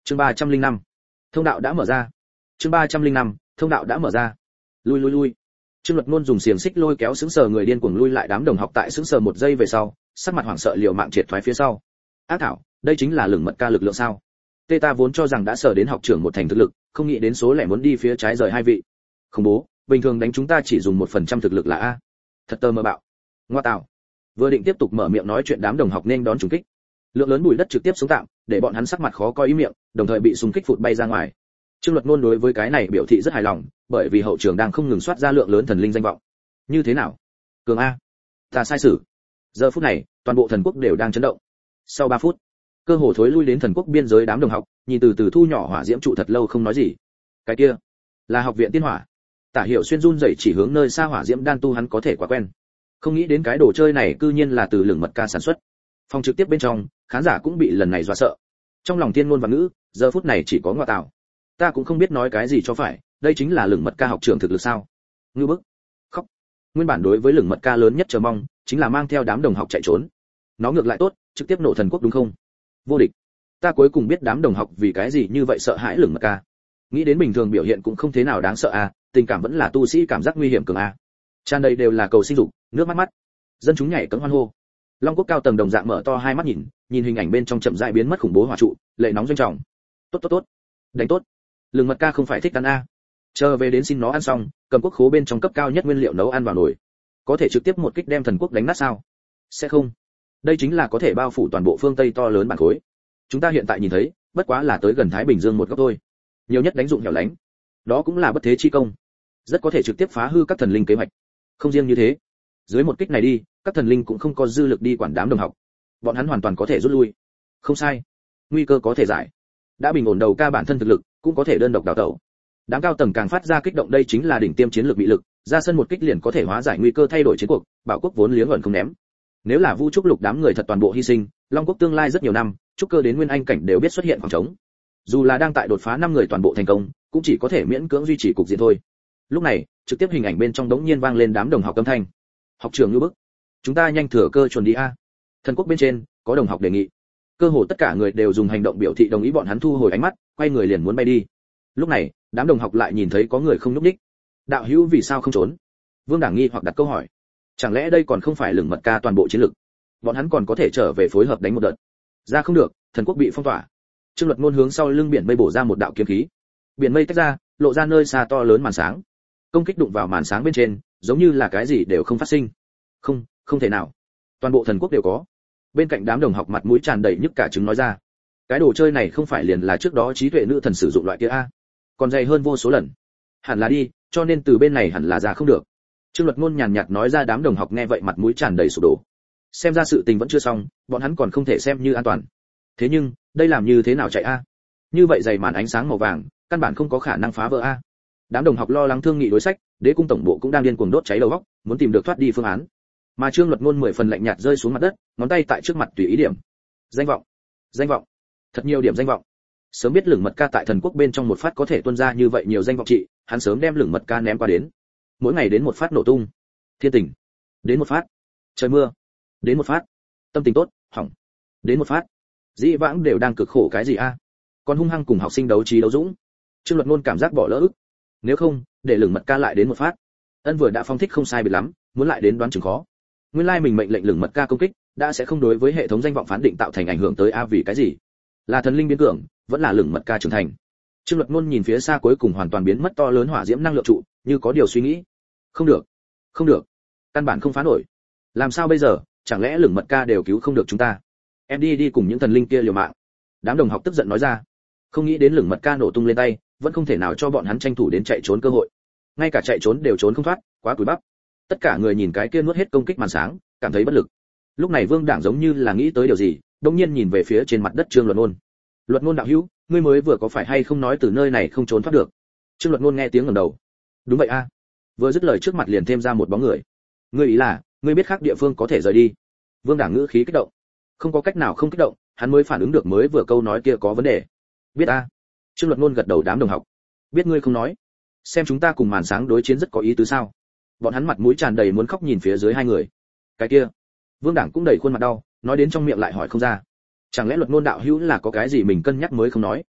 Chương 305. Thông đạo đã mở ra. Chương 305. Thông đạo đã mở ra. Lui. Trương Luật Nôn dùng xiềng xích lôi kéo sững sờ người điên cuồng lui lại, đám đồng học tại sững sờ một giây về sau, sắc mặt hoảng sợ liều mạng triệt thoái phía sau. Ác thảo, đây chính là lửng mật ca lực lượng sao? Tê ta vốn cho rằng đã sở đến học trưởng một thành thực lực, không nghĩ đến số lẻ muốn đi phía trái rời hai vị. Khủng bố, bình thường đánh chúng ta chỉ dùng 1% thực lực là a. Thật tơ mơ bạo. Ngoa tạo. Vừa định tiếp tục mở miệng nói chuyện, đám đồng học nên đón trùng kích. Lượng lớn bụi đất trực tiếp xuống tạm, để bọn hắn sắc mặt khó coi ý miệng, đồng thời bị xung kích phụt bay ra ngoài. Trương Luật Nôn đối với cái này biểu thị rất hài lòng, bởi vì hậu trường đang không ngừng soát ra lượng lớn thần linh danh vọng. Như thế nào? Cường a, ta sai sử. Giờ phút này, toàn bộ thần quốc đều đang chấn động. Sau 3 phút, cơ hồ thối lui đến thần quốc biên giới đám đồng học, nhìn từ từ thu nhỏ hỏa diễm trụ thật lâu không nói gì. Cái kia, là học viện tiên hỏa. Tả Hiểu Xuyên run rẩy chỉ hướng nơi xa hỏa diễm đan tu, hắn có thể quá quen. Không nghĩ đến cái đồ chơi này cư nhiên là từ lửng mật ca sản xuất. Phòng trực tiếp bên trong, khán giả cũng bị lần này dọa sợ. Trong lòng tiên ngôn và ngữ, giờ phút này chỉ có ngoại tạo. Ta cũng không biết nói cái gì cho phải, đây chính là lửng mật ca học trưởng thực lực sao? Ngư bức. Khóc. Nguyên bản đối với lửng mật ca lớn nhất chờ mong chính là mang theo đám đồng học chạy trốn. Nó ngược lại tốt, trực tiếp nổ thần quốc đúng không? Vô địch. Ta cuối cùng biết đám đồng học vì cái gì như vậy sợ hãi lửng mật ca. Nghĩ đến bình thường biểu hiện cũng không thế nào đáng sợ a, tình cảm vẫn là tu sĩ cảm giác nguy hiểm cường a. Tràn đầy đều là cầu sinh dục, nước mắt mắt. Dân chúng nhảy cẫng hoan hô. Long quốc cao tầng đồng dạng mở to hai mắt nhìn hình ảnh bên trong chậm rãi biến mất khủng bố hỏa trụ, lệ nóng doanh trọng. Tốt. Đánh tốt. Lừng mật ca không phải thích ăn a. Chờ về đến xin nó ăn xong, cầm quốc khố bên trong cấp cao nhất nguyên liệu nấu ăn vào nồi. Có thể trực tiếp một kích đem thần quốc đánh nát sao? Sẽ không. Đây chính là có thể bao phủ toàn bộ phương Tây to lớn bản khối. Chúng ta hiện tại nhìn thấy, bất quá là tới gần Thái Bình Dương một góc thôi. Nhiều nhất đánh dụng hẻo lánh. Đó cũng là bất thế chi công. Rất có thể trực tiếp phá hư các thần linh kế hoạch. Không riêng như thế, dưới một kích này đi, các thần linh cũng không có dư lực đi quản đám đồng học. Bọn hắn hoàn toàn có thể rút lui. Không sai. Nguy cơ có thể giải. Đã bình ổn đầu ca bản thân thực lực, cũng có thể đơn độc đào tẩu. Đám cao tầng càng phát ra kích động, đây chính là đỉnh tiêm chiến lược bị lực, ra sân một kích liền có thể hóa giải nguy cơ, thay đổi chiến cuộc, bảo quốc vốn liếng ẩn không ném. Nếu là Vu Trúc Lục đám người thật toàn bộ hy sinh, Long quốc tương lai rất nhiều năm, trúc cơ đến nguyên anh cảnh đều biết xuất hiện khoảng trống. Dù là đang tại đột phá 5 người toàn bộ thành công, cũng chỉ có thể miễn cưỡng duy trì cục diện thôi. Lúc này, trực tiếp hình ảnh bên trong đống nhiên vang lên đám đồng học âm thanh. Học trưởng như bức, chúng ta nhanh thừa cơ chuẩn đi a. Thần quốc bên trên có đồng học đề nghị. Cơ hồ tất cả người đều dùng hành động biểu thị đồng ý, bọn hắn thu hồi ánh mắt, quay người liền muốn bay đi. Lúc này, đám đồng học lại nhìn thấy có người không nhúc nhích. Đạo hữu vì sao không trốn? Vương Đảng nghi hoặc đặt câu hỏi. Chẳng lẽ đây còn không phải lửng mật ca toàn bộ chiến lực? Bọn hắn còn có thể trở về phối hợp đánh một đợt. Ra không được, thần quốc bị phong tỏa. Trương Luật Ngôn hướng sau lưng biển mây bổ ra một đạo kiếm khí. Biển mây tách ra, lộ ra nơi xa to lớn màn sáng. Công kích đụng vào màn sáng bên trên, giống như là cái gì đều không phát sinh. Không thể nào. Toàn bộ thần quốc đều có. Bên cạnh đám đồng học mặt mũi tràn đầy nhức cả trứng nói ra. Cái đồ chơi này không phải liền là trước đó trí tuệ nữ thần sử dụng loại kia a? Còn dày hơn vô số lần. Hẳn là đi, cho nên từ bên này hẳn là ra không được. Trương Luật Ngôn nhàn nhạt nói ra, đám đồng học nghe vậy mặt mũi tràn đầy sụp đổ. Xem ra sự tình vẫn chưa xong, bọn hắn còn không thể xem như an toàn. Thế nhưng, đây làm như thế nào chạy a? Như vậy dày màn ánh sáng màu vàng, căn bản không có khả năng phá vỡ a. Đám đồng học lo lắng thương nghị đối sách, Đế cung tổng bộ cũng đang điên cuồng đốt cháy đầu óc, muốn tìm được thoát đi phương án. Mà Trương Luật Ngôn 10 phần lạnh nhạt rơi xuống mặt đất, ngón tay tại trước mặt tùy ý điểm. Danh vọng, thật nhiều điểm danh vọng. Sớm biết lửng mật ca tại thần quốc bên trong một phát có thể tuôn ra như vậy nhiều danh vọng trị, hắn sớm đem lửng mật ca ném qua đến. Mỗi ngày đến một phát nổ tung. Thiên tình, đến một phát. Trời mưa, đến một phát. Tâm tình tốt, hỏng, đến một phát. Dĩ vãng đều đang cực khổ cái gì a? Còn hung hăng cùng học sinh đấu trí đấu dũng. Trương Luật Ngôn cảm giác bỏ lỡ ức. Nếu không, để lửng mật ca lại đến một phát. Ân vừa đã phong thích không sai biệt lắm, muốn lại đến đoán chừng khó. Nguyên lai mình mệnh lệnh lửng mật ca công kích, đã sẽ không đối với hệ thống danh vọng phán định tạo thành ảnh hưởng tới a, vì cái gì? Là thần linh biến cường, vẫn là lửng mật ca trưởng thành. Trương Luật Ngôn nhìn phía xa cuối cùng hoàn toàn biến mất to lớn hỏa diễm năng lượng trụ, như có điều suy nghĩ. Không được, căn bản không phá nổi. Làm sao bây giờ, chẳng lẽ lửng mật ca đều cứu không được chúng ta? Em đi cùng những thần linh kia liều mạng. Đám đồng học tức giận nói ra. Không nghĩ đến lửng mật ca nổ tung lên tay, vẫn không thể nào cho bọn hắn tranh thủ đến chạy trốn cơ hội. Ngay cả chạy trốn đều trốn không thoát, quá cùi bắp. Tất cả người nhìn cái kia nuốt hết công kích màn sáng, cảm thấy bất lực. Lúc này Vương Đảng giống như là nghĩ tới điều gì, đột nhiên nhìn về phía trên mặt đất Trương Luật Ngôn. Luật Ngôn đạo hữu, ngươi mới vừa có phải hay không nói từ nơi này không trốn thoát được? Trương Luật Ngôn nghe tiếng ngẩng đầu. Đúng vậy a. Vừa dứt lời trước mặt liền thêm ra một bóng người. Ngươi ý là, ngươi biết khác địa phương có thể rời đi? Vương Đảng ngữ khí kích động. Không có cách nào không kích động, hắn mới phản ứng được mới vừa câu nói kia có vấn đề. Biết a. Trương Luật Ngôn gật đầu. Đám đồng học. Biết ngươi không nói. Xem chúng ta cùng màn sáng đối chiến rất có ý tứ sao? Bọn hắn mặt mũi tràn đầy muốn khóc nhìn phía dưới hai người. Cái kia. Vương Đảng cũng đầy khuôn mặt đau, nói đến trong miệng lại hỏi không ra. Chẳng lẽ Luật Ngôn đạo hữu là có cái gì mình cân nhắc mới không nói?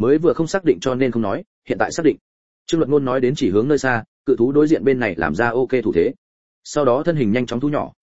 Mới vừa không xác định cho nên không nói, hiện tại xác định. Trương Luật Ngôn nói đến chỉ hướng nơi xa, cự thú đối diện bên này làm ra ok thủ thế. Sau đó thân hình nhanh chóng thu nhỏ.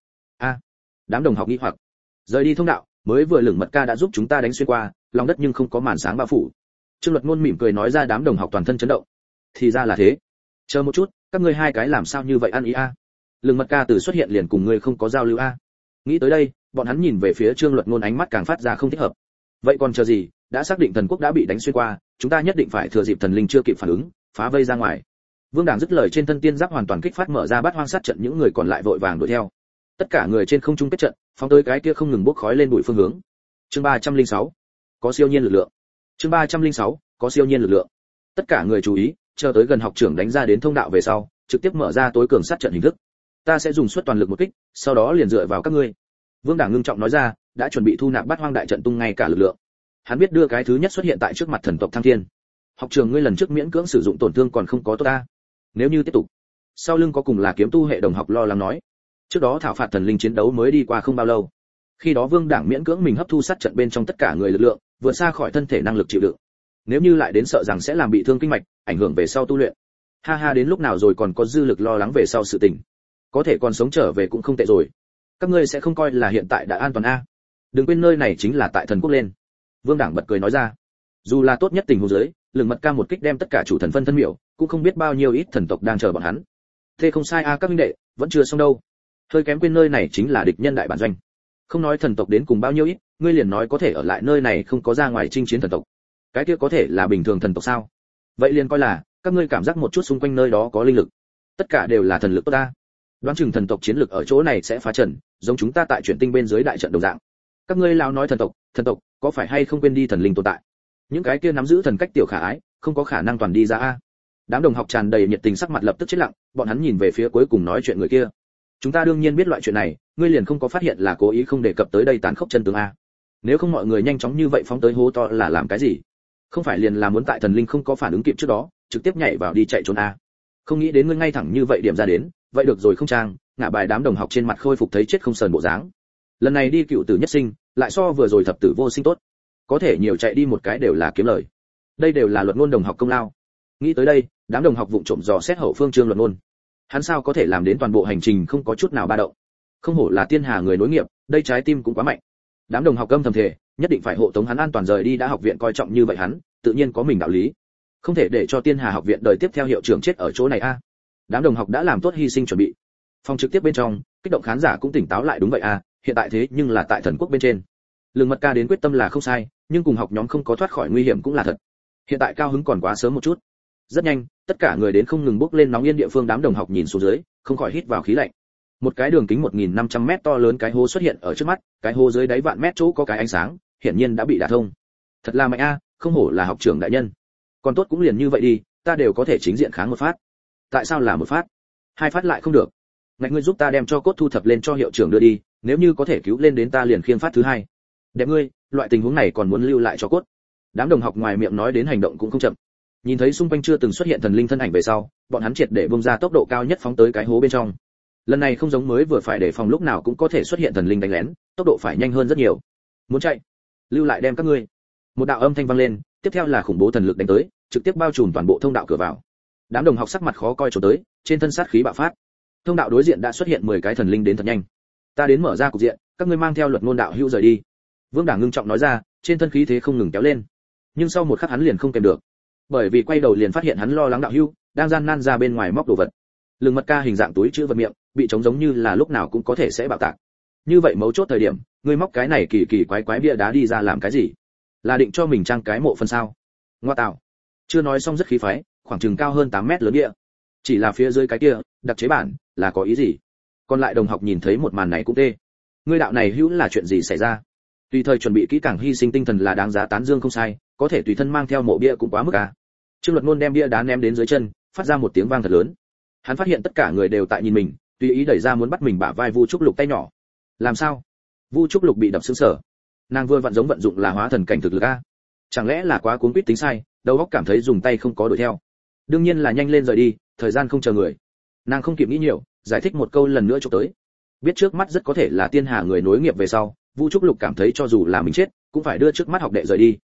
Đám đồng học nghi hoặc. Rời đi thông đạo, mới vừa lửng mật ca đã giúp chúng ta đánh xuyên qua, lòng đất nhưng không có màn sáng bao phủ. Trương Luật Ngôn mỉm cười nói ra, đám đồng học toàn thân chấn động. Thì ra là thế. Chờ một chút, các ngươi hai cái làm sao như vậy ăn ý a? Lửng mật ca từ xuất hiện liền cùng ngươi không có giao lưu a. Nghĩ tới đây, bọn hắn nhìn về phía Trương Luật Ngôn, ánh mắt càng phát ra không thích hợp. Vậy còn chờ gì, đã xác định thần quốc đã bị đánh xuyên qua, chúng ta nhất định phải thừa dịp thần linh chưa kịp phản ứng, phá vây ra ngoài. Vương Đảng dứt lời, trên thân tiên giáp hoàn toàn kích phát, mở ra bát hoang sát trận, những người còn lại vội vàng đuổi theo. Tất cả người trên không trung kết trận, phóng tới cái kia không ngừng bốc khói lên bụi phương hướng. Chương 306, có siêu nhiên lực lượng. Chương 306, có siêu nhiên lực lượng. Tất cả người chú ý, chờ tới gần học trưởng đánh ra đến thông đạo về sau, trực tiếp mở ra tối cường sát trận hình thức. Ta sẽ dùng suất toàn lực một kích, sau đó liền dựa vào các ngươi. Vương Đảng ngưng trọng nói ra, đã chuẩn bị thu nạp bát hoang đại trận, tung ngay cả lực lượng. Hắn biết đưa cái thứ nhất xuất hiện tại trước mặt thần tộc Thăng Thiên. Học trưởng, ngươi lần trước miễn cưỡng sử dụng tổn thương còn không có tốt ta. Nếu như tiếp tục, sau lưng có cùng là kiếm tu hệ đồng học lo lắng nói. Trước đó thảo phạt thần linh chiến đấu mới đi qua không bao lâu, khi đó Vương Đảng miễn cưỡng mình hấp thu sát trận bên trong tất cả người lực lượng, vượt xa khỏi thân thể năng lực chịu đựng. Nếu như lại đến sợ rằng sẽ làm bị thương kinh mạch, ảnh hưởng về sau tu luyện. Ha ha, đến lúc nào rồi còn có dư lực lo lắng về sau sự tình. Có thể còn sống trở về cũng không tệ rồi. Các ngươi sẽ không coi là hiện tại đã an toàn a? Đừng quên nơi này chính là tại thần quốc lên. Vương Đảng bật cười nói ra. Dù là tốt nhất tình huống dưới, lừng mật ca một kích đem tất cả chủ thần phân thân miểu, cũng không biết bao nhiêu ít thần tộc đang chờ bọn hắn. Thế không sai a các huynh đệ, vẫn chưa xong đâu. Hơi kém quên nơi này chính là địch nhân đại bản doanh. Không nói thần tộc đến cùng bao nhiêu ít, ngươi liền nói có thể ở lại nơi này không có ra ngoài chinh chiến thần tộc. Cái kia có thể là bình thường thần tộc sao? Vậy liền coi là các ngươi cảm giác một chút xung quanh nơi đó có linh lực. Tất cả đều là thần lực tốt ta. Đoán chừng thần tộc chiến lực ở chỗ này sẽ phá trần, giống chúng ta tại chuyển tinh bên dưới đại trận đồng dạng. Các ngươi lão nói thần tộc, có phải hay không quên đi thần linh tồn tại? Những cái kia nắm giữ thần cách tiểu khả ái, không có khả năng toàn đi ra a. Đám đồng học tràn đầy nhiệt tình, sắc mặt lập tức chết lặng, bọn hắn nhìn về phía cuối cùng nói chuyện người kia. Chúng ta đương nhiên biết loại chuyện này, ngươi liền không có phát hiện là cố ý không đề cập tới đây tàn khốc chân tướng a? Nếu không mọi người nhanh chóng như vậy phóng tới hố to là làm cái gì? Không phải liền là muốn tại thần linh không có phản ứng kịp trước đó, trực tiếp nhảy vào đi chạy trốn a? Không nghĩ đến ngươi ngay thẳng như vậy điểm ra đến, vậy được rồi không trang, ngã bài. Đám đồng học trên mặt khôi phục thấy chết không sờn bộ dáng. Lần này đi cựu tử nhất sinh, lại so vừa rồi thập tử vô sinh tốt. Có thể nhiều chạy đi một cái đều là kiếm lời. Đây đều là Luật Ngôn đồng học công lao. Nghĩ tới đây, đám đồng học vụng trộm dò xét hậu phương Trương Luật Ngôn. Hắn sao có thể làm đến toàn bộ hành trình không có chút nào ba động? Không hổ là tiên hà người nối nghiệp, đây trái tim cũng quá mạnh. Đám đồng học âm thầm thề, nhất định phải hộ tống hắn an toàn rời đi, đã học viện coi trọng như vậy hắn, tự nhiên có mình đạo lý. Không thể để cho tiên hà học viện đời tiếp theo hiệu trưởng chết ở chỗ này a. Đám đồng học đã làm tốt hy sinh chuẩn bị. Phòng trực tiếp bên trong, kích động khán giả cũng tỉnh táo lại, đúng vậy a, hiện tại thế nhưng là tại thần quốc bên trên. Lương Mật Ca đến quyết tâm là không sai, nhưng cùng học nhóm không có thoát khỏi nguy hiểm cũng là thật. Hiện tại cao hứng còn quá sớm một chút. Rất nhanh, tất cả người đến không ngừng bốc lên nóng yên địa phương, đám đồng học nhìn xuống dưới, không khỏi hít vào khí lạnh. Một cái đường kính 1500 mét to lớn cái hố xuất hiện ở trước mắt, cái hố dưới đáy vạn mét chỗ có cái ánh sáng, hiển nhiên đã bị đả thông. Thật là mạnh a, không hổ là học trưởng đại nhân. Còn tốt cũng liền như vậy đi, ta đều có thể chính diện kháng một phát. Tại sao là một phát? Hai phát lại không được. Ngạch, ngươi giúp ta đem cho cốt thu thập lên cho hiệu trưởng đưa đi, nếu như có thể cứu lên đến ta liền khiêng phát thứ hai. Đẹp ngươi, loại tình huống này còn muốn lưu lại cho cốt. Đám đồng học ngoài miệng nói đến hành động cũng không chậm. Nhìn thấy xung quanh chưa từng xuất hiện thần linh thân ảnh về sau, bọn hắn triệt để bung ra tốc độ cao nhất phóng tới cái hố bên trong. Lần này không giống mới vừa phải đề phòng lúc nào cũng có thể xuất hiện thần linh đánh lén, tốc độ phải nhanh hơn rất nhiều. Muốn chạy, lưu lại đem các ngươi. Một đạo âm thanh vang lên, tiếp theo là khủng bố thần lực đánh tới, trực tiếp bao trùm toàn bộ thông đạo cửa vào. Đám đồng học sắc mặt khó coi trốn tới, trên thân sát khí bạo phát. Thông đạo đối diện đã xuất hiện 10 cái thần linh đến thật nhanh. Ta đến mở ra cục diện, các ngươi mang theo Luật Ngôn đạo hữu rời đi. Vương Đảng ngưng trọng nói ra, trên thân khí thế không ngừng kéo lên. Nhưng sau một khắc hắn liền không kèm được, bởi vì quay đầu liền phát hiện hắn lo lắng đạo hữu đang gian nan ra bên ngoài móc đồ vật. Lương Mật Ca hình dạng túi chứa vật miệng, bị trống giống như là lúc nào cũng có thể sẽ bạo tạc. Như vậy mấu chốt thời điểm, ngươi móc cái này kỳ kỳ quái quái bia đá đi ra làm cái gì? Là định cho mình trang cái mộ phần sao? Ngoa tạo. Chưa nói xong rất khí phái, khoảng chừng cao hơn 8 mét lớn bia. Chỉ là phía dưới cái kia, đặc chế bản, là có ý gì? Còn lại đồng học nhìn thấy một màn này cũng tê. Ngươi đạo này hữu là chuyện gì xảy ra? Tùy thời chuẩn bị kỹ càng hy sinh tinh thần là đáng giá tán dương không sai, có thể tùy thân mang theo mộ bia cũng quá mức à. Trương Luật Ngôn đem bia đá ném đến dưới chân, phát ra một tiếng vang thật lớn. Hắn phát hiện tất cả người đều tại nhìn mình, tùy ý đẩy ra muốn bắt mình bả vai Vu Trúc Lục tay nhỏ. Làm sao? Vu Trúc Lục bị đập sững sờ. Nàng vừa vận dụng là hóa thần cảnh thực lực a. Chẳng lẽ là quá cuống quýt tính sai, đầu óc cảm thấy dùng tay không có đuổi theo. Đương nhiên là nhanh lên rời đi, thời gian không chờ người. Nàng không kịp nghĩ nhiều, giải thích một câu lần nữa chụp tới. Biết trước mắt rất có thể là tiên hà người nối nghiệp về sau, Vu Trúc Lục cảm thấy cho dù là mình chết, cũng phải đưa trước mắt học đệ rời đi.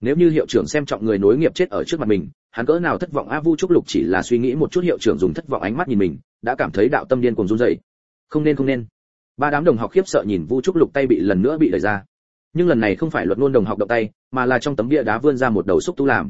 Nếu như hiệu trưởng xem trọng người nối nghiệp chết ở trước mặt mình, hắn cỡ nào thất vọng a. Vu Trúc Lục chỉ là suy nghĩ một chút, hiệu trưởng dùng thất vọng ánh mắt nhìn mình, đã cảm thấy đạo tâm điên cuồng run rẩy. Không nên. Ba đám đồng học khiếp sợ nhìn Vu Trúc Lục tay bị lần nữa bị đẩy ra. Nhưng lần này không phải Luật Ngôn đồng học động tay, mà là trong tấm bia đá vươn ra một đầu xúc tu làm.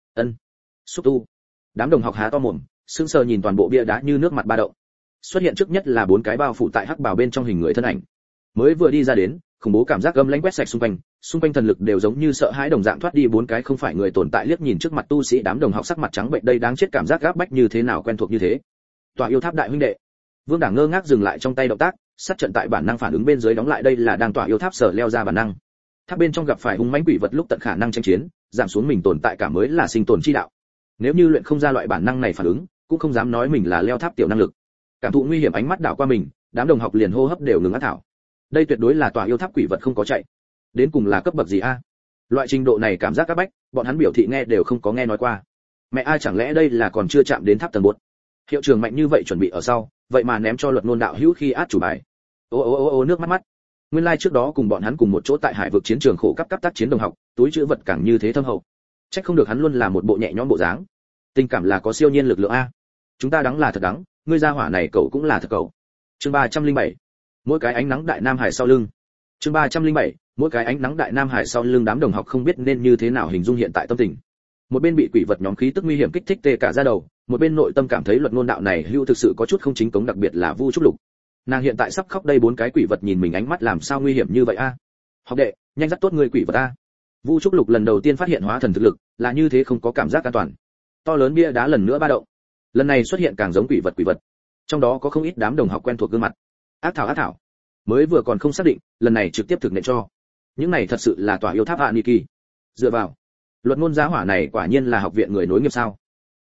Xúc tu. Đám đồng học há to mồm, sững sờ nhìn toàn bộ bia đá như nước mặt ba động. Xuất hiện trước nhất là 4 cái bao phủ tại hắc bào bên trong hình người thân ảnh. Mới vừa đi ra đến, khủng bố cảm giác gầm lãnh quét sạch xung quanh thần lực đều giống như sợ hãi đồng dạng thoát đi. 4 cái không phải người tồn tại liếc nhìn trước mặt tu sĩ, đám đồng học sắc mặt trắng bệch, đây đáng chết, cảm giác gáp bách như thế nào quen thuộc như thế. Tòa yêu tháp đại huynh đệ. Vương Đảng ngơ ngác dừng lại trong tay động tác, sát trận tại bản năng phản ứng bên dưới đóng lại, đây là đang tỏa yêu tháp sở leo ra bản năng. Tháp bên trong gặp phải hung mãnh quỷ vật lúc tận khả năng tranh chiến, giảm xuống mình tồn tại cảm mới là sinh tồn chi đạo. Nếu như luyện không ra loại bản năng này phản ứng, cũng không dám nói mình là leo tháp tiểu năng lực. Cảm thụ nguy hiểm ánh mắt đảo qua mình, đám đồng học liền hô hấp đều ngừng ngắt thảo. Đây tuyệt đối là tòa yêu tháp quỷ vật không có chạy. Đến cùng là cấp bậc gì a? Loại trình độ này cảm giác các bách, bọn hắn biểu thị nghe đều không có nghe nói qua. Mẹ ai, chẳng lẽ đây là còn chưa chạm đến tháp tầng 4? Hiệu trưởng mạnh như vậy chuẩn bị ở sau, vậy mà ném cho Luật Ngôn đạo hữu khi át chủ bài. Ô nước mắt. Nguyên lai trước đó cùng bọn hắn cùng một chỗ tại hải vực chiến trường khổ cấp tác chiến đồng học, túi trữ vật càng như thế thâm hậu. Trách không được hắn luôn là một bộ nhẹ nhõm bộ dáng. Tình cảm là có siêu nhiên lực lượng a. Chúng ta đắng là thật đắng, ngươi gia hỏa này cậu cũng là thật cậu. Chương 307. Mỗi cái ánh nắng đại nam hải sau lưng. Chương 307. Mỗi cái ánh nắng đại nam hải sau lưng, đám đồng học không biết nên như thế nào hình dung hiện tại tâm tình. Một bên bị quỷ vật nhóm khí tức nguy hiểm kích thích tê cả da đầu, một bên nội tâm cảm thấy Luật Ngôn đạo này hưu thực sự có chút không chính cống, đặc biệt là Vu Trúc Lục. Nàng hiện tại sắp khóc, đây 4 cái quỷ vật nhìn mình ánh mắt làm sao nguy hiểm như vậy a. Học đệ, nhanh dắt tốt người quỷ vật a. Vu Trúc Lục lần đầu tiên phát hiện hóa thần thực lực là như thế, không có cảm giác an toàn. To lớn bia đá lần nữa ba động. Lần này xuất hiện càng giống quỷ vật. Trong đó có không ít đám đồng học quen thuộc gương mặt. Ác thảo. Mới vừa còn không xác định, lần này trực tiếp thực nện cho. Những này thật sự là tòa yêu tháp hạ Niki. Dựa vào, Luật Ngôn giá hỏa này quả nhiên là học viện người nối nghiệp sao?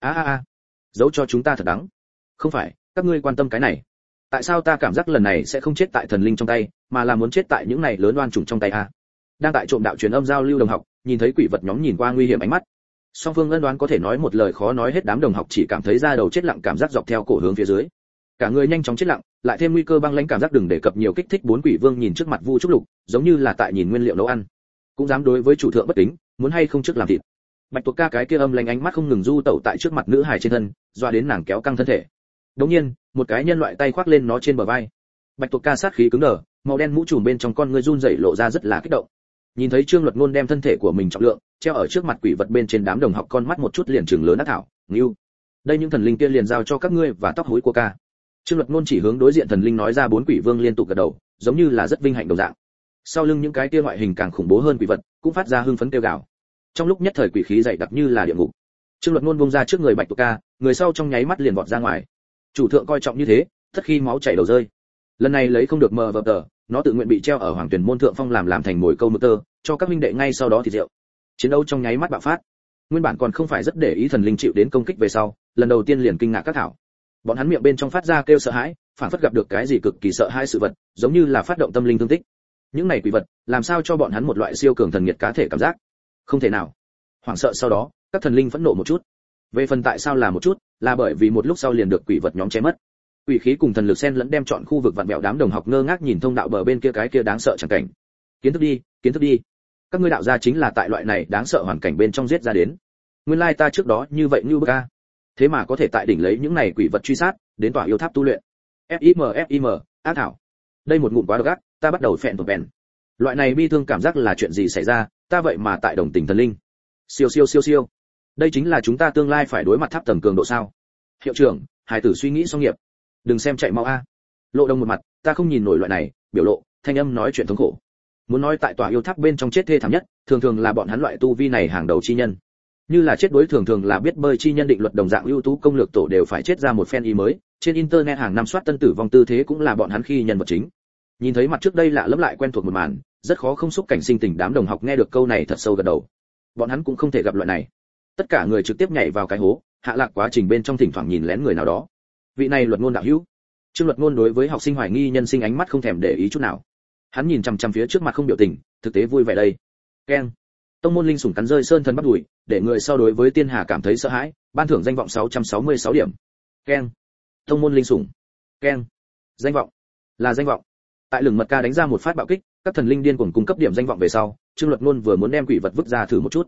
Giấu cho chúng ta thật đắng. Không phải, các ngươi quan tâm cái này. Tại sao ta cảm giác lần này sẽ không chết tại thần linh trong tay, mà là muốn chết tại những này lớn oan trùng trong tay a? Đang tại trộm đạo truyền âm giao lưu đồng học, nhìn thấy quỷ vật nhóm nhìn qua nguy hiểm ánh mắt. Song phương ân đoán có thể nói một lời khó nói hết, đám đồng học chỉ cảm thấy da đầu chết lặng, cảm giác dọc theo cổ hướng phía dưới. Cả người nhanh chóng chết lặng, lại thêm nguy cơ băng lãnh cảm giác, đừng đề cập nhiều kích thích. 4 quỷ vương nhìn trước mặt Vu Trúc Lục, giống như là tại nhìn nguyên liệu nấu ăn. Cũng dám đối với chủ thượng bất kính, muốn hay không trước làm thịt. Bạch Tuộc Ca cái kia âm lãnh ánh mắt không ngừng du tẩu tại trước mặt nữ hài trên thân, doa đến nàng kéo căng thân thể. Đống nhiên, một cái nhân loại tay khoác lên nó trên bờ vai. Bạch Tuộc Ca sát khí cứng đờ, màu đen mũ trùm bên trong con ngươi run rẩy lộ ra rất là kích động. Nhìn thấy Trương Luật Ngôn đem thân thể của mình trọng lượng treo ở trước mặt quỷ vật bên trên, đám đồng học con mắt một chút liền trừng lớn ác thảo, "Ngưu, đây những thần linh kia liền giao cho các ngươi và tóc hối của ca." Trương Luật Ngôn chỉ hướng đối diện thần linh nói ra. 4 quỷ vương liên tục gật đầu, giống như là rất vinh hạnh đồng dạng. Sau lưng những cái kia ngoại hình càng khủng bố hơn quỷ vật cũng phát ra hưng phấn kêu gào. Trong lúc nhất thời quỷ khí dày đặc như là địa ngục. Trương Luật Ngôn buông ra trước người Bạch Tuộc Ca, người sau trong nháy mắt liền vọt ra ngoài. Chủ thượng coi trọng như thế, tất khi máu chảy đầu rơi. Lần này lấy không được mờ vờ tờ, nó tự nguyện bị treo ở Hoàng Tuyển môn thượng phong làm thành mồi câu mực tơ, cho các huynh đệ ngay sau đó thì rượu. Chiến đấu trong nháy mắt bạo phát. Nguyên bản còn không phải rất để ý thần linh chịu đến công kích về sau, lần đầu tiên liền kinh ngạc các thảo. Bọn hắn miệng bên trong phát ra kêu sợ hãi, phản phất gặp được cái gì cực kỳ sợ hãi sự vật, giống như là phát động tâm linh thương tích. Những này quỷ vật, làm sao cho bọn hắn một loại siêu cường thần nhiệt cá thể cảm giác? Không thể nào. Hoảng sợ sau đó, các thần linh phẫn nộ một chút. Về phần tại sao là một chút, là bởi vì một lúc sau liền được quỷ vật nhóm chém mất. Quỷ khí cùng thần lực xen lẫn đem chọn khu vực vặn vẹo, đám đồng học ngơ ngác nhìn thông đạo bờ bên kia cái kia đáng sợ chẳng cảnh. Kiến thức đi. Các ngươi đạo gia chính là tại loại này đáng sợ hoàn cảnh bên trong giết ra đến. Nguyên lai ta trước đó như vậy như bức a. Thế mà có thể tại đỉnh lấy những này quỷ vật truy sát, đến tòa yêu tháp tu luyện. Fim, ác thảo. Đây một ngụm quá độc ác, ta bắt đầu phẹn tụt bèn. Loại này bi thương cảm giác là chuyện gì xảy ra, ta vậy mà tại đồng tình thần linh. Siêu. Đây chính là chúng ta tương lai phải đối mặt tháp tầng cường độ sao? Hiệu trưởng, hài tử suy nghĩ xong nghiệp. Đừng xem chạy mau a. Lộ Đông một mặt, ta không nhìn nổi loại này, biểu lộ, thanh âm nói chuyện thống khổ. Muốn nói tại tòa yêu tháp bên trong chết thê thảm nhất, thường là bọn hắn loại tu vi này hàng đầu chi nhân. Như là chết đuối thường là biết bơi chi nhân, định luật đồng dạng ưu tú công lược tổ đều phải chết ra một phen ý mới, trên internet hàng năm soát tân tử vong tư thế cũng là bọn hắn khi nhân vật chính. Nhìn thấy mặt trước đây lạ lẫm lại quen thuộc một màn, rất khó không xúc cảnh sinh tình, đám đồng học nghe được câu này thật sâu gật đầu. Bọn hắn cũng không thể gặp loại này. Tất cả người trực tiếp nhảy vào cái hố, hạ lạc quá trình bên trong thỉnh thoảng nhìn lén người nào đó. Vị này Luật Ngôn đạo hữu. Trương Luật Ngôn đối với học sinh hoài nghi nhân sinh ánh mắt không thèm để ý chút nào. Hắn nhìn chằm chằm phía trước mặt không biểu tình, thực tế vui vẻ đây. Keng. Tông môn linh sủng cắn rơi sơn thần bắt đuổi, để người sau đối với Tiên Hà cảm thấy sợ hãi, ban thưởng danh vọng 666 điểm. Keng. Tông môn linh sủng. Keng. Danh vọng. Là danh vọng. Tại Lừng Mật Ca đánh ra một phát bạo kích, các thần linh điên cuồng cung cấp điểm danh vọng về sau, Trương Luật Ngôn vừa muốn đem quỷ vật vứt ra thử một chút.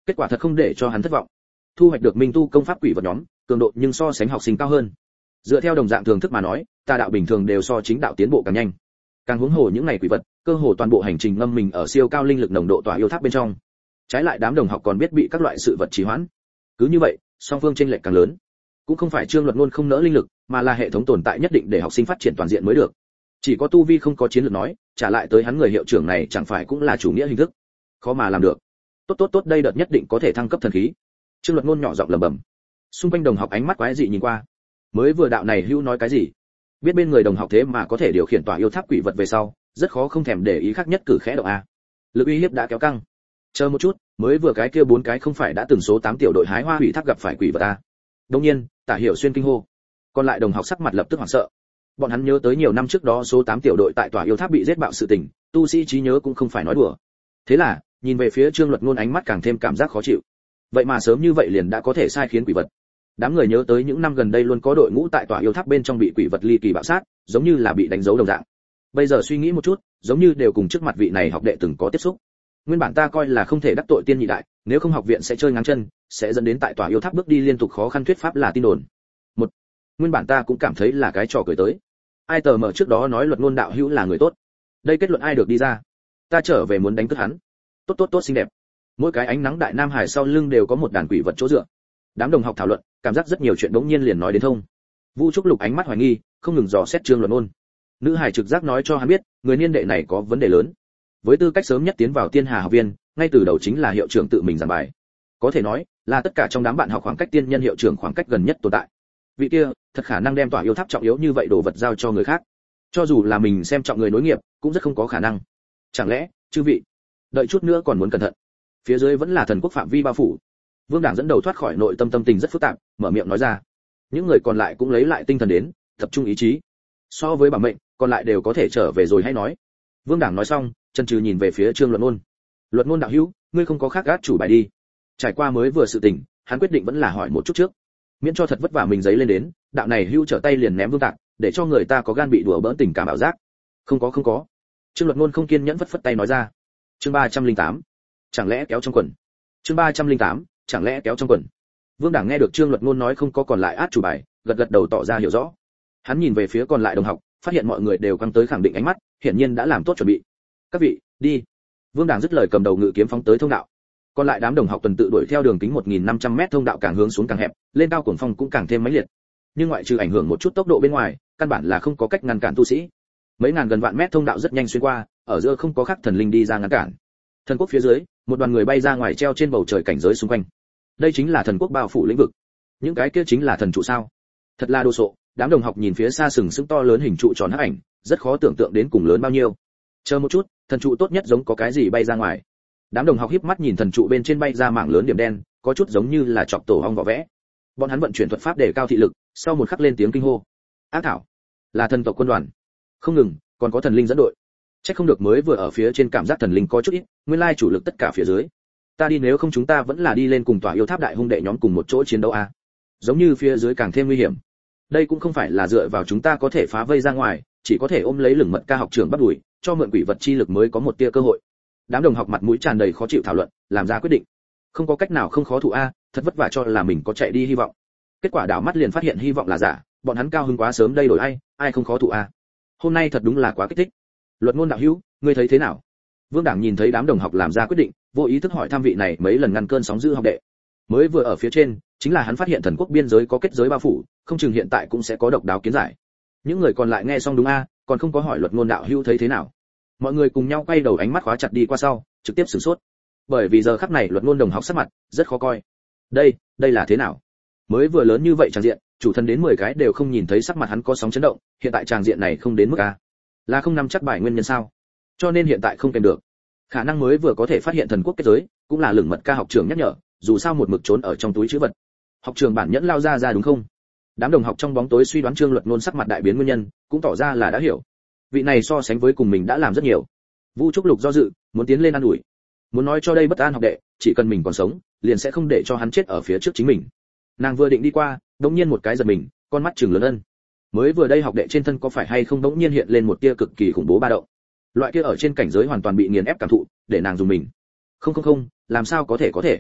Kết quả thật không để cho hắn thất vọng. Thu hoạch được minh tu công pháp quỷ vật nhóm, cường độ nhưng so sánh học sinh cao hơn. Dựa theo đồng dạng thường thức mà nói, tà đạo bình thường đều so chính đạo tiến bộ càng nhanh. Càng huống hồ những này quỷ vật, cơ hồ toàn bộ hành trình ngâm mình ở siêu cao linh lực nồng độ tỏa yêu tháp bên trong. Trái lại đám đồng học còn biết bị các loại sự vật trì hoãn. Cứ như vậy, song phương chênh lệch càng lớn. Cũng không phải Trương Luật Ngôn không nỡ linh lực, mà là hệ thống tồn tại nhất định để học sinh phát triển toàn diện mới được. Chỉ có tu vi không có chiến lược nói, trả lại tới hắn người hiệu trưởng này chẳng phải cũng là chủ nghĩa hình thức. Khó mà làm được. Tốt, đây đợt nhất định có thể thăng cấp thần khí. Trương Luật Ngôn nhỏ giọng lẩm bẩm. Xung quanh đồng học ánh mắt quái dị nhìn qua. Mới vừa đạo này hữu nói cái gì? Biết bên người đồng học thế mà có thể điều khiển tỏa yêu tháp quỷ vật về sau, rất khó không thèm để ý khác nhất cử khẽ động a. Lực uy hiếp đã kéo căng. Chờ một chút, mới vừa cái kia 4 cái không phải đã từng số 8 tiểu đội hái hoa hủy tháp gặp phải quỷ vật a. Đương nhiên, Tả Hiểu Xuyên kinh hô. Còn lại đồng học sắc mặt lập tức hoảng sợ. Bọn hắn nhớ tới nhiều năm trước đó số 8 tiểu đội tại tỏa yêu tháp bị giết bạo sự tình, tu sĩ trí nhớ cũng không phải nói đùa. Thế là, nhìn về phía Trương Luật Ngôn ánh mắt càng thêm cảm giác khó chịu. Vậy mà sớm như vậy liền đã có thể sai khiến quỷ vật. Đám người nhớ tới những năm gần đây luôn có đội ngũ tại tỏa yêu tháp bên trong bị quỷ vật ly kỳ bạo sát, giống như là bị đánh dấu đồng dạng. Bây giờ suy nghĩ một chút, giống như đều cùng trước mặt vị này học đệ từng có tiếp xúc. Nguyên bản ta coi là không thể đắc tội tiên nhị đại, nếu không học viện sẽ chơi ngáng chân, sẽ dẫn đến tại tỏa yêu tháp bước đi liên tục khó khăn thuyết pháp là tin đồn. Nguyên bản ta cũng cảm thấy là cái trò cười tới. Ai tờ mở trước đó nói Luật Ngôn đạo hữu là người tốt. Đây kết luận ai được đi ra? Ta trở về muốn đánh cướp hắn. Tốt xinh đẹp. Mỗi cái ánh nắng đại nam hải sau lưng đều có một đàn quỷ vật chỗ dựa. Đám đồng học thảo luận, cảm giác rất nhiều chuyện bỗng nhiên liền nói đến thông. Vu Trúc Lục ánh mắt hoài nghi, không ngừng dò xét Trương Luật Ngôn. Nữ hải trực giác nói cho hắn biết, người niên đệ này có vấn đề lớn. Với tư cách sớm nhất tiến vào Tiên Hà học viên, ngay từ đầu chính là hiệu trưởng tự mình giảng bài. Có thể nói, là tất cả trong đám bạn học khoảng cách tiên nhân hiệu trưởng khoảng cách gần nhất tồn tại. Vị kia, thật khả năng đem tỏa yêu tháp trọng yếu như vậy đồ vật giao cho người khác. Cho dù là mình xem trọng người nối nghiệp, cũng rất không có khả năng. Chẳng lẽ, chư vị, đợi chút nữa còn muốn cẩn thận. Phía dưới vẫn là thần quốc phạm vi bao phủ. Vương Đảng dẫn đầu thoát khỏi nội tâm tình rất phức tạp, mở miệng nói ra. Những người còn lại cũng lấy lại tinh thần đến, tập trung ý chí. So với bảo mệnh, còn lại đều có thể trở về rồi hay nói. Vương Đảng nói xong, chân trừ nhìn về phía Trương Luật Ngôn. Luật Ngôn đạo hữu, ngươi không có khác gác chủ bài đi. Trải qua mới vừa sự tình, hắn quyết định vẫn là hỏi một chút trước. Miễn cho thật vất vả mình giấy lên đến, đạo này hưu trở tay liền ném Vương Tạc, để cho người ta có gan bị đùa bỡn tình cảm ảo giác. Không có. Trương Luật Ngôn không kiên nhẫn phất tay nói ra. Chương 308. Chẳng lẽ kéo trong quần. Chương 308. Chẳng lẽ kéo trong quần. Vương Đảng nghe được Trương Luật Ngôn nói không có còn lại át chủ bài, gật đầu tỏ ra hiểu rõ. Hắn nhìn về phía còn lại đồng học, phát hiện mọi người đều căng tới khẳng định ánh mắt, hiển nhiên đã làm tốt chuẩn bị. Các vị, đi. Vương Đảng dứt lời cầm đầu ngự kiếm phóng tới thông đạo. Còn lại đám đồng học tuần tự đuổi theo đường kính 1.500m thông đạo càng hướng xuống càng hẹp, lên cao cuồng phong cũng càng thêm mãnh liệt. Nhưng ngoại trừ ảnh hưởng một chút tốc độ bên ngoài, căn bản là không có cách ngăn cản tu sĩ. Mấy ngàn gần vạn mét thông đạo rất nhanh xuyên qua, ở giữa không có khắc thần linh đi ra ngăn cản. Thần quốc phía dưới, một đoàn người bay ra ngoài treo trên bầu trời cảnh giới xung quanh. Đây chính là thần quốc bao phủ lĩnh vực. Những cái kia chính là thần trụ sao? Thật là đồ sộ. Đám đồng học nhìn phía xa sừng sững to lớn hình trụ tròn hắc ảnh, rất khó tưởng tượng đến cùng lớn bao nhiêu. Chờ một chút, thần trụ tốt nhất giống có cái gì bay ra ngoài. Đám đồng học híp mắt nhìn thần trụ bên trên bay ra mảng lớn điểm đen, có chút giống như là chọc tổ ong vỏ vẽ. Bọn hắn vận chuyển thuật pháp để cao thị lực, sau một khắc lên tiếng kinh hô. Ác thảo, là thần tộc quân đoàn. Không ngừng, còn có thần linh dẫn đội. Chắc không được mới vừa ở phía trên cảm giác thần linh có chút ít, nguyên lai chủ lực tất cả phía dưới. Ta đi nếu không chúng ta vẫn là đi lên cùng tỏa yêu tháp đại hung đệ nhóm cùng một chỗ chiến đấu a. Giống như phía dưới càng thêm nguy hiểm. Đây cũng không phải là dựa vào chúng ta có thể phá vây ra ngoài, chỉ có thể ôm lấy lửng mật ca học trưởng bắt đuổi, cho mượn quỷ vật chi lực mới có một tia cơ hội. Đám đồng học mặt mũi tràn đầy khó chịu thảo luận, làm ra quyết định. Không có cách nào không khó thụ a, thật vất vả cho là mình có chạy đi hy vọng. Kết quả đảo mắt liền phát hiện hy vọng là giả, bọn hắn cao hứng quá sớm đây đổi ai không khó thụ a. Hôm nay thật đúng là quá kích thích. Luật Ngôn đạo hữu, ngươi thấy thế nào? Vương Đảng nhìn thấy đám đồng học làm ra quyết định, vô ý thức hỏi thăm vị này mấy lần ngăn cơn sóng dữ học đệ. Mới vừa ở phía trên, chính là hắn phát hiện thần quốc biên giới có kết giới bao phủ, không chừng hiện tại cũng sẽ có độc đáo kiến giải. Những người còn lại nghe xong đúng a, còn không có hỏi Luật Ngôn đạo hữu thấy thế nào. Mọi người cùng nhau quay đầu ánh mắt khóa chặt đi qua sau, trực tiếp sửng sốt. Bởi vì giờ khắc này Luật Ngôn đồng học sắc mặt rất khó coi. Đây là thế nào? Mới vừa lớn như vậy tràng diện, chủ thần đến 10 cái đều không nhìn thấy sắc mặt hắn có sóng chấn động, hiện tại tràng diện này không đến mức a. Là không nắm chắc bài nguyên nhân sao? Cho nên hiện tại không kèm được. Khả năng mới vừa có thể phát hiện thần quốc kết giới, cũng là lửng mật ca học trưởng nhắc nhở, dù sao một mực trốn ở trong túi trữ vật. Học trưởng bản nhẫn lao ra đúng không? Đám đồng học trong bóng tối suy đoán Trương Luật Ngôn sắc mặt đại biến nguyên nhân, cũng tỏ ra là đã hiểu. Vị này so sánh với cùng mình đã làm rất nhiều. Vu Trúc Lục do dự, muốn tiến lên an ủi. Muốn nói cho đây bất an học đệ, chỉ cần mình còn sống, liền sẽ không để cho hắn chết ở phía trước chính mình. Nàng vừa định đi qua, đột nhiên một cái giật mình, con mắt trừng lớn ân. Mới vừa đây học đệ trên thân có phải hay không đột nhiên hiện lên một tia cực kỳ khủng bố ba động. Loại kia ở trên cảnh giới hoàn toàn bị nghiền ép cảm thụ, để nàng dùng mình. Không, làm sao có thể.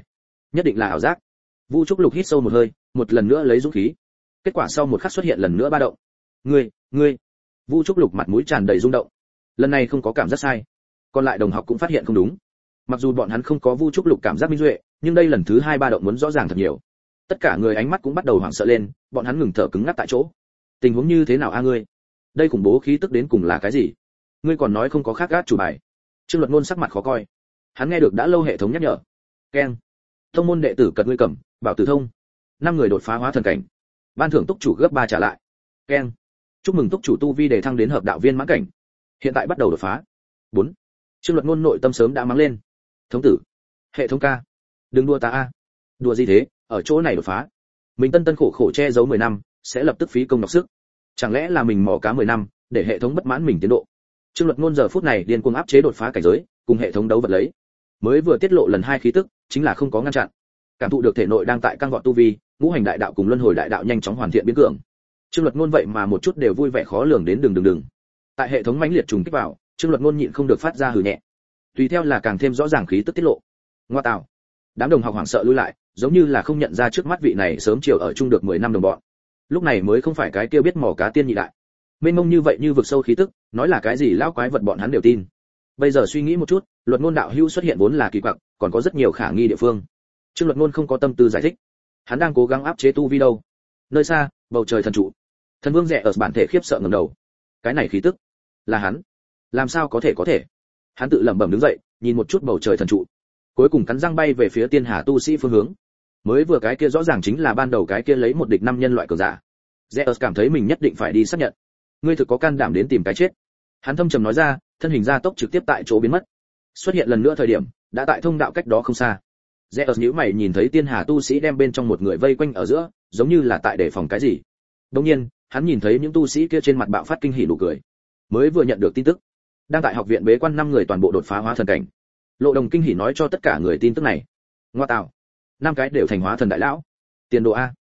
nhất định là ảo giác. Vu Trúc Lục hít sâu một hơi, một lần nữa lấy dũng khí. Kết quả sau một khắc xuất hiện lần nữa ba động. Ngươi. Vu Trúc Lục mặt mũi tràn đầy rung động. Lần này không có cảm giác sai. Còn lại đồng học cũng phát hiện không đúng. Mặc dù bọn hắn không có Vu Trúc Lục cảm giác minh duệ, nhưng đây lần thứ hai ba động muốn rõ ràng thật nhiều. Tất cả người ánh mắt cũng bắt đầu hoảng sợ lên, bọn hắn ngừng thở cứng ngắc tại chỗ. Tình huống như thế nào a ngươi? Đây khủng bố khí tức đến cùng là cái gì? Ngươi còn nói không có khác gác chủ bài. Trương Luật Ngôn sắc mặt khó coi. Hắn nghe được đã lâu hệ thống nhắc nhở. Keng. Thông môn đệ tử cật ngươi cẩm, bảo tử thông. 5 người đột phá hóa thần cảnh. Ban thưởng túc chủ gấp 3 trả lại. Keng. Chúc mừng túc chủ tu vi đề thăng đến hợp đạo viên mãn cảnh. Hiện tại bắt đầu đột phá. 4. Trương Luật Ngôn nội tâm sớm đã mắng lên. Thống tử, hệ thống ca, đừng đùa ta a. Đùa gì thế, ở chỗ này đột phá. Mình tân khổ khổ che giấu 10 năm, sẽ lập tức phí công nhọc sức. Chẳng lẽ là mình mò cá 10 năm, để hệ thống bất mãn mình tiến độ. Trương Luật Ngôn giờ phút này điên cuồng áp chế đột phá cảnh giới, cùng hệ thống đấu vật lấy. Mới vừa tiết lộ lần 2 khí tức, chính là không có ngăn chặn. Cảm thụ được thể nội đang tại căng vọt tu vi, ngũ hành đại đạo cùng luân hồi đại đạo nhanh chóng hoàn thiện biến cường. Trương Luật Ngôn vậy mà một chút đều vui vẻ khó lường đến đừng. Tại hệ thống mãnh liệt trùng kích vào, Trương Luật Ngôn nhịn không được phát ra hừ nhẹ. Tùy theo là càng thêm rõ ràng khí tức tiết lộ. Ngoa tạo. Đám đồng học hoảng sợ lùi lại, giống như là không nhận ra trước mắt vị này sớm chiều ở chung được 10 năm đồng bọn. Lúc này mới không phải cái kia biết mò cá tiên nhị đại. Mênh mông như vậy như vực sâu khí tức, nói là cái gì lão quái vật bọn hắn đều tin. Bây giờ suy nghĩ một chút, Luật Ngôn đạo hữu xuất hiện vốn là kỳ quặc, còn có rất nhiều khả nghi địa phương. Trương Luật Ngôn không có tâm tư giải thích. Hắn đang cố gắng áp chế tu vi đâu. Nơi xa, bầu trời thần trụ. Thần Vương Rẻ ở bản thể khiếp sợ ngẩng đầu. Cái này khí tức, là hắn? Làm sao có thể? Hắn tự lẩm bẩm đứng dậy, nhìn một chút bầu trời thần trụ. Cuối cùng cắn răng bay về phía Tiên Hà tu sĩ phương hướng. Mới vừa cái kia rõ ràng chính là ban đầu cái kia lấy một địch 5 nhân loại cường giả. Rẻ cảm thấy mình nhất định phải đi xác nhận. Ngươi thực có can đảm đến tìm cái chết. Hắn thâm trầm nói ra, thân hình gia tốc trực tiếp tại chỗ biến mất. Xuất hiện lần nữa thời điểm, đã tại thông đạo cách đó không xa. Rẽ nhíu mày nhìn thấy Tiên Hà tu sĩ đem bên trong một người vây quanh ở giữa, giống như là tại đề phòng cái gì. Đương nhiên, hắn nhìn thấy những tu sĩ kia trên mặt bạo phát kinh hỉ nụ cười. Mới vừa nhận được tin tức, đang tại học viện bế quan 5 người toàn bộ đột phá hóa thần cảnh. Lộ Đồng kinh hỉ nói cho tất cả người tin tức này. Ngoa tạo, 5 cái đều thành hóa thần đại lão. Tiền đồ a.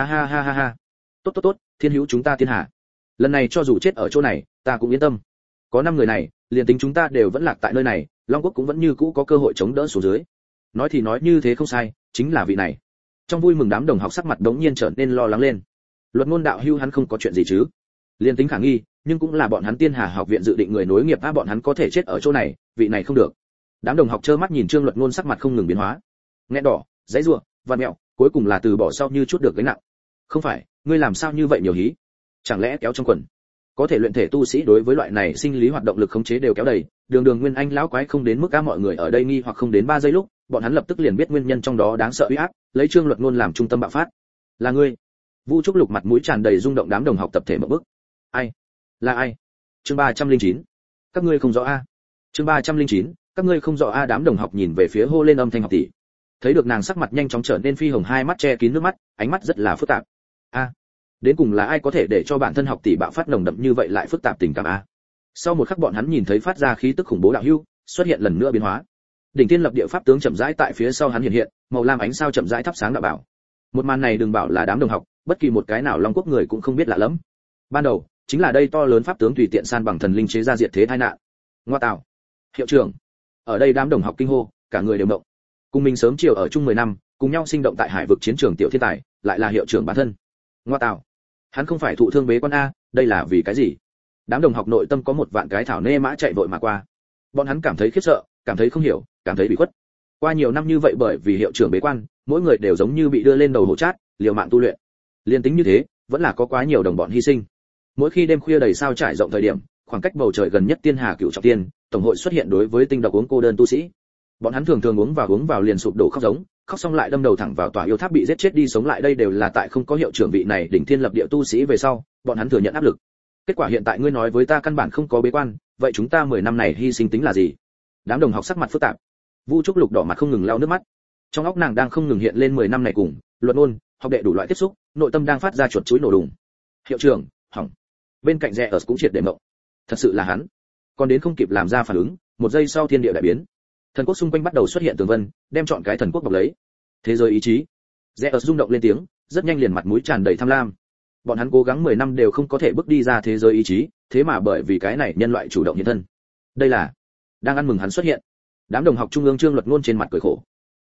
Ha. Tốt, thiên hữu chúng ta Tiên Hà. Lần này cho dù chết ở chỗ này, ta cũng yên tâm. Có 5 người này, liền tính chúng ta đều vẫn lạc tại nơi này, Long Quốc cũng vẫn như cũ có cơ hội chống đỡ xuống dưới. Nói thì nói như thế không sai, chính là vị này. Trong vui mừng đám đồng học sắc mặt đống nhiên trở nên lo lắng lên. Luật Ngôn đạo hưu hắn không có chuyện gì chứ? Liên tính khả nghi, nhưng cũng là bọn hắn Tiên Hà học viện dự định người nối nghiệp bọn hắn có thể chết ở chỗ này, vị này không được. Đám đồng học trơ mắt nhìn Trương Luật Ngôn sắc mặt không ngừng biến hóa, nghẹn đỏ, giãy giụa, vặn mẹo, cuối cùng là từ bỏ sau như chút được gánh nặng. Không phải, ngươi làm sao như vậy nhiều hí? Chẳng lẽ kéo trong quần? Có thể luyện thể tu sĩ đối với loại này sinh lý hoạt động lực khống chế đều kéo đầy, đường nguyên anh lão quái không đến mức các mọi người ở đây nghi hoặc không đến 3 giây lúc, bọn hắn lập tức liền biết nguyên nhân trong đó đáng sợ uy áp, lấy Trương Luật Ngôn làm trung tâm bạo phát. Là ngươi? Vu Trúc Lục mặt mũi tràn đầy rung động, đám đồng học tập thể mở bức. Ai? Là ai? Chương 309. Các ngươi không rõ a? Chương 309. Các ngươi không rõ a? Đám đồng học nhìn về phía hô lên âm thanh học tỷ. Thấy được nàng sắc mặt nhanh chóng trở nên phi hồng, hai mắt che kín nước mắt, ánh mắt rất là phức tạp. A, đến cùng là ai có thể để cho bản thân học tỷ bạo phát nồng đậm như vậy lại phức tạp tình cảm a? Sau một khắc bọn hắn nhìn thấy phát ra khí tức khủng bố đạo hưu xuất hiện lần nữa biến hóa. Đỉnh Thiên Lập Địa pháp tướng chậm rãi tại phía sau hắn hiện hiện, màu lam ánh sao chậm rãi thắp sáng đạo bảo. Một màn này đừng bảo là đám đồng học, bất kỳ một cái nào Long Quốc người cũng không biết lạ lắm. Ban đầu chính là đây to lớn pháp tướng tùy tiện san bằng thần linh chế ra diệt thế tai nạn. Ngoa tạo, hiệu trưởng! Ở đây đám đồng học kinh hô, cả người đều động. Cùng mình sớm chiều ở chung 10 năm, cùng nhau sinh động tại hải vực chiến trường tiểu thiên tài, lại là hiệu trưởng bản thân. Ngoa tạo, hắn không phải thụ thương bế quan a, đây là vì cái gì? Đám đồng học nội tâm có một vạn cái thảo nê mã chạy vội mà qua. Bọn hắn cảm thấy khiếp sợ, cảm thấy không hiểu, cảm thấy bị khuất. Qua nhiều năm như vậy bởi vì hiệu trưởng bế quan, mỗi người đều giống như bị đưa lên đầu hổ chát, liều mạng tu luyện. Liên tính như thế, vẫn là có quá nhiều đồng bọn hy sinh. Mỗi khi đêm khuya đầy sao trải rộng thời điểm, khoảng cách bầu trời gần nhất Tiên Hà Cửu Trọng Tiên, tổng hội xuất hiện đối với tinh độc uống cô đơn tu sĩ. Bọn hắn thường uống vào liền sụp đổ khóc giống, khóc xong lại đâm đầu thẳng vào tòa yêu tháp bị giết chết đi sống lại, đây đều là tại không có hiệu trưởng vị này đỉnh thiên lập địa tu sĩ về sau, bọn hắn thừa nhận áp lực. Kết quả hiện tại ngươi nói với ta căn bản không có bế quan, vậy chúng ta 10 năm này hy sinh tính là gì? Đám đồng học sắc mặt phức tạp. Vu Trúc Lục đỏ mặt không ngừng lau nước mắt. Trong óc nàng đang không ngừng hiện lên 10 năm này cùng Luật Ngôn, học đệ đủ loại tiếp xúc, nội tâm đang phát ra chuột chuối nổ đùng. Hiệu trưởng, hỏng. Bên cạnh Rẻ cũng triệt để mộng. Thật sự là hắn. Còn đến không kịp làm ra phản ứng, một giây sau thiên địa đại biến. Thần quốc xung quanh bắt đầu xuất hiện tường vân, đem chọn cái thần quốc bọc lấy. Thế giới ý chí. Rẽ rung động lên tiếng, rất nhanh liền mặt mũi tràn đầy tham lam. Bọn hắn cố gắng 10 năm đều không có thể bước đi ra thế giới ý chí, thế mà bởi vì cái này nhân loại chủ động hiện thân. Đây là đang ăn mừng hắn xuất hiện. Đám đồng học trung ương Trương Luật Ngôn trên mặt cười khổ.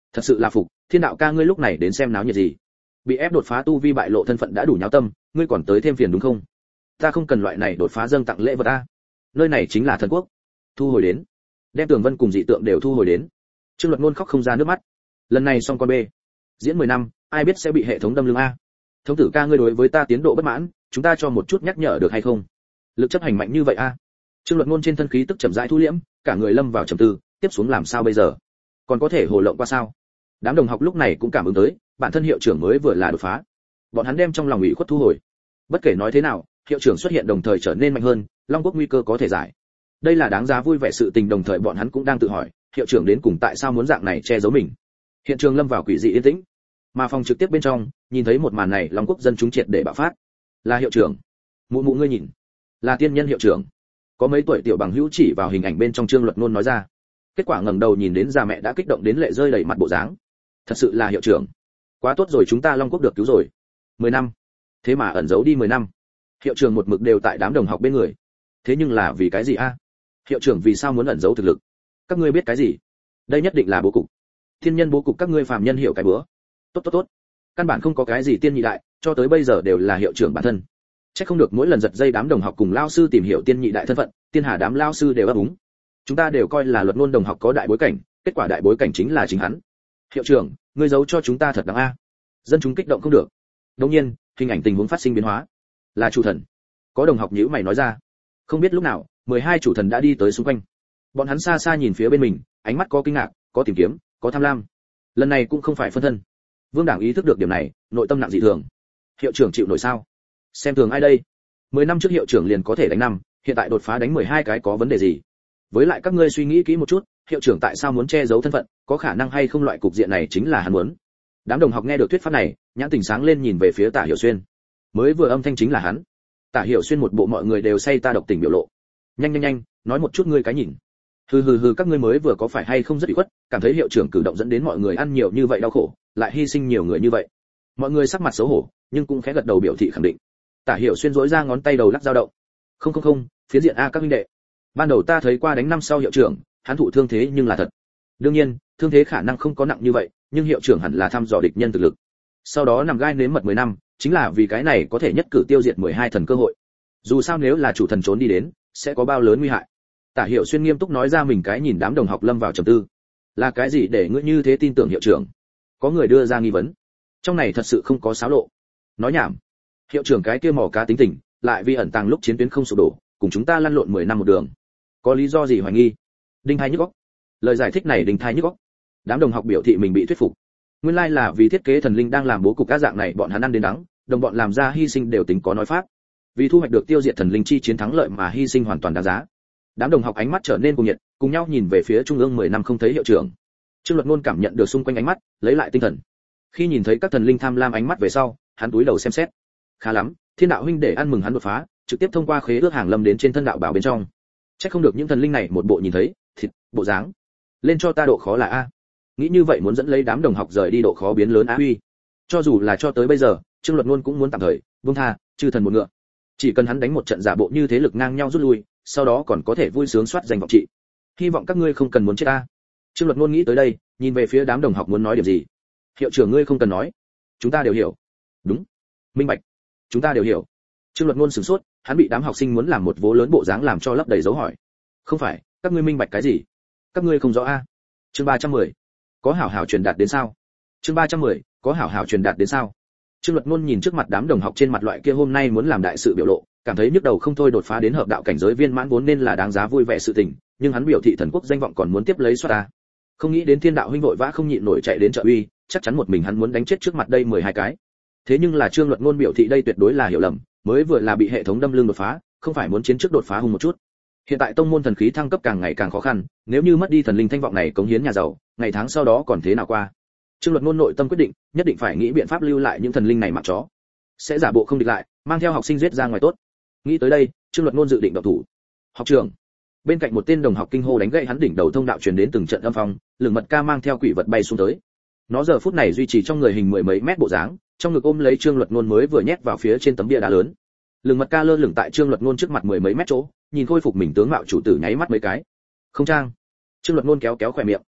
Thật sự là phục, Thiên đạo ca ngươi lúc này đến xem náo nhiệt gì? Bị ép đột phá tu vi bại lộ thân phận đã đủ nháo tâm, ngươi còn tới thêm phiền đúng không? Ta không cần loại này đột phá dâng tặng lễ vật a. Nơi này chính là thần quốc. Thu hồi đến. Đem tường vân cùng dị tượng đều thu hồi đến. Trương Luật Nôn khóc không ra nước mắt. Lần này xong con bê. Diễn 10 năm, ai biết sẽ bị hệ thống đâm lưng a. Thống tử ca ngươi đối với ta tiến độ bất mãn, chúng ta cho một chút nhắc nhở được hay không? Lực chấp hành mạnh như vậy a. Trương Luật Nôn trên thân khí tức chậm rãi thu liễm, cả người lâm vào trầm tư, tiếp xuống làm sao bây giờ? Còn có thể hồ lộng qua sao? Đám đồng học lúc này cũng cảm ứng tới, bản thân hiệu trưởng mới vừa là đột phá. Bọn hắn đem trong lòng ủy khuất thu hồi. Bất kể nói thế nào, hiệu trưởng xuất hiện đồng thời trở nên mạnh hơn, Long Quốc nguy cơ có thể giải. Đây là đáng giá vui vẻ sự tình, đồng thời bọn hắn cũng đang tự hỏi, hiệu trưởng đến cùng tại sao muốn dạng này che giấu mình. Hiện trường lâm vào quỷ dị yên tĩnh, mà phòng trực tiếp bên trong, nhìn thấy một màn này, Long Quốc dân chúng triệt để bạo phát. Là hiệu trưởng. Mụ mụ ngươi nhìn, là tiên nhân hiệu trưởng. Có mấy tuổi tiểu bằng hữu chỉ vào hình ảnh bên trong Trương Luật Nôn nói ra. Kết quả ngẩng đầu nhìn đến già mẹ đã kích động đến lệ rơi đầy mặt bộ dáng. Thật sự là hiệu trưởng. Quá tốt rồi, chúng ta Long Quốc được cứu rồi. 10 năm. Thế mà ẩn giấu đi 10 năm. Hiệu trưởng một mực đều tại đám đồng học bên người. Thế nhưng là vì cái gì a? Hiệu trưởng vì sao muốn ẩn giấu thực lực? Các ngươi biết cái gì? Đây nhất định là bố cục. Thiên nhân bố cục, các ngươi phàm nhân hiểu cái bữa. Tốt. Căn bản không có cái gì tiên nhị đại, cho tới bây giờ đều là hiệu trưởng bản thân. Chắc không được mỗi lần giật dây đám đồng học cùng lao sư tìm hiểu tiên nhị đại thân phận, tiên hà đám lao sư đều ấp úng. Chúng ta đều coi là Luật Nôn đồng học có đại bối cảnh, kết quả đại bối cảnh chính là chính hắn. Hiệu trưởng, ngươi giấu cho chúng ta thật đáng a. Dân chúng kích động không được. Đương nhiên, hình ảnh tình huống phát sinh biến hóa. Là chủ thần. Có đồng học nhíu mày nói ra. Không biết lúc nào, 12 chủ thần đã đi tới xung quanh. Bọn hắn xa xa nhìn phía bên mình, ánh mắt có kinh ngạc, có tìm kiếm, có tham lam. Lần này cũng không phải phân thân. Vương Đảng ý thức được điểm này, nội tâm nặng dị thường. Hiệu trưởng chịu nổi sao? Xem thường ai đây? 10 năm trước hiệu trưởng liền có thể đánh 5, hiện tại đột phá đánh 12 cái có vấn đề gì? Với lại các ngươi suy nghĩ kỹ một chút, hiệu trưởng tại sao muốn che giấu thân phận, có khả năng hay không loại cục diện này chính là hắn muốn. Đám đồng học nghe được thuyết pháp này, nhãn tình sáng lên nhìn về phía Tả Hiểu Xuyên. Mới vừa âm thanh chính là hắn. Tả Hiểu Xuyên một bộ mọi người đều say ta độc tình biểu lộ. Nhanh, nói một chút ngươi cái nhìn. Hừ, các ngươi mới vừa có phải hay không rất bị khuất, cảm thấy hiệu trưởng cử động dẫn đến mọi người ăn nhiều như vậy đau khổ, lại hy sinh nhiều người như vậy. Mọi người sắc mặt xấu hổ, nhưng cũng khẽ gật đầu biểu thị khẳng định. Tả Hiểu Xuyên rỗi ra ngón tay đầu lắc dao động. Không, phía diện a các huynh đệ. Ban đầu ta thấy qua đánh 5 sau hiệu trưởng, hắn thụ thương thế nhưng là thật. Đương nhiên, thương thế khả năng không có nặng như vậy, nhưng hiệu trưởng hẳn là thăm dò địch nhân thực lực. Sau đó nằm gai nếm mật 10 năm, chính là vì cái này có thể nhất cử tiêu diệt 12 thần cơ hội. Dù sao nếu là chủ thần trốn đi đến, sẽ có bao lớn nguy hại. Tả Hiểu Xuyên nghiêm túc nói ra mình cái nhìn, đám đồng học lâm vào trầm tư. Là cái gì để ngươi như thế tin tưởng hiệu trưởng? Có người đưa ra nghi vấn. Trong này thật sự không có xáo lộ. Nói nhảm. Hiệu trưởng cái kia mỏ cá tính tình, lại vì ẩn tàng lúc chiến tuyến không sụp đổ, cùng chúng ta lăn lộn 10 năm một đường. Có lý do gì hoài nghi? Đinh Thái nhức óc. Lời giải thích này Đinh Thái nhức óc. Đám đồng học biểu thị mình bị thuyết phục. Nguyên lai là vì thiết kế thần linh đang làm bố cục các dạng này, bọn hắn ăn đến đắng, đồng bọn làm ra hy sinh đều tính có nói pháp. Vì thu hoạch được tiêu diệt thần linh chi chiến thắng lợi mà hy sinh hoàn toàn đáng giá. Đám đồng học ánh mắt trở nên cuồng nhiệt, cùng nhau nhìn về phía trung ương 10 năm không thấy hiệu trưởng. Trương Luật Nôn cảm nhận được xung quanh ánh mắt, lấy lại tinh thần. Khi nhìn thấy các thần linh tham lam ánh mắt về sau, hắn cúi đầu xem xét. Khá lắm, Thiên đạo huynh để ăn mừng hắn đột phá, trực tiếp thông qua khế ước hàng lâm đến trên thân đạo bảo bên trong. Chắc không được những thần linh này một bộ nhìn thấy, thịt, bộ dáng. Lên cho ta độ khó là a. Nghĩ như vậy muốn dẫn lấy đám đồng học rời đi độ khó biến lớn á uy. Cho dù là cho tới bây giờ, Trương Luật Nôn cũng muốn tạm thời buông tha, chư thần một ngựa. Chỉ cần hắn đánh một trận giả bộ như thế lực ngang nhau rút lui, sau đó còn có thể vui sướng soát giành vọng trị. Hy vọng các ngươi không cần muốn chết ta. Trương Luật Nôn nghĩ tới đây, nhìn về phía đám đồng học muốn nói điểm gì. Hiệu trưởng ngươi không cần nói, chúng ta đều hiểu. Đúng, minh bạch, chúng ta đều hiểu. Trương Luật Nôn sửng sốt, hắn bị đám học sinh muốn làm một vố lớn bộ dáng làm cho lấp đầy dấu hỏi. Không phải, các ngươi minh bạch cái gì? Các ngươi không rõ a? Chương 310. Có hảo hảo truyền đạt đến sao? Chương 310. Có hảo hảo truyền đạt đến sao? Trương Luật Nôn nhìn trước mặt đám đồng học trên mặt loại kia hôm nay muốn làm đại sự biểu lộ, cảm thấy nhức đầu không thôi. Đột phá đến hợp đạo cảnh giới viên mãn vốn nên là đáng giá vui vẻ sự tình, nhưng hắn biểu thị thần quốc danh vọng còn muốn tiếp lấy xoát ta. Không nghĩ đến Thiên đạo huynh vội vã không nhịn nổi chạy đến trợ uy, chắc chắn một mình hắn muốn đánh chết trước mặt đây 12 cái. Thế nhưng là Trương Luật Nôn biểu thị đây tuyệt đối là hiểu lầm, mới vừa là bị hệ thống đâm lưng đột phá, không phải muốn chiến trước đột phá hung một chút. Hiện tại tông môn thần khí thăng cấp càng ngày càng khó khăn, nếu như mất đi thần linh thanh vọng này cống hiến nhà giàu, ngày tháng sau đó còn thế nào qua. Trương Luật Nôn nội tâm quyết định, nhất định phải nghĩ biện pháp lưu lại những thần linh này mặc chó. Sẽ giả bộ không địch lại, mang theo học sinh giết ra ngoài tốt. Nghĩ tới đây, Trương Luật Nôn dự định động thủ. Học trưởng. Bên cạnh một tên đồng học kinh hô đánh gậy hắn, đỉnh đầu thông đạo truyền đến từng trận âm phong, Lừng Mật Ca mang theo quỷ vật bay xuống tới. Nó giờ phút này duy trì trong người hình mười mấy mét bộ dáng, trong ngực ôm lấy Trương Luật Nôn mới vừa nhét vào phía trên tấm bia đá lớn. Lừng Mật Ca lơ lửng tại Trương Luật Nôn trước mặt mười mấy mét chỗ, nhìn khôi phục mình tướng mạo chủ tử nháy mắt mấy cái. Không trang. Trương Luật Nôn kéo kéo khỏe miệng.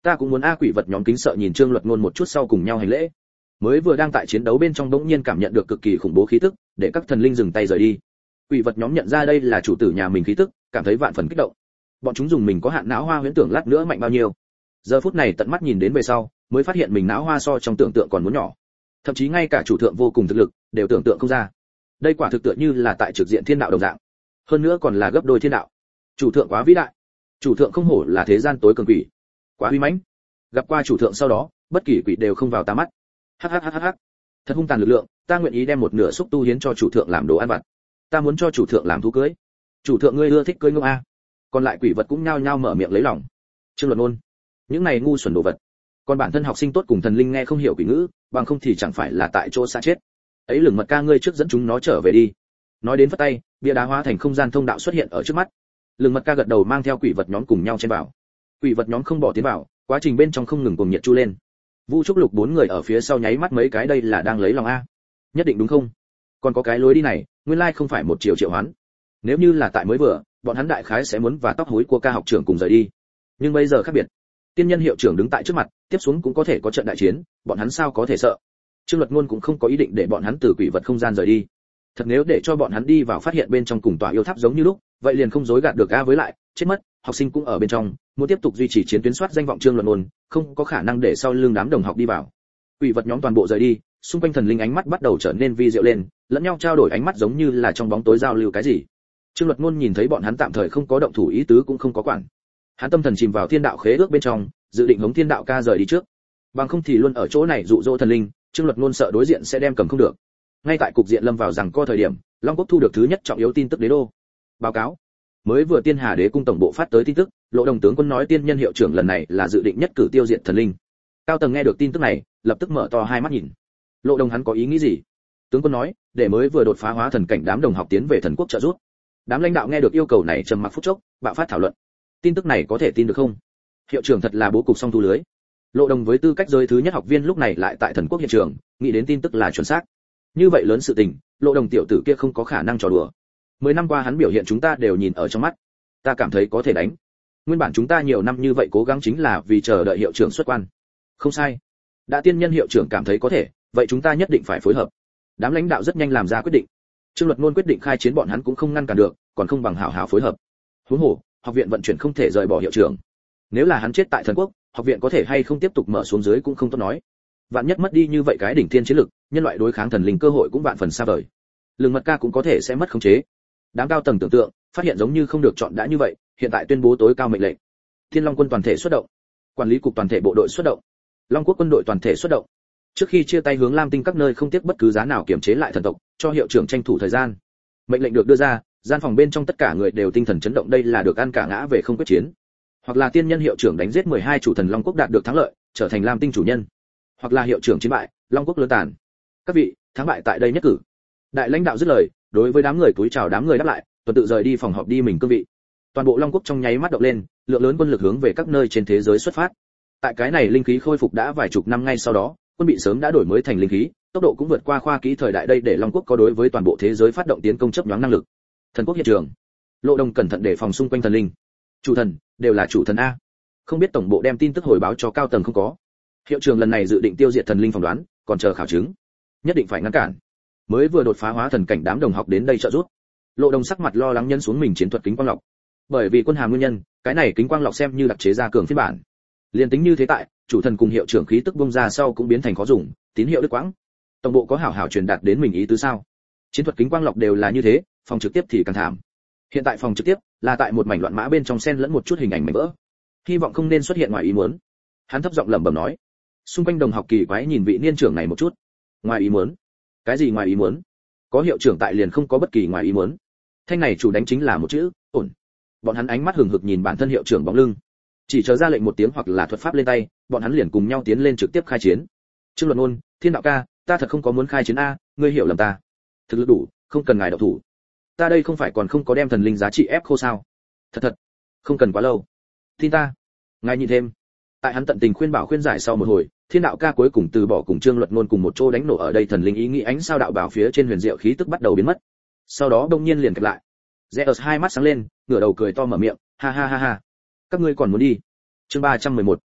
Ta cũng muốn a. Quỷ vật nhóm kính sợ nhìn Trương Luật Ngôn một chút sau cùng nhau hành lễ. Mới vừa đang tại chiến đấu bên trong đống nhiên cảm nhận được cực kỳ khủng bố khí tức, để các thần linh dừng tay rời đi. Quỷ vật nhóm nhận ra đây là chủ tử nhà mình khí tức, cảm thấy vạn phần kích động. Bọn chúng dùng mình có hạn não hoa huyễn tưởng lát nữa mạnh bao nhiêu. Giờ phút này tận mắt nhìn đến về sau, mới phát hiện mình não hoa so trong tưởng tượng còn muốn nhỏ. Thậm chí ngay cả chủ thượng vô cùng thực lực, đều tưởng tượng không ra. Đây quả thực tựa như là tại trực diện thiên đạo đồng dạng. Hơn nữa còn là gấp đôi thiên đạo. Chủ thượng quá vĩ đại. Chủ thượng không hổ là thế gian tối cường quỷ. Quá uy mãnh. Gặp qua chủ thượng sau đó, bất kỳ quỷ đều không vào ta mắt. Hắc. Thật hung tàn lực lượng, ta nguyện ý đem một nửa xúc tu hiến cho chủ thượng làm đồ ăn vặt. Ta muốn cho chủ thượng làm thú cưới. Chủ thượng ngươi ưa thích cưới ngông a. Còn lại quỷ vật cũng nhao nhao mở miệng lấy lòng. Trương Luật Ngôn, những này ngu xuẩn đồ vật. Còn bản thân học sinh tốt cùng thần linh nghe không hiểu quỷ ngữ, bằng không thì chẳng phải là tại chỗ xã chết. Ấy Lừng Mật ca ngươi trước dẫn chúng nó trở về đi. Nói đến phất tay, bia đá hóa thành không gian thông đạo xuất hiện ở trước mắt. Lừng Mật ca gật đầu mang theo quỷ vật nhóm cùng nhau chen vào. Quỷ vật nhóm không bỏ tiến vào, quá trình bên trong không ngừng cuồng nhiệt chu lên. Vu Trúc Lục bốn người ở phía sau nháy mắt mấy cái đây là đang lấy lòng a. Nhất định đúng không? Còn có cái lối đi này, nguyên lai không phải một triệu hoán. Nếu như là tại mới vừa, bọn hắn đại khái sẽ muốn và tóc hối của ca học trưởng cùng rời đi. Nhưng bây giờ khác biệt. Tiên nhân hiệu trưởng đứng tại trước mặt, tiếp xuống cũng có thể có trận đại chiến, bọn hắn sao có thể sợ? Trương Luật Ngôn cũng không có ý định để bọn hắn từ quỷ vật không gian rời đi. Thật nếu để cho bọn hắn đi vào phát hiện bên trong cùng tòa yêu tháp giống như lúc, vậy liền không dối gạt được a. Với lại, chết mất, học sinh cũng ở bên trong, muốn tiếp tục duy trì chiến tuyến soát danh vọng Trương Luật Ngôn, không có khả năng để sau lưng đám đồng học đi vào. Quỷ vật nhóm toàn bộ rời đi, xung quanh thần linh ánh mắt bắt đầu trở nên vi diệu lên, lẫn nhau trao đổi ánh mắt giống như là trong bóng tối giao lưu cái gì. Trương Luật Ngôn nhìn thấy bọn hắn tạm thời không có động thủ ý tứ cũng không có quản. Hắn tâm thần chìm vào thiên đạo khế ước bên trong, dự định hống thiên đạo ca rời đi trước. Bằng không thì luôn ở chỗ này dụ dỗ thần linh, Trương Luật Ngôn sợ đối diện sẽ đem cầm không được. Ngay tại cục diện lâm vào rằng co thời điểm, Long Quốc thu được thứ nhất trọng yếu tin tức đế đô. Báo cáo, mới vừa Tiên Hà Đế cung tổng bộ phát tới tin tức, Lộ Đồng tướng quân nói tiên nhân hiệu trưởng lần này là dự định nhất cử tiêu diệt thần linh. Cao tầng nghe được tin tức này, lập tức mở to hai mắt nhìn. Lộ Đồng hắn có ý nghĩ gì? Tướng quân nói, để mới vừa đột phá hóa thần cảnh đám đồng học tiến về thần quốc trợ giúp. Đám lãnh đạo nghe được yêu cầu này trầm mặc phút chốc, bạo phát thảo luận. Tin tức này có thể tin được không? Hiệu trưởng thật là bố cục song thu lưới. Lộ Đồng với tư cách giới thứ nhất học viên lúc này lại tại thần quốc hiện trường, nghĩ đến tin tức là chuẩn xác. Như vậy lớn sự tình, Lộ Đồng tiểu tử kia không có khả năng trò đùa. 10 năm qua hắn biểu hiện chúng ta đều nhìn ở trong mắt. Ta cảm thấy có thể đánh. Nguyên bản chúng ta nhiều năm như vậy cố gắng chính là vì chờ đợi hiệu trưởng xuất quan. Không sai. Đã tiên nhân hiệu trưởng cảm thấy có thể, vậy chúng ta nhất định phải phối hợp. Đám lãnh đạo rất nhanh làm ra quyết định. Trương Luật Ngôn quyết định khai chiến bọn hắn cũng không ngăn cản được, còn không bằng hảo hảo phối hợp. Huống hồ, học viện vận chuyển không thể rời bỏ hiệu trưởng. Nếu là hắn chết tại thần quốc, học viện có thể hay không tiếp tục mở xuống dưới cũng không tốt nói. Vạn nhất mất đi như vậy cái đỉnh thiên chiến lực, nhân loại đối kháng thần linh cơ hội cũng vạn phần xa vời. Lừng Mật ca cũng có thể sẽ mất khống chế. Đám cao tầng tưởng tượng, phát hiện giống như không được chọn đã như vậy, hiện tại tuyên bố tối cao mệnh lệnh. Thiên Long quân toàn thể xuất động, quản lý cục toàn thể bộ đội xuất động, Long Quốc quân đội toàn thể xuất động. Trước khi chia tay hướng Lam Tinh các nơi không tiếc bất cứ giá nào kiểm chế lại thần tộc, cho hiệu trưởng tranh thủ thời gian. Mệnh lệnh được đưa ra, gian phòng bên trong tất cả người đều tinh thần chấn động, đây là được ăn cả ngã về không quyết chiến. Hoặc là tiên nhân hiệu trưởng đánh giết 12 chủ thần Long Quốc đạt được thắng lợi, trở thành Lam Tinh chủ nhân. Hoặc là hiệu trưởng chiến bại, Long Quốc lớn tàn. Các vị, thắng bại tại đây nhất cử. Đại lãnh đạo dứt lời, đối với đám người túi chào đám người đáp lại, tuần tự rời đi phòng họp đi mình cương vị. Toàn bộ Long Quốc trong nháy mắt động lên, lượng lớn quân lực hướng về các nơi trên thế giới xuất phát. Tại cái này linh khí khôi phục đã vài chục năm ngay sau đó, quân bị sớm đã đổi mới thành linh khí, tốc độ cũng vượt qua khoa kỹ thời đại, đây để Long Quốc có đối với toàn bộ thế giới phát động tiến công chấp nhoáng năng lực. Thần quốc hiện trường, Lộ Đồng cẩn thận đề phòng xung quanh thần linh. Chủ thần, đều là chủ thần a. Không biết tổng bộ đem tin tức hồi báo cho cao tầng không có. Hiệu trưởng lần này dự định tiêu diệt thần linh phỏng đoán, còn chờ khảo chứng. Nhất định phải ngăn cản. Mới vừa đột phá hóa thần cảnh đám đồng học đến đây trợ giúp. Lộ Đồng sắc mặt lo lắng nhân xuống mình chiến thuật kính quang lọc. Bởi vì quân hàm nguyên nhân, cái này kính quang lọc xem như đặc chế ra cường phiên bản. Liên tính như thế tại, chủ thần cùng hiệu trưởng khí tức bung ra sau cũng biến thành khó dùng, tín hiệu đứt quãng. Tổng bộ có hảo hảo truyền đạt đến mình ý tứ sao? Chiến thuật kính quang lọc đều là như thế, phòng trực tiếp thì càng thảm. Hiện tại phòng trực tiếp là tại một mảnh loạn mã bên trong xen lẫn một chút hình ảnh mảnh vỡ. Hy vọng không nên xuất hiện ngoài ý muốn. Hắn thấp giọng lẩm bẩm nói. Xung quanh đồng học kỳ quái nhìn vị niên trưởng này một chút. Ngoài ý muốn? Cái gì ngoài ý muốn? Có hiệu trưởng tại liền không có bất kỳ ngoài ý muốn. Thanh này chủ đánh chính là một chữ, ổn. Bọn hắn ánh mắt hừng hực nhìn bản thân hiệu trưởng bóng lưng. Chỉ chờ ra lệnh một tiếng hoặc là thuật pháp lên tay, bọn hắn liền cùng nhau tiến lên trực tiếp khai chiến. Trương Luật Ngôn, Thiên Đạo ca, ta thật không có muốn khai chiến a, ngươi hiểu lầm ta. Thực lực đủ, không cần ngài động thủ. Ta đây không phải còn không có đem thần linh giá trị ép khô sao? Thật, không cần quá lâu. Tin ta. Ngài nhìn thêm. Tại hắn tận tình khuyên bảo khuyên giải sau một hồi, Thiên Đạo ca cuối cùng từ bỏ cùng Trương Luật Ngôn cùng một chỗ đánh nổ ở đây thần linh ý nghĩ ánh sao đạo bảo phía trên huyền diệu khí tức bắt đầu biến mất. Sau đó đông nhiên liền kẹp lại. Zeus hai mắt sáng lên, ngửa đầu cười to mở miệng, ha ha ha ha. Các ngươi còn muốn đi? Chương 311.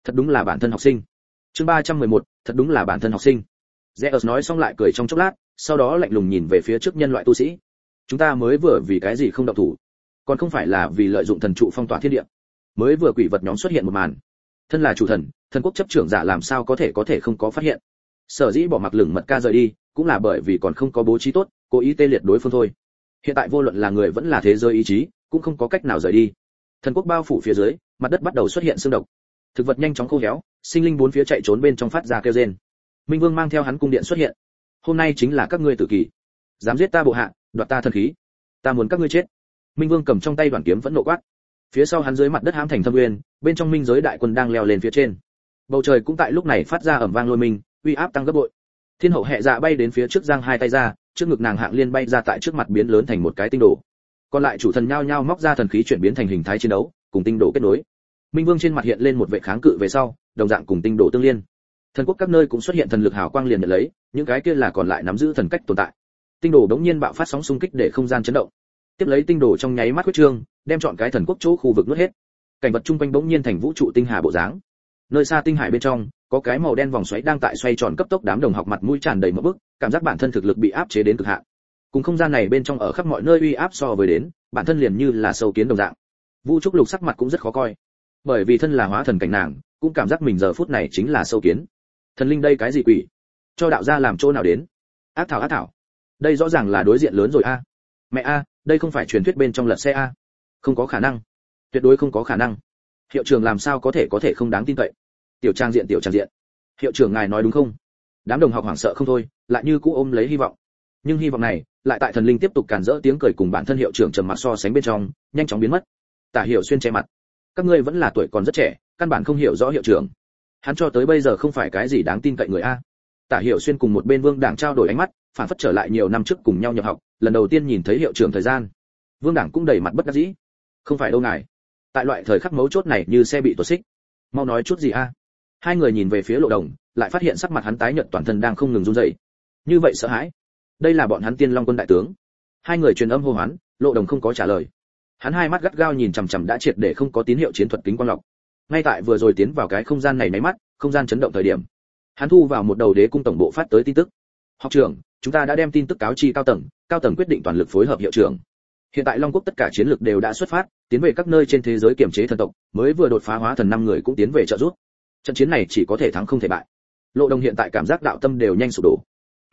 thật đúng là bản thân học sinh. Chương 311, thật đúng là bản thân học sinh. Zeus nói xong lại cười trong chốc lát, sau đó lạnh lùng nhìn về phía trước nhân loại tu sĩ. Chúng ta mới vừa vì cái gì không động thủ? Còn không phải là vì lợi dụng thần trụ phong tỏa thiên địa. Mới vừa quỷ vật nhóm xuất hiện một màn. Thân là chủ thần, thần quốc chấp trưởng giả làm sao có thể không có phát hiện. Sở dĩ bỏ mặc lửng mật ca rời đi, cũng là bởi vì còn không có bố trí tốt, cố ý tê liệt đối phương thôi. Hiện tại vô luận là người vẫn là thế giới ý chí, cũng không có cách nào rời đi. Thần quốc bao phủ phía dưới, mặt đất bắt đầu xuất hiện xương độc. Thực vật nhanh chóng khô héo, sinh linh bốn phía chạy trốn bên trong phát ra kêu rên. Minh Vương mang theo hắn cung điện xuất hiện. Hôm nay chính là các ngươi tử kỳ. Dám giết ta bộ hạ, đoạt ta thần khí. Ta muốn các ngươi chết. Minh Vương cầm trong tay đoàn kiếm vẫn nộ quát. Phía sau hắn dưới mặt đất hãm thành thâm nguyên, bên trong minh giới đại quân đang leo lên phía trên. Bầu trời cũng tại lúc này phát ra ầm vang lôi minh, uy áp tăng gấp bội. Thiên hậu hệ dạ bay đến phía trước giang hai tay ra, trước ngực nàng hạng liên bay ra tại trước mặt biến lớn thành một cái tinh đồ. Còn lại chủ thần nhao nhao móc ra thần khí chuyển biến thành hình thái chiến đấu, cùng tinh đồ kết nối. Minh Vương trên mặt hiện lên một vẻ kháng cự về sau, đồng dạng cùng tinh đồ tương liên. Thần quốc các nơi cũng xuất hiện thần lực hào quang liền nhận lấy, những cái kia là còn lại nắm giữ thần cách tồn tại. Tinh đồ đống nhiên bạo phát sóng xung kích để không gian chấn động. Tiếp lấy tinh đồ trong nháy mắt huyết trương, đem chọn cái thần quốc chỗ khu vực nuốt hết. Cảnh vật chung quanh bỗng nhiên thành vũ trụ tinh hà bộ dáng. Nơi xa tinh hải bên trong, có cái màu đen vòng xoáy đang tại xoay tròn cấp tốc, đám đồng học mặt mũi tràn đầy một bức, cảm giác bản thân thực lực bị áp chế đến cực hạn. Cùng không gian này bên trong ở khắp mọi nơi uy áp so với đến, bản thân liền như là sâu kiến đồng dạng. Vũ Trúc Lục sắc mặt cũng rất khó coi, bởi vì thân là hóa thần cảnh nàng, cũng cảm giác mình giờ phút này chính là sâu kiến. Thần linh đây cái gì quỷ? Cho đạo gia làm chỗ nào đến? Ác thảo, đây rõ ràng là đối diện lớn rồi a. Mẹ a, đây không phải truyền thuyết bên trong lật xe a. Không có khả năng, tuyệt đối không có khả năng. Hiệu trưởng làm sao có thể không đáng tin cậy? Tiểu trang diện, hiệu trưởng ngài nói đúng không? Đám đồng học hoảng sợ không thôi, lại như cũ ôm lấy hy vọng. Nhưng hy vọng này, lại tại thần linh tiếp tục cản rỡ tiếng cười cùng bản thân hiệu trưởng trầm mặc so sánh bên trong, nhanh chóng biến mất. Tả Hiểu Xuyên che mặt. Các ngươi vẫn là tuổi còn rất trẻ, căn bản không hiểu rõ hiệu trưởng. Hắn cho tới bây giờ không phải cái gì đáng tin cậy người a. Tả Hiểu Xuyên cùng một bên Vương Đảng trao đổi ánh mắt, phản phất trở lại nhiều năm trước cùng nhau nhập học, lần đầu tiên nhìn thấy hiệu trưởng thời gian. Vương Đảng cũng đầy mặt bất đắc dĩ. Không phải đâu ngài. Tại loại thời khắc mấu chốt này như xe bị tuột xích. Mau nói chút gì a? Hai người nhìn về phía Lộ Đồng, lại phát hiện sắc mặt hắn tái nhợt, toàn thân đang không ngừng run rẩy. Như vậy sợ hãi. Đây là bọn hắn Tiên Long quân đại tướng. Hai người truyền âm hô hoán, Lộ Đồng không có trả lời. Hắn hai mắt gắt gao nhìn chằm chằm đã triệt để không có tín hiệu chiến thuật kính quang lọc. Ngay tại vừa rồi tiến vào cái không gian này nháy mắt, không gian chấn động thời điểm, hắn thu vào một đầu đế cung tổng bộ phát tới tin tức. Học trưởng, chúng ta đã đem tin tức cáo chi cao tầng quyết định toàn lực phối hợp hiệu trưởng. Hiện tại Long quốc tất cả chiến lực đều đã xuất phát, tiến về các nơi trên thế giới kiểm chế thần tộc, mới vừa đột phá hóa thần 5 người cũng tiến về trợ giúp. Trận chiến này chỉ có thể thắng không thể bại. Lộ Đồng hiện tại cảm giác đạo tâm đều nhanh sụp đổ.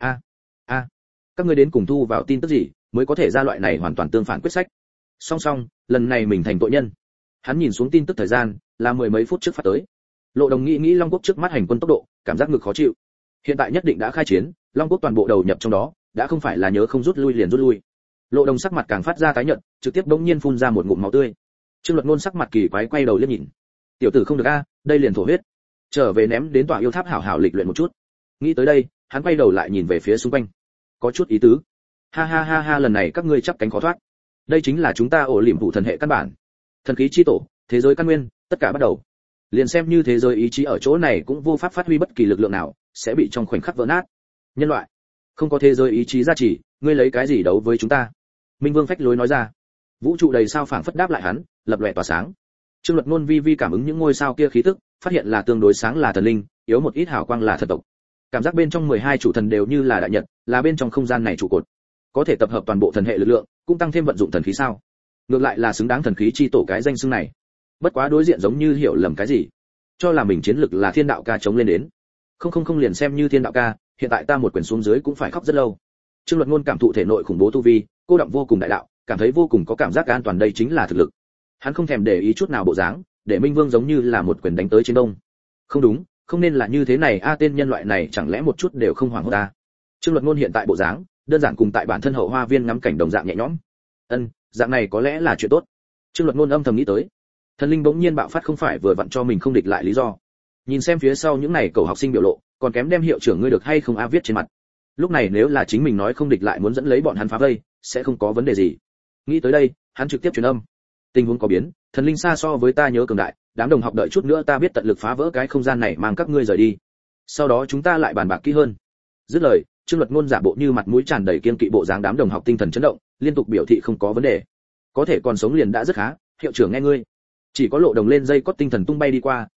Các ngươi đến cùng thu vào tin tức gì, mới có thể ra loại này hoàn toàn tương phản quyết sách. Song song, lần này mình thành tội nhân. Hắn nhìn xuống tin tức thời gian, là mười mấy phút trước phát tới. Lộ Đồng nghĩ Long quốc trước mắt hành quân tốc độ, cảm giác ngực khó chịu. Hiện tại nhất định đã khai chiến, Long quốc toàn bộ đầu nhập trong đó, đã không phải là nhớ không rút lui liền rút lui. Lộ Đồng sắc mặt càng phát ra tái nhợt, trực tiếp bỗng nhiên phun ra một ngụm máu tươi. Trương Luật Ngôn sắc mặt kỳ quái quay đầu liếc nhìn. Tiểu tử không được a, đây liền thổ huyết. Trở về ném đến tòa yêu tháp hảo hảo lịch luyện một chút. Nghĩ tới đây, hắn quay đầu lại nhìn về phía xung quanh. Có chút ý tứ. Ha, lần này các ngươi chắp cánh khó thoát. Đây chính là chúng ta ổ liệm vụ thần hệ căn bản. Thần khí chi tổ, thế giới căn nguyên, tất cả bắt đầu. Liền xem như thế giới ý chí ở chỗ này cũng vô pháp phát huy bất kỳ lực lượng nào, sẽ bị trong khoảnh khắc vỡ nát. Nhân loại, không có thế giới ý chí gia trì, ngươi lấy cái gì đấu với chúng ta? Minh Vương phách lối nói ra. Vũ trụ đầy sao phảng phất đáp lại hắn, lập lòe tỏa sáng. Trương Luật Ngôn vi cảm ứng những ngôi sao kia khí tức, phát hiện là tương đối sáng là thần linh, yếu một ít hào quang là thần tộc. Cảm giác bên trong 12 chủ thần đều như là đại nhật, là bên trong không gian này trụ cột. Có thể tập hợp toàn bộ thần hệ lực lượng, cũng tăng thêm vận dụng thần khí sao? Ngược lại là xứng đáng thần khí chi tổ cái danh xưng này. Bất quá đối diện giống như hiểu lầm cái gì, cho là mình chiến lực là Thiên Đạo ca chống lên đến. Không liền xem như Thiên Đạo ca, hiện tại ta một quyền xuống dưới cũng phải khóc rất lâu. Trương Luật Ngôn cảm thụ thể nội khủng bố tu vi, cô động vô cùng đại đạo, cảm thấy vô cùng có cảm giác an toàn, đây chính là thực lực. Hắn không thèm để ý chút nào bộ dáng, để Minh Vương giống như là một quyền đánh tới trên đông. Không đúng, không nên là như thế này a, tên nhân loại này chẳng lẽ một chút đều không hoảng hốt ta. Trương Luật Ngôn hiện tại bộ dáng, đơn giản cùng tại bản thân Hậu Hoa Viên ngắm cảnh đồng dạng nhẹ nhõm. Dạng này có lẽ là chuyện tốt. Trương Luật Ngôn âm thầm nghĩ tới. Thần linh bỗng nhiên bạo phát không phải vừa vặn cho mình không địch lại lý do. Nhìn xem phía sau những này cầu học sinh biểu lộ, còn kém đem hiệu trưởng ngươi được hay không a viết trên mặt. Lúc này nếu là chính mình nói không địch lại muốn dẫn lấy bọn hắn phá vây, sẽ không có vấn đề gì. Nghĩ tới đây, hắn trực tiếp truyền âm. Tình huống có biến, thần linh xa so với ta nhớ cường đại, đám đồng học đợi chút nữa ta biết tận lực phá vỡ cái không gian này mang các ngươi rời đi. Sau đó chúng ta lại bàn bạc kỹ hơn. Dứt lời, Trương Luật Ngôn giả bộ như mặt mũi tràn đầy kiên kỵ bộ dáng, đám đồng học tinh thần chấn động, liên tục biểu thị không có vấn đề. Có thể còn sống liền đã rất khá, hiệu trưởng nghe ngươi. Chỉ có Lộ Đồng lên dây cót tinh thần tung bay đi qua,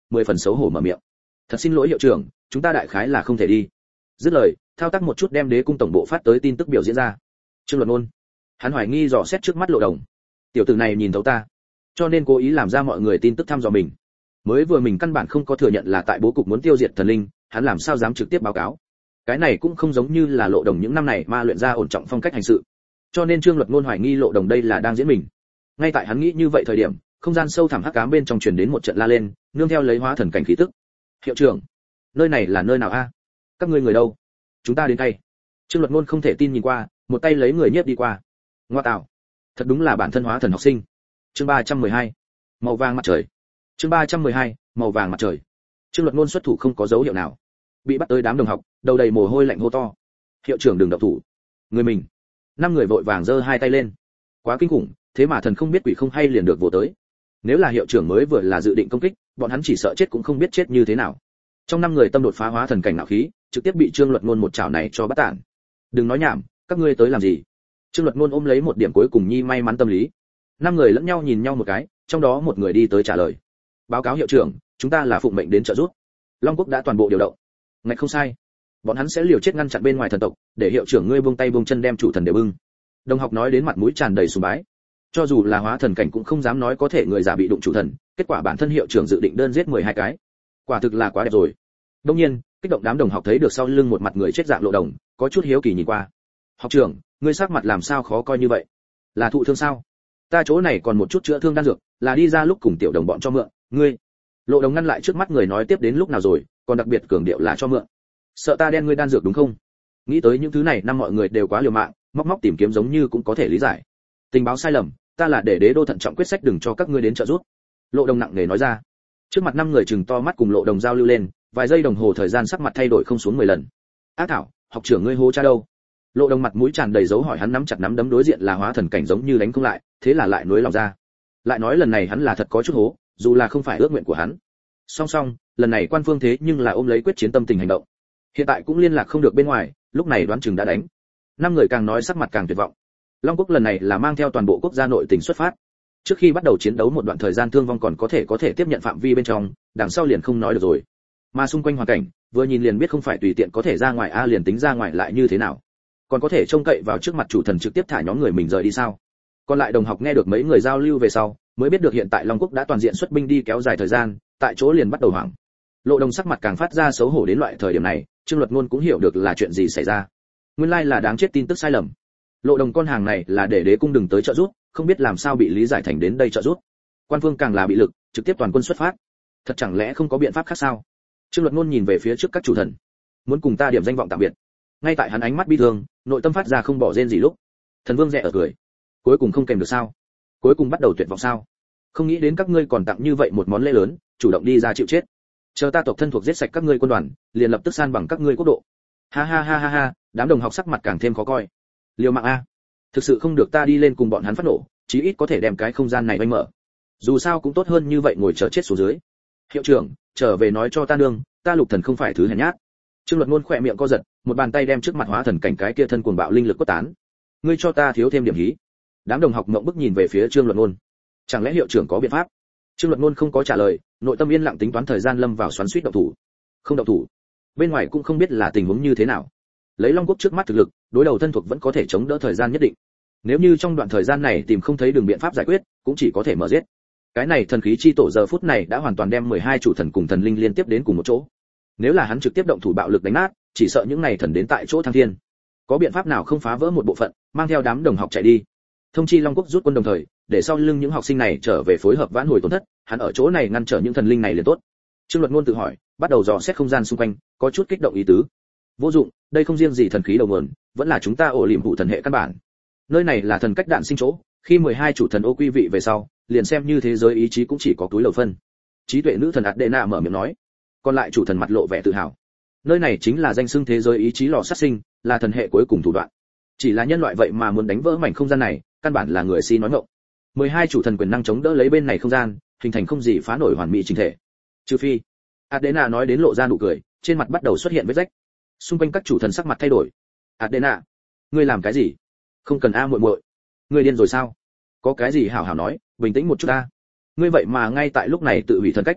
10 phần xấu hổ mở miệng. Thật xin lỗi hiệu trưởng, chúng ta đại khái là không thể đi. Dứt lời, thao tác một chút đem đế cung tổng bộ phát tới tin tức biểu diễn ra. Trương Luật Ngôn, hắn hoài nghi dò xét trước mắt Lộ Đồng. Tiểu tử này nhìn thấu ta, cho nên cố ý làm ra mọi người tin tức thăm dò mình. Mới vừa mình căn bản không có thừa nhận là tại bố cục muốn tiêu diệt thần linh, hắn làm sao dám trực tiếp báo cáo. Cái này cũng không giống như là Lộ Đồng những năm này ma luyện ra ổn trọng phong cách hành sự. Cho nên Trương Luật Ngôn hoài nghi Lộ Đồng đây là đang diễn mình. Ngay tại hắn nghĩ như vậy thời điểm, không gian sâu thẳm hắc ám bên trong truyền đến một trận la lên, nương theo lấy hóa thần cảnh khí tức. Hiệu trưởng, nơi này là nơi nào a? Các ngươi người đâu? Chúng ta đến tay. Trương Luật Ngôn không thể tin nhìn qua, một tay lấy người nhiếp đi qua. Ngoa tạo, thật đúng là bản thân hóa thần học sinh. Chương 312, màu vàng mặt trời. Chương 312, màu vàng mặt trời. Trương Luật Ngôn xuất thủ không có dấu hiệu nào, bị bắt tới đám đồng học, đầu đầy mồ hôi lạnh hô to. Hiệu trưởng đừng động thủ. Người mình. 5 người vội vàng giơ 2 tay lên. Quá kinh khủng, thế mà thần không biết quỷ không hay liền được vồ tới. Nếu là hiệu trưởng mới vừa là dự định công kích, bọn hắn chỉ sợ chết cũng không biết chết như thế nào. Trong 5 người tâm đột phá hóa thần cảnh nạo khí, trực tiếp bị Trương Luật Ngôn một chảo này cho bắt tản. Đừng nói nhảm, các ngươi tới làm gì? Trương Luật Ngôn ôm lấy một điểm cuối cùng nhi may mắn tâm lý. 5 người lẫn nhau nhìn nhau một cái, trong đó một người đi tới trả lời. Báo cáo hiệu trưởng, chúng ta là phụng mệnh đến trợ giúp. Long Quốc đã toàn bộ điều động. Ngạch không sai. Bọn hắn sẽ liều chết ngăn chặn bên ngoài thần tộc, để hiệu trưởng ngươi buông tay buông chân đem chủ thần đều bưng. Đồng học nói đến mặt mũi tràn đầy sùng bái. Cho dù là hóa thần cảnh cũng không dám nói có thể người giả bị đụng chủ thần, kết quả bản thân hiệu trưởng dự định đơn giết 12 cái. Quả thực là quá đẹp rồi. Đương nhiên, kích động đám đồng học thấy được sau lưng một mặt người chết dạng Lộ Đồng, có chút hiếu kỳ nhìn qua. Học trưởng, ngươi sắc mặt làm sao khó coi như vậy? Là thụ thương sao? Ta chỗ này còn một chút chữa thương đan dược, là đi ra lúc cùng tiểu đồng bọn cho mượn, ngươi. Lộ Đồng ngăn lại trước mắt người nói tiếp đến lúc nào rồi, còn đặc biệt cường điệu là cho mượn. Sợ ta đen ngươi đan dược đúng không? Nghĩ tới những thứ này năm mọi người đều quá liều mạng, móc móc tìm kiếm giống như cũng có thể lý giải. Tình báo sai lầm, ta là để đế đô thận trọng quyết sách đừng cho các ngươi đến trợ giúp. Lộ Đồng nặng nề nói ra. Trước mặt 5 người chừng to mắt cùng Lộ Đồng giao lưu lên, vài giây đồng hồ thời gian sắc mặt thay đổi không xuống 10 lần. Ác thảo, học trưởng ngươi hô cha đâu? Lộ Đồng mặt mũi tràn đầy dấu hỏi, hắn nắm chặt nắm đấm đối diện là hóa thần cảnh giống như đánh không lại, thế là lại nuối lòng ra. Lại nói lần này hắn là thật có chút hố, dù là không phải ước nguyện của hắn. Song song, lần này quan phương thế nhưng là ôm lấy quyết chiến tâm tình hành động. Hiện tại cũng liên lạc không được bên ngoài, lúc này đoán chừng đã đánh. 5 người càng nói sắc mặt càng tuyệt vọng. Long Quốc lần này là mang theo toàn bộ quốc gia nội tình xuất phát. Trước khi bắt đầu chiến đấu một đoạn thời gian thương vong còn có thể tiếp nhận phạm vi bên trong, đằng sau liền không nói được rồi. Mà xung quanh hoàn cảnh, vừa nhìn liền biết không phải tùy tiện có thể ra ngoài, liền tính ra ngoài lại như thế nào. Còn có thể trông cậy vào trước mặt chủ thần trực tiếp thả nhóm người mình rời đi sao? Còn lại đồng học nghe được mấy người giao lưu về sau, mới biết được hiện tại Long Quốc đã toàn diện xuất binh đi kéo dài thời gian, tại chỗ liền bắt đầu hoảng. Lộ Đồng sắc mặt càng phát ra xấu hổ đến loại thời điểm này, Trương Luật Ngôn cũng hiểu được là chuyện gì xảy ra. Nguyên lai là đáng chết tin tức sai lầm. Lộ Đồng con hàng này là để đế cung đừng tới trợ giúp, không biết làm sao bị lý giải thành đến đây trợ giúp. Quan phương càng là bị lực, trực tiếp toàn quân xuất phát. Thật chẳng lẽ không có biện pháp khác sao? Trương Luật Ngôn nhìn về phía trước các chủ thần, muốn cùng ta điểm danh vọng tạm biệt. Ngay tại hắn ánh mắt bi thương, nội tâm phát ra không bỏ rên gì lúc, Thần Vương rẽ ở cười. Cuối cùng không kèm được sao? Cuối cùng bắt đầu tuyệt vọng sao? Không nghĩ đến các ngươi còn tặng như vậy một món lễ lớn, chủ động đi ra chịu chết. Chờ ta tộc thân thuộc giết sạch các ngươi quân đoàn, liền lập tức san bằng các ngươi quốc độ. Ha ha ha ha ha, đám đồng học sắc mặt càng thêm khó coi. Liều mạng a, thực sự không được ta đi lên cùng bọn hắn phát nổ, chí ít có thể đem cái không gian này oanh mở. Dù sao cũng tốt hơn như vậy ngồi chờ chết xuống dưới. Hiệu trưởng, trở về nói cho ta nương, ta Lục Thần không phải thứ hèn nhát. Trương Luật Ngôn khỏe miệng co giật, một bàn tay đem trước mặt hóa thần cảnh cái kia thân cuồng bạo linh lực quất tán. Ngươi cho ta thiếu thêm điểm hí. Đám đồng học ngậm bức nhìn về phía Trương Luật Ngôn. Chẳng lẽ hiệu trưởng có biện pháp? Trương Luật Ngôn không có trả lời, nội tâm yên lặng tính toán thời gian lâm vào xoắn xuýt động thủ. Không động thủ, bên ngoài cũng không biết là tình huống như thế nào. Lấy Long Quốc trước mắt thực lực, đối đầu thân thuộc vẫn có thể chống đỡ thời gian nhất định. Nếu như trong đoạn thời gian này tìm không thấy đường biện pháp giải quyết, cũng chỉ có thể mở giết. Cái này thần khí chi tổ giờ phút này đã hoàn toàn đem 12 chủ thần cùng thần linh liên tiếp đến cùng một chỗ. Nếu là hắn trực tiếp động thủ bạo lực đánh nát, chỉ sợ những này thần đến tại chỗ thăng thiên. Có biện pháp nào không phá vỡ một bộ phận, mang theo đám đồng học chạy đi. Thông chi Long Quốc rút quân đồng thời, để sau lưng những học sinh này trở về phối hợp vãn hồi tổn thất, hắn ở chỗ này ngăn trở những thần linh này liền tốt. Trương Luật Ngôn tự hỏi, bắt đầu dò xét không gian xung quanh, có chút kích động ý tứ. Vô dụng, đây không riêng gì thần khí đầu nguồn, vẫn là chúng ta ổ liệm vụ thần hệ căn bản. Nơi này là thần cách đạn sinh chỗ, khi 12 chủ thần ô quy vị về sau, liền xem như thế giới ý chí cũng chỉ có túi lầu phân. Trí tuệ nữ thần Adena mở miệng nói, còn lại chủ thần mặt lộ vẻ tự hào. Nơi này chính là danh xưng thế giới ý chí lò sát sinh, là thần hệ cuối cùng thủ đoạn. Chỉ là nhân loại vậy mà muốn đánh vỡ mảnh không gian này, căn bản là người si nói ngọng. 12 chủ thần quyền năng chống đỡ lấy bên này không gian, hình thành không gì phá nổi hoàn mỹ chỉnh thể. Trừ phi, Adena nói đến lộ ra nụ cười, trên mặt bắt đầu xuất hiện vết rách. Xung quanh các chủ thần sắc mặt thay đổi. Adena, ngươi làm cái gì? Không cần a muội muội. Ngươi điên rồi sao? Có cái gì hảo hảo nói, bình tĩnh một chút a. Ngươi vậy mà ngay tại lúc này tự hủy thần cách.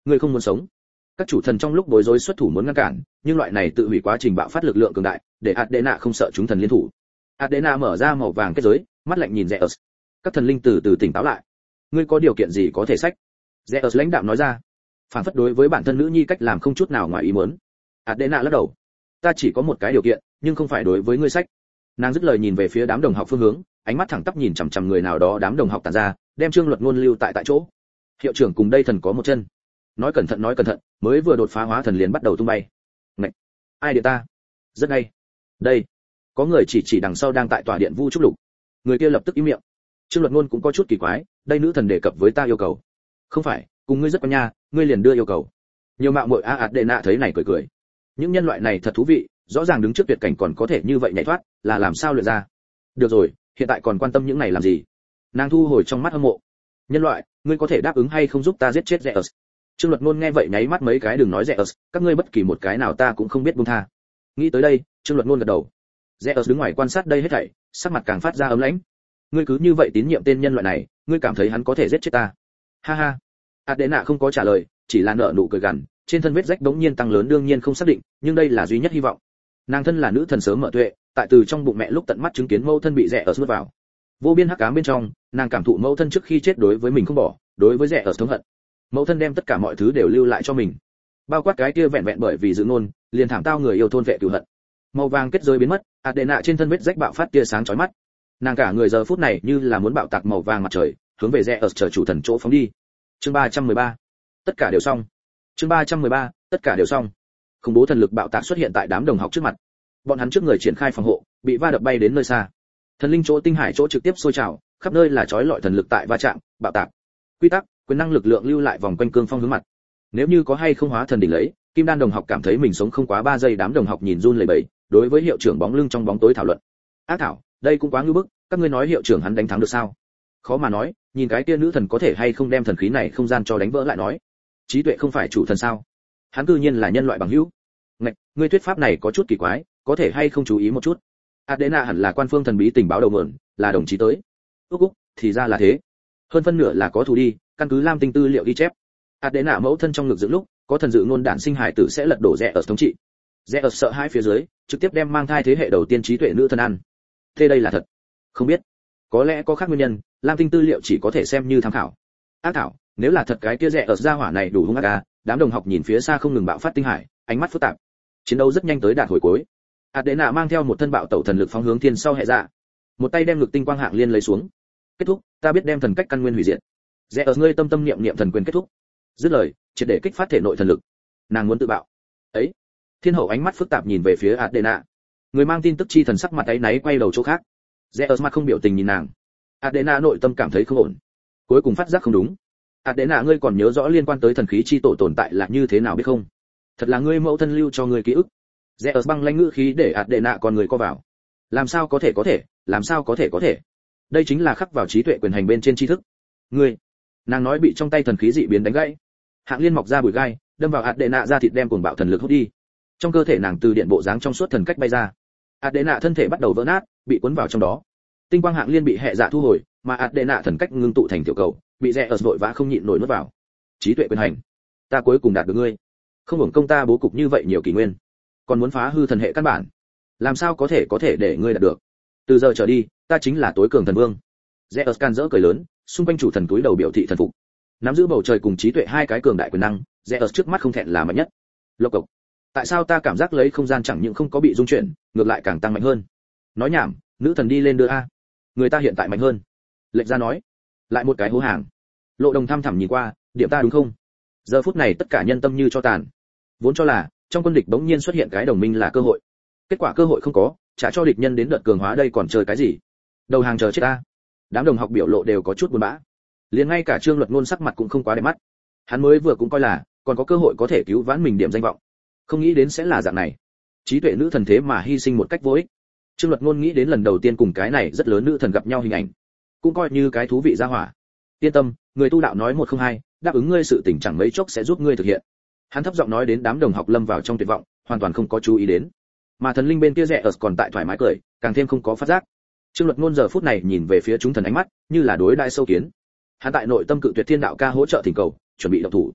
Ngươi không muốn sống. Các chủ thần trong lúc bối rối xuất thủ muốn ngăn cản, nhưng loại này tự hủy quá trình bạo phát lực lượng cường đại, để Adena không sợ chúng thần liên thủ. Adena mở ra màu vàng kết giới, mắt lạnh nhìn Zeus. Các thần linh từ từ tỉnh táo lại. Ngươi có điều kiện gì có thể sách? Zeus lãnh đạm nói ra. Phản phất đối với bản thân nữ nhi cách làm không chút nào ngoài ý muốn. Adena lắc đầu. Ta chỉ có một cái điều kiện, nhưng không phải đối với ngươi sách. Nàng dứt lời nhìn về phía đám đồng học phương hướng, ánh mắt thẳng tắp nhìn chằm chằm người nào đó đám đồng học tản ra, đem Trương Luật Ngôn lưu tại chỗ. Hiệu trưởng cùng đây thần có một chân. Nói cẩn thận, mới vừa đột phá hóa thần liền bắt đầu tung bay. Ngậy, ai điện ta? Rất hay. Đây, có người chỉ đằng sau đang tại tòa điện vu trúc lục. Người kia lập tức im miệng. Trương Luật Ngôn cũng có chút kỳ quái, đây nữ thần đề cập với ta yêu cầu. Không phải, cùng ngươi rất quen nha, ngươi liền đưa yêu cầu. Nhiều mạo muội Adena thấy này cười. Những nhân loại này thật thú vị, rõ ràng đứng trước tuyệt cảnh còn có thể như vậy nhảy thoát, là làm sao luyện ra? Được rồi, hiện tại còn quan tâm những này làm gì? Nàng thu hồi trong mắt hâm mộ. Nhân loại, ngươi có thể đáp ứng hay không giúp ta giết chết Zeus? Trương Luật Ngôn nghe vậy nháy mắt mấy cái đừng nói Zeus, các ngươi bất kỳ một cái nào ta cũng không biết buông tha. Nghĩ tới đây, Trương Luật Ngôn gật đầu. Zeus đứng ngoài quan sát đây hết thảy, sắc mặt càng phát ra ấm lãnh. Ngươi cứ như vậy tín nhiệm tên nhân loại này, ngươi cảm thấy hắn có thể giết chết ta? Ha ha. Adena không có trả lời, chỉ là nở nụ cười gằn, trên thân vết rách đống nhiên tăng lớn đương nhiên không xác định, nhưng đây là duy nhất hy vọng. Nàng thân là nữ thần sớm mở tuệ, tại từ trong bụng mẹ lúc tận mắt chứng kiến mẫu thân bị Zeus nuốt vào. Vô biên hắc ám bên trong, nàng cảm thụ mẫu thân trước khi chết đối với mình không bỏ, đối với Zeus thống hận. Mẫu thân đem tất cả mọi thứ đều lưu lại cho mình, bao quát cái kia vẹn vẹn bởi vì dự ngôn liền thảm tao người yêu thôn vệ cửu hận. Màu vàng kết giới biến mất, Adena trên thân vết rách bạo phát tia sáng chói mắt. Nàng cả người giờ phút này như là muốn bạo tạc màu vàng mặt trời, hướng về Zeus chờ chủ thần chỗ phóng đi. Chương 313. Tất cả đều xong. Chương 313. Tất cả đều xong. Khủng bố thần lực bạo tạc xuất hiện tại đám đồng học trước mặt. Bọn hắn trước người triển khai phòng hộ, bị va đập bay đến nơi xa. Thần linh chỗ tinh hải chỗ trực tiếp sôi trào, khắp nơi là chói lọi thần lực tại va chạm, bạo tạc. Quy tắc, quyền năng lực lượng lưu lại vòng quanh cương phong hướng mặt. Nếu như có hay không hóa thần đỉnh lấy, Kim Đan đồng học cảm thấy mình sống không quá 3 giây, đám đồng học nhìn run lẩy bẩy, đối với hiệu trưởng bóng lưng trong bóng tối thảo luận. Ác thảo, đây cũng quá ngưu bức, các ngươi nói hiệu trưởng hắn đánh thắng được sao? Khó mà nói, nhìn cái kia nữ thần có thể hay không đem thần khí này không gian cho đánh vỡ lại nói. Trí tuệ không phải chủ thần sao? Hắn tự nhiên là nhân loại bằng hữu. Ngạch, ngươi thuyết pháp này có chút kỳ quái, có thể hay không chú ý một chút. Adena hẳn là quan phương thần bí tình báo đầu nguồn, là đồng chí tới. Úc, thì ra là thế. Hơn phân nửa là có thù đi, căn cứ Lam Tinh tư liệu ghi chép. Adena mẫu thân trong ngực dưỡng lúc, có thần dự ngôn đản sinh hải tử sẽ lật đổ Zeus thống trị. Zeus sợ hãi phía dưới, trực tiếp đem mang thai thế hệ đầu tiên trí tuệ nữ thần ăn. Thế đây là thật? Không biết. Có lẽ có khác nguyên nhân, Lam Tinh tư liệu chỉ có thể xem như tham khảo. Ác thảo, nếu là thật cái kia Zeus gia hỏa này đủ hung ác à, đám đồng học nhìn phía xa không ngừng bạo phát tinh hải, ánh mắt phức tạp. Chiến đấu rất nhanh tới đạt hồi cuối. Adena mang theo một thân bạo tẩu thần lực phóng hướng thiên sau hệ dạ. Một tay đem lực tinh quang hạng liên lấy xuống. Kết thúc, ta biết đem thần cách căn nguyên hủy diệt. Zeus ngươi tâm tâm niệm niệm thần quyền kết thúc. Dứt lời, triệt để kích phát thể nội thần lực. Nàng muốn tự bạo. Ấy. Thiên hậu ánh mắt phức tạp nhìn về phía Adena. Người mang tin tức chi thần sắc mặt áy náy quay đầu chỗ khác. Zeus mặt không biểu tình nhìn nàng. Adena nội tâm cảm thấy không ổn. Cuối cùng phát giác không đúng. Adena ngươi còn nhớ rõ liên quan tới thần khí chi tổ tồn tại là như thế nào biết không? Thật là ngươi mẫu thân lưu cho ngươi ký ức. Zeus băng lãnh ngữ khí để Adena con người co vào. Làm sao có thể, làm sao có thể? Đây chính là khắc vào trí tuệ quyền hành bên trên tri thức. Ngươi, nàng nói bị trong tay thần khí dị biến đánh gãy. Hạng liên mọc ra bụi gai, đâm vào Adena ra thịt đem cuồng bạo thần lực hút đi. Trong cơ thể nàng từ điện bộ dáng trong suốt thần cách bay ra. Adena thân thể bắt đầu vỡ nát, bị cuốn vào trong đó. Tinh quang hạng liên bị hệ dạ thu hồi, mà Adena thần cách ngưng tụ thành tiểu cầu, bị Zeus vội vã không nhịn nổi nuốt vào. Trí tuệ quyền hành, ta cuối cùng đạt được ngươi. Không hưởng công ta bố cục như vậy nhiều kỷ nguyên, còn muốn phá hư thần hệ căn bản, làm sao có thể để ngươi đạt được? Từ giờ trở đi, ta chính là tối cường thần vương. Zeus can dỡ cười lớn, xung quanh chủ thần túi đầu biểu thị thần phục. Nắm giữ bầu trời cùng trí tuệ hai cái cường đại quyền năng, Zeus trước mắt không thẹn là mạnh nhất. Lộc cộc. Tại sao ta cảm giác lấy không gian chẳng những không có bị rung chuyển, ngược lại càng tăng mạnh hơn? Nói nhảm, nữ thần đi lên đưa a. Người ta hiện tại mạnh hơn. Lệnh ra nói. Lại một cái hố hàng. Lộ Đồng thăm thẳm nhìn qua, điểm ta đúng không? Giờ phút này tất cả nhân tâm như cho tàn. Vốn cho là trong quân địch bỗng nhiên xuất hiện cái đồng minh là cơ hội. Kết quả cơ hội không có, trả cho địch nhân đến đợt cường hóa đây còn chơi cái gì? Đầu hàng chờ chết ta. Đám đồng học biểu lộ đều có chút buồn bã. Liền ngay cả Trương Luật Ngôn sắc mặt cũng không quá đẹp mắt. Hắn mới vừa cũng coi là còn có cơ hội có thể cứu vãn mình điểm danh vọng. Không nghĩ đến sẽ là dạng này. Trí tuệ nữ thần thế mà hy sinh một cách vô ích. Trương Luật Ngôn nghĩ đến lần đầu tiên cùng cái này rất lớn nữ thần gặp nhau hình ảnh, cũng coi như cái thú vị ra hỏa. Yên tâm, người tu đạo nói 102, đáp ứng ngươi sự tình chẳng mấy chốc sẽ giúp ngươi thực hiện. Hắn thấp giọng nói đến đám đồng học lâm vào trong tuyệt vọng, hoàn toàn không có chú ý đến. Mà thần linh bên kia rẻ còn tại thoải mái cười, càng thêm không có phát giác. Trương Luật Ngôn giờ phút này nhìn về phía chúng thần ánh mắt, như là đối đại sâu kiến. Hắn tại nội tâm cự tuyệt thiên đạo ca hỗ trợ thỉnh cầu, chuẩn bị động thủ.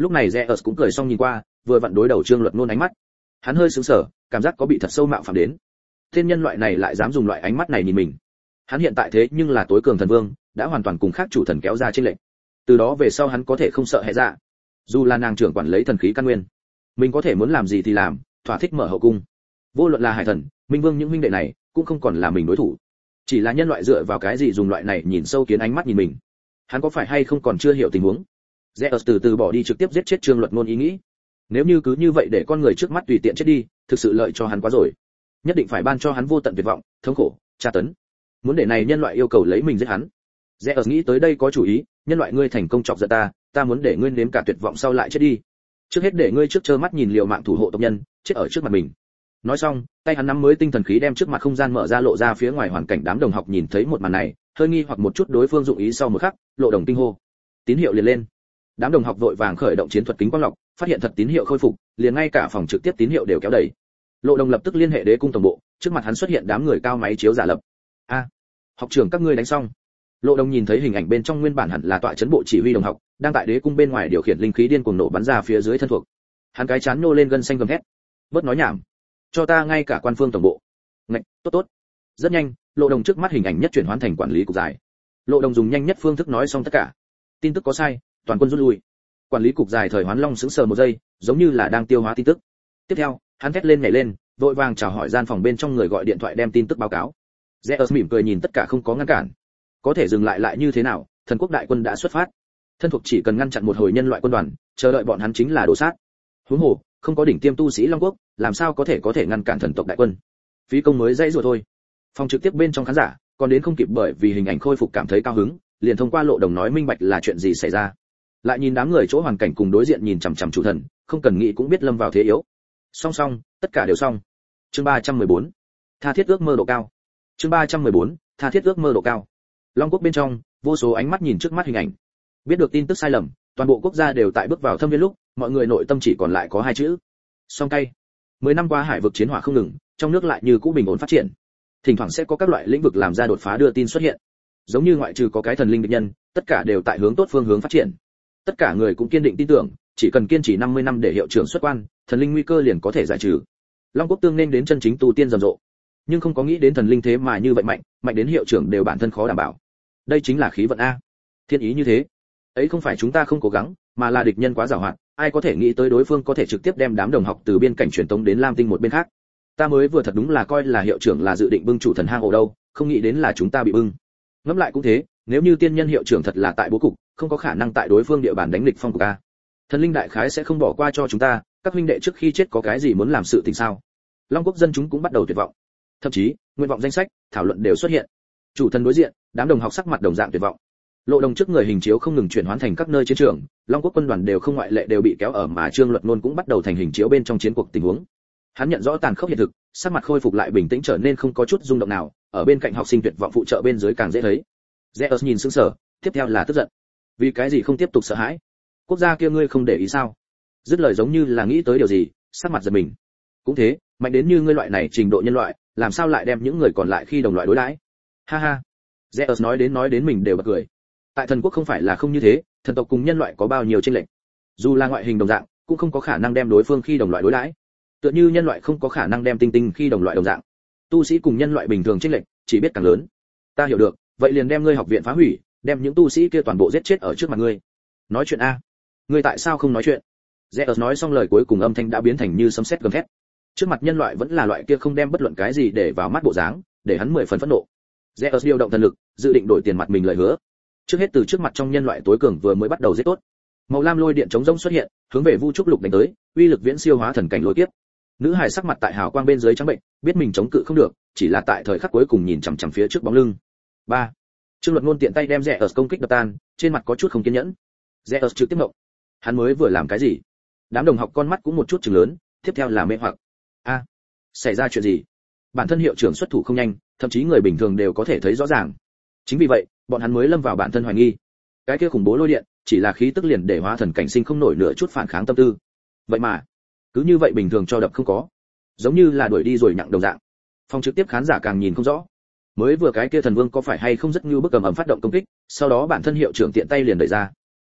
Lúc này Zeus cũng cười xong nhìn qua, vừa vặn đối đầu Trương Luật Nôn ánh mắt. Hắn hơi sững sờ, cảm giác có bị thật sâu mạo phạm đến. Tên nhân loại này lại dám dùng loại ánh mắt này nhìn mình. Hắn hiện tại thế nhưng là tối cường thần vương, đã hoàn toàn cùng khác chủ thần kéo ra trên lệnh. Từ đó về sau hắn có thể không sợ hệ dạ. Dù là nàng trưởng quản lấy thần khí căn nguyên, mình có thể muốn làm gì thì làm, thỏa thích mở hậu cung. Vô luận là hải thần, minh vương những huynh đệ này cũng không còn là mình đối thủ. Chỉ là nhân loại dựa vào cái gì dùng loại này nhìn sâu kiến ánh mắt nhìn mình. Hắn có phải hay không còn chưa hiểu tình huống. Zeus từ từ bỏ đi trực tiếp giết chết Trương Luật Nôn ý nghĩ. Nếu như cứ như vậy để con người trước mắt tùy tiện chết đi, thực sự lợi cho hắn quá rồi. Nhất định phải ban cho hắn vô tận tuyệt vọng, thống khổ, tra tấn. Muốn để này nhân loại yêu cầu lấy mình giết hắn. Zeus nghĩ tới đây có chủ ý, nhân loại ngươi thành công chọc giận ta muốn để ngươi nếm cả tuyệt vọng sau lại chết đi. Trước hết để ngươi trước trơ mắt nhìn liều mạng thủ hộ tộc nhân, chết ở trước mặt mình. Nói xong, tay hắn nắm mới tinh thần khí đem trước mặt không gian mở ra lộ ra phía ngoài hoàn cảnh. Đám đồng học nhìn thấy một màn này, hơi nghi hoặc một chút đối phương dụng ý sau một khắc, Lộ Đồng kinh hô. Tín hiệu liền lên. Đám đồng học vội vàng khởi động chiến thuật kính quang lọc, phát hiện thật tín hiệu khôi phục, liền ngay cả phòng trực tiếp tín hiệu đều kéo đầy. Lộ Đồng lập tức liên hệ Đế cung tổng bộ, trước mặt hắn xuất hiện đám người cao máy chiếu giả lập. Học trưởng các ngươi đánh xong. Lộ Đồng nhìn thấy hình ảnh bên trong nguyên bản hẳn là tọa trấn bộ chỉ huy đồng học, đang tại Đế cung bên ngoài điều khiển linh khí điên cuồng nổ bắn ra phía dưới thân thuộc. Hắn cái chán nô lên gân xanh gầm thét. Bớt nói nhảm, cho ta ngay cả quan phương tổng bộ. Ngạch, tốt. Rất nhanh, Lộ Đồng trước mắt hình ảnh nhất chuyển hoán thành quản lý cục dài. Lộ Đồng dùng nhanh nhất phương thức nói xong tất cả. Tin tức có sai, toàn quân rút lui. Quản lý cục dài thời Hoán Long sững sờ một giây, giống như là đang tiêu hóa tin tức. Tiếp theo, hắn thét lên nhảy lên, vội vàng chào hỏi gian phòng bên trong người gọi điện thoại đem tin tức báo cáo. Zeus mỉm cười nhìn tất cả không có ngăn cản. Có thể dừng lại như thế nào, thần quốc đại quân đã xuất phát. Thân thuộc chỉ cần ngăn chặn một hồi nhân loại quân đoàn, chờ đợi bọn hắn chính là đổ sát. Huống hồ, không có đỉnh tiêm tu sĩ Long quốc, làm sao có thể ngăn cản thần tộc đại quân. Phí công mới dãy rồi thôi. Phòng trực tiếp bên trong khán giả, còn đến không kịp bởi vì hình ảnh khôi phục cảm thấy cao hứng, liền thông qua Lộ Đồng nói minh bạch là chuyện gì xảy ra. Lại nhìn đám người chỗ hoàn cảnh cùng đối diện nhìn chằm chằm chủ thần, không cần nghĩ cũng biết lâm vào thế yếu. Song, tất cả đều xong. Chương 314. Tha thiết ước mơ độ cao. Chương 314. Tha thiết ước mơ độ cao. Long quốc bên trong, vô số ánh mắt nhìn trước mắt hình ảnh. Biết được tin tức sai lầm, toàn bộ quốc gia đều tại bước vào thâm viên lúc, mọi người nội tâm chỉ còn lại có hai chữ: song tay. 10 năm qua hải vực chiến hỏa không ngừng, trong nước lại như cũ bình ổn phát triển. Thỉnh thoảng sẽ có các loại lĩnh vực làm ra đột phá đưa tin xuất hiện. Giống như ngoại trừ có cái thần linh địch nhân, tất cả đều tại hướng tốt phương hướng phát triển. Tất cả người cũng kiên định tin tưởng, chỉ cần kiên trì 50 năm để hiệu trưởng xuất quan, thần linh nguy cơ liền có thể giải trừ. Long quốc tương nên đến chân chính tu tiên rầm rộ, nhưng không có nghĩ đến thần linh thế mà như vậy mạnh đến hiệu trưởng đều bản thân khó đảm bảo. Đây chính là khí vận a. Thiên ý như thế. Ấy không phải chúng ta không cố gắng, mà là địch nhân quá giàu hoạt, ai có thể nghĩ tới đối phương có thể trực tiếp đem đám đồng học từ biên cảnh truyền tống đến Lam Tinh một bên khác. Ta mới vừa thật đúng là coi là hiệu trưởng là dự định bưng chủ thần hang ổ đâu, không nghĩ đến là chúng ta bị bưng. Ngẫm lại cũng thế, nếu như tiên nhân hiệu trưởng thật là tại bố cục, không có khả năng tại đối phương địa bàn đánh địch phong của ta. Thần linh đại khái sẽ không bỏ qua cho chúng ta, các huynh đệ trước khi chết có cái gì muốn làm sự tình sao? Long quốc dân chúng cũng bắt đầu tuyệt vọng. Thậm chí, nguyện vọng danh sách, thảo luận đều xuất hiện. Chủ thần đối diện, đám đồng học sắc mặt đồng dạng tuyệt vọng. Lộ Đồng trước người hình chiếu không ngừng chuyển hoán thành các nơi chiến trường, Long quốc quân đoàn đều không ngoại lệ đều bị kéo ở, mà Trương Luật Nôn cũng bắt đầu thành hình chiếu bên trong chiến cuộc tình huống. Hắn nhận rõ tàn khốc hiện thực, sắc mặt khôi phục lại bình tĩnh trở nên không có chút rung động nào, ở bên cạnh học sinh tuyệt vọng phụ trợ bên dưới càng dễ thấy. Zeus nhìn sững sờ, tiếp theo là tức giận. Vì cái gì không tiếp tục sợ hãi? Quốc gia kia ngươi không để ý sao? Dứt lời giống như là nghĩ tới điều gì, sắc mặt giật mình. Cũng thế, mạnh đến như ngươi loại này trình độ nhân loại, làm sao lại đem những người còn lại khi đồng loại đối đãi? Ha ha. Zeus nói đến mình đều bật cười. Tại thần quốc không phải là không như thế, thần tộc cùng nhân loại có bao nhiêu chênh lệch. Dù là ngoại hình đồng dạng, cũng không có khả năng đem đối phương khi đồng loại đối đãi. Tựa như nhân loại không có khả năng đem tinh tinh khi đồng loại đồng dạng. Tu sĩ cùng nhân loại bình thường chênh lệch, chỉ biết càng lớn. Ta hiểu được, vậy liền đem ngươi học viện phá hủy, đem những tu sĩ kia toàn bộ giết chết ở trước mặt ngươi. Nói chuyện a. Ngươi tại sao không nói chuyện? Zeus nói xong lời cuối cùng âm thanh đã biến thành như sấm sét gầm thét. Trước mặt nhân loại vẫn là loại kia không đem bất luận cái gì để vào mắt bộ dáng, để hắn 10 phần phẫn nộ. Zeus điều động thần lực, dự định đổi tiền mặt mình lời hứa. Trước hết từ trước mặt trong nhân loại tối cường vừa mới bắt đầu giết tốt. Màu lam lôi điện chống rỗng xuất hiện, hướng về Vu Trúc Lục đánh tới, uy lực viễn siêu hóa thần cảnh lôi kiếp. Nữ hài sắc mặt tại hào quang bên dưới trắng bệnh, biết mình chống cự không được, chỉ là tại thời khắc cuối cùng nhìn chằm chằm phía trước bóng lưng. 3. Trương Luật Nôn tiện tay đem Zeus công kích đập tan, trên mặt có chút không kiên nhẫn. Zeus trực tiếp ngộng. Hắn mới vừa làm cái gì? Đám đồng học con mắt cũng một chút trừng lớn, tiếp theo là mê hoặc. Xảy ra chuyện gì? Bản thân hiệu trưởng xuất thủ không nhanh, thậm chí người bình thường đều có thể thấy rõ ràng. Chính vì vậy, bọn hắn mới lâm vào bản thân hoài nghi. Cái kia khủng bố lôi điện, chỉ là khí tức liền để hóa thần cảnh sinh không nổi nửa chút phản kháng tâm tư. Vậy mà, cứ như vậy bình thường cho đập không có, giống như là đuổi đi rồi nặng đồng dạng. Phòng trực tiếp khán giả càng nhìn không rõ. Mới vừa cái kia thần vương có phải hay không rất như bức cầm ẩm phát động công kích, sau đó bản thân hiệu trưởng tiện tay liền đẩy ra.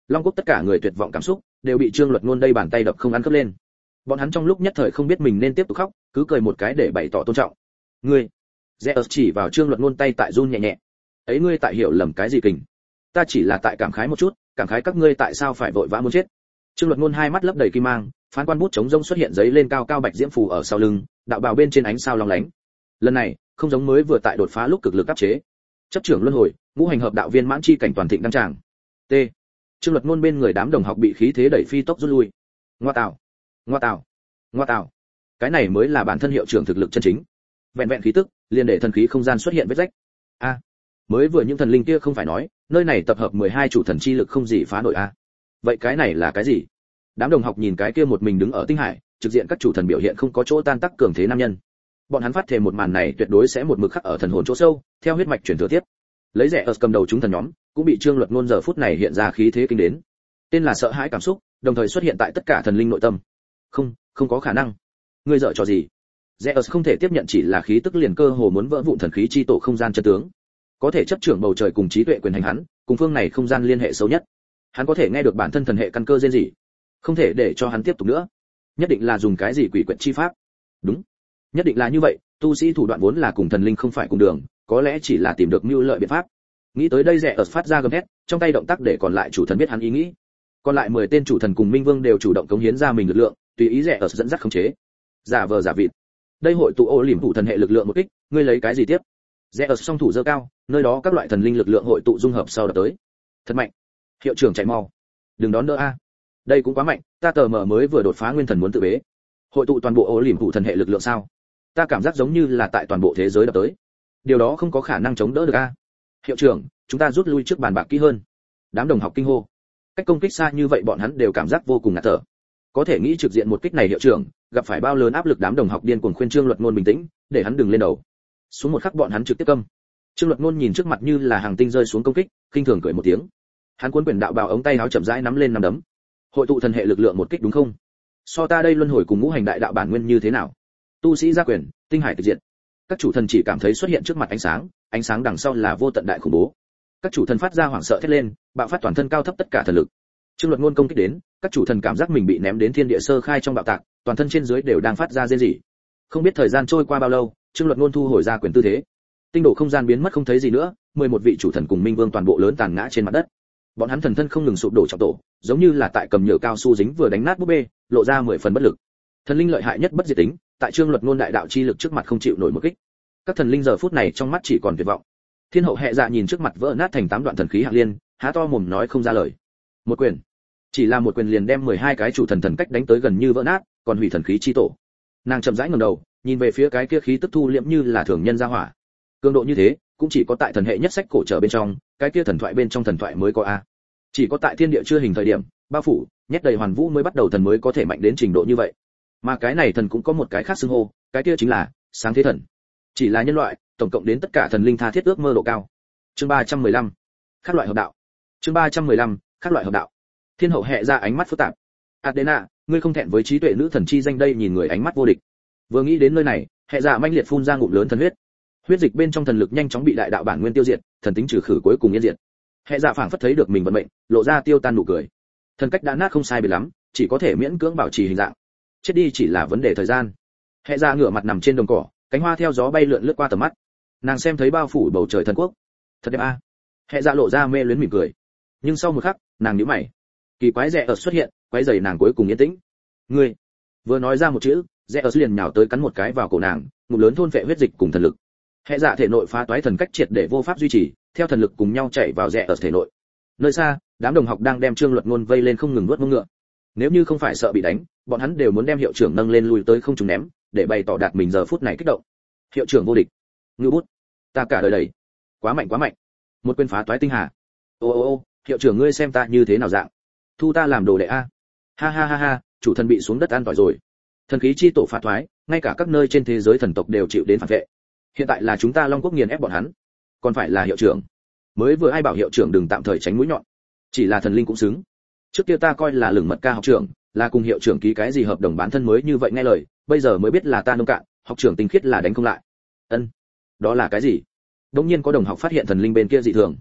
Long Quốc tất cả người tuyệt vọng cảm xúc đều bị Trương Luật Ngôn đây bàn tay đập không ăn cướp lên. Bọn hắn trong lúc nhất thời không biết mình nên tiếp tục khóc, cứ cười một cái để bày tỏ tôn trọng. Ngươi, Zeus chỉ vào Trương Luật Ngôn tay tại run nhẹ nhẹ. Ấy ngươi tại hiểu lầm cái gì kình? Ta chỉ là tại cảm khái một chút, cảm khái các ngươi tại sao phải vội vã muốn chết. Trương Luật Ngôn hai mắt lấp đầy kim mang, phán quan bút chống rông xuất hiện giấy lên cao cao bạch diễm phù ở sau lưng, đạo bào bên trên ánh sao long lánh. Lần này, không giống mới vừa tại đột phá lúc cực lực áp chế. Chấp trưởng luân hồi, ngũ hành hợp đạo viên mãn chi cảnh toàn thịnh đăng tràng. T. Trương Luật Ngôn bên người đám đồng học bị khí thế đẩy phi tốc rút lui. Ngoa tạo, ngoa tạo, ngoa tạo. Cái này mới là bản thân hiệu trưởng thực lực chân chính. Vẹn vẹn khí tức, liền để thần khí không gian xuất hiện vết rách. A, mới vừa những thần linh kia không phải nói, nơi này tập hợp 12 chủ thần chi lực không gì phá nổi a. Vậy cái này là cái gì? Đám đồng học nhìn cái kia một mình đứng ở tinh hải, trực diện các chủ thần biểu hiện không có chỗ tan tác cường thế nam nhân. Bọn hắn phát thề một màn này tuyệt đối sẽ một mực khắc ở thần hồn chỗ sâu, theo huyết mạch truyền thừa tiếp. Lấy rẻ ở cầm đầu chúng thần nhóm, cũng bị Trương Luật Ngôn giờ phút này hiện ra khí thế kinh đến. Tên là sợ hãi cảm xúc, đồng thời xuất hiện tại tất cả thần linh nội tâm. Không có khả năng. Ngươi dở trò gì? Zeus không thể tiếp nhận chỉ là khí tức liền cơ hồ muốn vỡ vụn thần khí chi tổ không gian chân tướng. Có thể chấp trưởng bầu trời cùng trí tuệ quyền hành hắn, cùng phương này không gian liên hệ sâu nhất. Hắn có thể nghe được bản thân thần hệ căn cơ rên gì. Không thể để cho hắn tiếp tục nữa. Nhất định là dùng cái gì quỷ quyệt chi pháp. Đúng, nhất định là như vậy, tu sĩ thủ đoạn vốn là cùng thần linh không phải cùng đường, có lẽ chỉ là tìm được mưu lợi biện pháp. Nghĩ tới đây Zeus phát ra gầm thét, trong tay động tác để còn lại chủ thần biết hắn ý nghĩ. Còn lại 10 tên chủ thần cùng minh vương đều chủ động cống hiến ra mình lực lượng, tùy ý Zeus dẫn dắt khống chế. Giả vờ giả vịt. Đây hội tụ ô liềm thủ thần hệ lực lượng một kích, ngươi lấy cái gì tiếp? Zeus song thủ giơ cao, nơi đó các loại thần linh lực lượng hội tụ dung hợp sau đập tới. Thật mạnh. Hiệu trưởng chạy mau. Đừng đón đỡ a. Đây cũng quá mạnh, ta tờ mờ mới vừa đột phá nguyên thần muốn tự bế. Hội tụ toàn bộ ô liềm thủ thần hệ lực lượng sao? Ta cảm giác giống như là tại toàn bộ thế giới đập tới. Điều đó không có khả năng chống đỡ được a. Hiệu trưởng, chúng ta rút lui trước bàn bạc kỹ hơn. Đám đồng học kinh hô. Cách công kích xa như vậy bọn hắn đều cảm giác vô cùng ngạt thở. Có thể nghĩ trực diện một kích này hiệu trưởng, gặp phải bao lớn áp lực đám đồng học điên cuồng khuyên Trương Luật Ngôn bình tĩnh, để hắn đừng lên đầu. Xuống một khắc bọn hắn trực tiếp câm. Trương Luật Ngôn nhìn trước mặt như là hàng tinh rơi xuống công kích, khinh thường cười một tiếng. Hắn cuốn quyền đạo bào ống tay áo chậm rãi nắm lên nắm đấm. Hội tụ thần hệ lực lượng một kích đúng không? So ta đây luân hồi cùng ngũ hành đại đạo bản nguyên như thế nào? Tu sĩ gia quyền, tinh hải tịch diệt. Các chủ thần chỉ cảm thấy xuất hiện trước mặt ánh sáng đằng sau là vô tận đại khủng bố. Các chủ thần phát ra hoảng sợ thét lên, bạo phát toàn thân cao thấp tất cả thần lực. Trương Luật Ngôn công kích đến, các chủ thần cảm giác mình bị ném đến thiên địa sơ khai trong bạo tạc, toàn thân trên dưới đều đang phát ra rên rỉ. Không biết thời gian trôi qua bao lâu, Trương Luật Ngôn thu hồi ra quyền tư thế. Tinh độ không gian biến mất không thấy gì nữa, 11 vị chủ thần cùng minh vương toàn bộ lớn tàn ngã trên mặt đất. Bọn hắn thần thân không ngừng sụp đổ trọng tổ, giống như là tại cầm nhựa cao su dính vừa đánh nát búp bê, lộ ra 10 phần bất lực. Thần linh lợi hại nhất bất diệt tính, tại Trương Luật Ngôn đại đạo chi lực trước mặt không chịu nổi một kích. Các thần linh giờ phút này trong mắt chỉ còn tuyệt vọng. Thiên hậu hệ dạ nhìn trước mặt vỡ nát thành 8 đoạn thần khí hạng liên, há to mồm nói không ra lời. Một quyền, chỉ là một quyền liền đem 12 cái chủ thần thần cách đánh tới gần như vỡ nát, còn hủy thần khí chi tổ. Nàng chậm rãi ngẩng đầu, nhìn về phía cái kia khí tức thu liễm như là thường nhân ra hỏa. Cường độ như thế, cũng chỉ có tại thần hệ nhất sách cổ trở bên trong, cái kia thần thoại bên trong thần thoại mới có a. Chỉ có tại thiên địa chưa hình thời điểm, bao phủ, nhét đầy hoàn vũ mới bắt đầu thần mới có thể mạnh đến trình độ như vậy. Mà cái này thần cũng có một cái khác xưng hô, cái kia chính là sáng thế thần. Chỉ là nhân loại, tổng cộng đến tất cả thần linh tha thiết ước mơ độ cao. Chương 315. Các loại hợp đạo. Chương 315. Các loại hợp đạo. Thiên hậu hệ ra ánh mắt phức tạp. Adena, ngươi không thẹn với trí tuệ nữ thần chi danh đây, nhìn người ánh mắt vô địch. Vừa nghĩ đến nơi này, hệ dạ manh liệt phun ra ngụm lớn thần huyết. Huyết dịch bên trong thần lực nhanh chóng bị đại đạo bản nguyên tiêu diệt, thần tính trừ khử cuối cùng yên diệt. Hệ dạ phảng phất thấy được mình vận mệnh, lộ ra tiêu tan nụ cười. Thần cách đã nát không sai biệt lắm, chỉ có thể miễn cưỡng bảo trì hình dạng. Chết đi chỉ là vấn đề thời gian. Hệ dạ ngửa mặt nằm trên đồng cỏ, cánh hoa theo gió bay lượn lướt qua tầm mắt. Nàng xem thấy bao phủ bầu trời thần quốc. Thật đẹp a. Hệ dạ lộ ra mê luyến mỉm cười. Nhưng sau một khắc, nàng nhíu mày. Kỳ quái rẽ ở xuất hiện, quấy rầy nàng cuối cùng yên tĩnh. Ngươi. Vừa nói ra một chữ, rẽ ở liền nhào tới cắn một cái vào cổ nàng, ngụm lớn thôn phệ huyết dịch cùng thần lực. Hệ dạ thể nội phá toái thần cách triệt để vô pháp duy trì, theo thần lực cùng nhau chảy vào rẽ ở thể nội. Nơi xa, đám đồng học đang đem Trương Luật Ngôn vây lên không ngừng nuốt mông ngựa. Nếu như không phải sợ bị đánh, bọn hắn đều muốn đem hiệu trưởng nâng lên lùi tới không trùng ném, để bày tỏ đạt mình giờ phút này kích động. Hiệu trưởng vô địch. Ngưu bút. Ta cả đời đầy. Quá mạnh quá mạnh. Một quyền phá toái tinh hà. Ô, hiệu trưởng ngươi xem ta như thế nào dạng? Thu ta làm đồ đệ a. Ha ha, chủ thần bị xuống đất an tỏi rồi. Thần khí chi tổ phá toái, ngay cả các nơi trên thế giới thần tộc đều chịu đến phản vệ. Hiện tại là chúng ta Long Quốc nghiền ép bọn hắn, còn phải là hiệu trưởng. Mới vừa ai bảo hiệu trưởng đừng tạm thời tránh mũi nhọn. Chỉ là thần linh cũng xứng. Trước kia ta coi là lửng mật ca học trưởng, là cùng hiệu trưởng ký cái gì hợp đồng bán thân mới như vậy nghe lời, bây giờ mới biết là ta nông cạn, học trưởng tinh khiết là đánh không lại. Ân, đó là cái gì? Đống nhiên có đồng học phát hiện thần linh bên kia dị thường.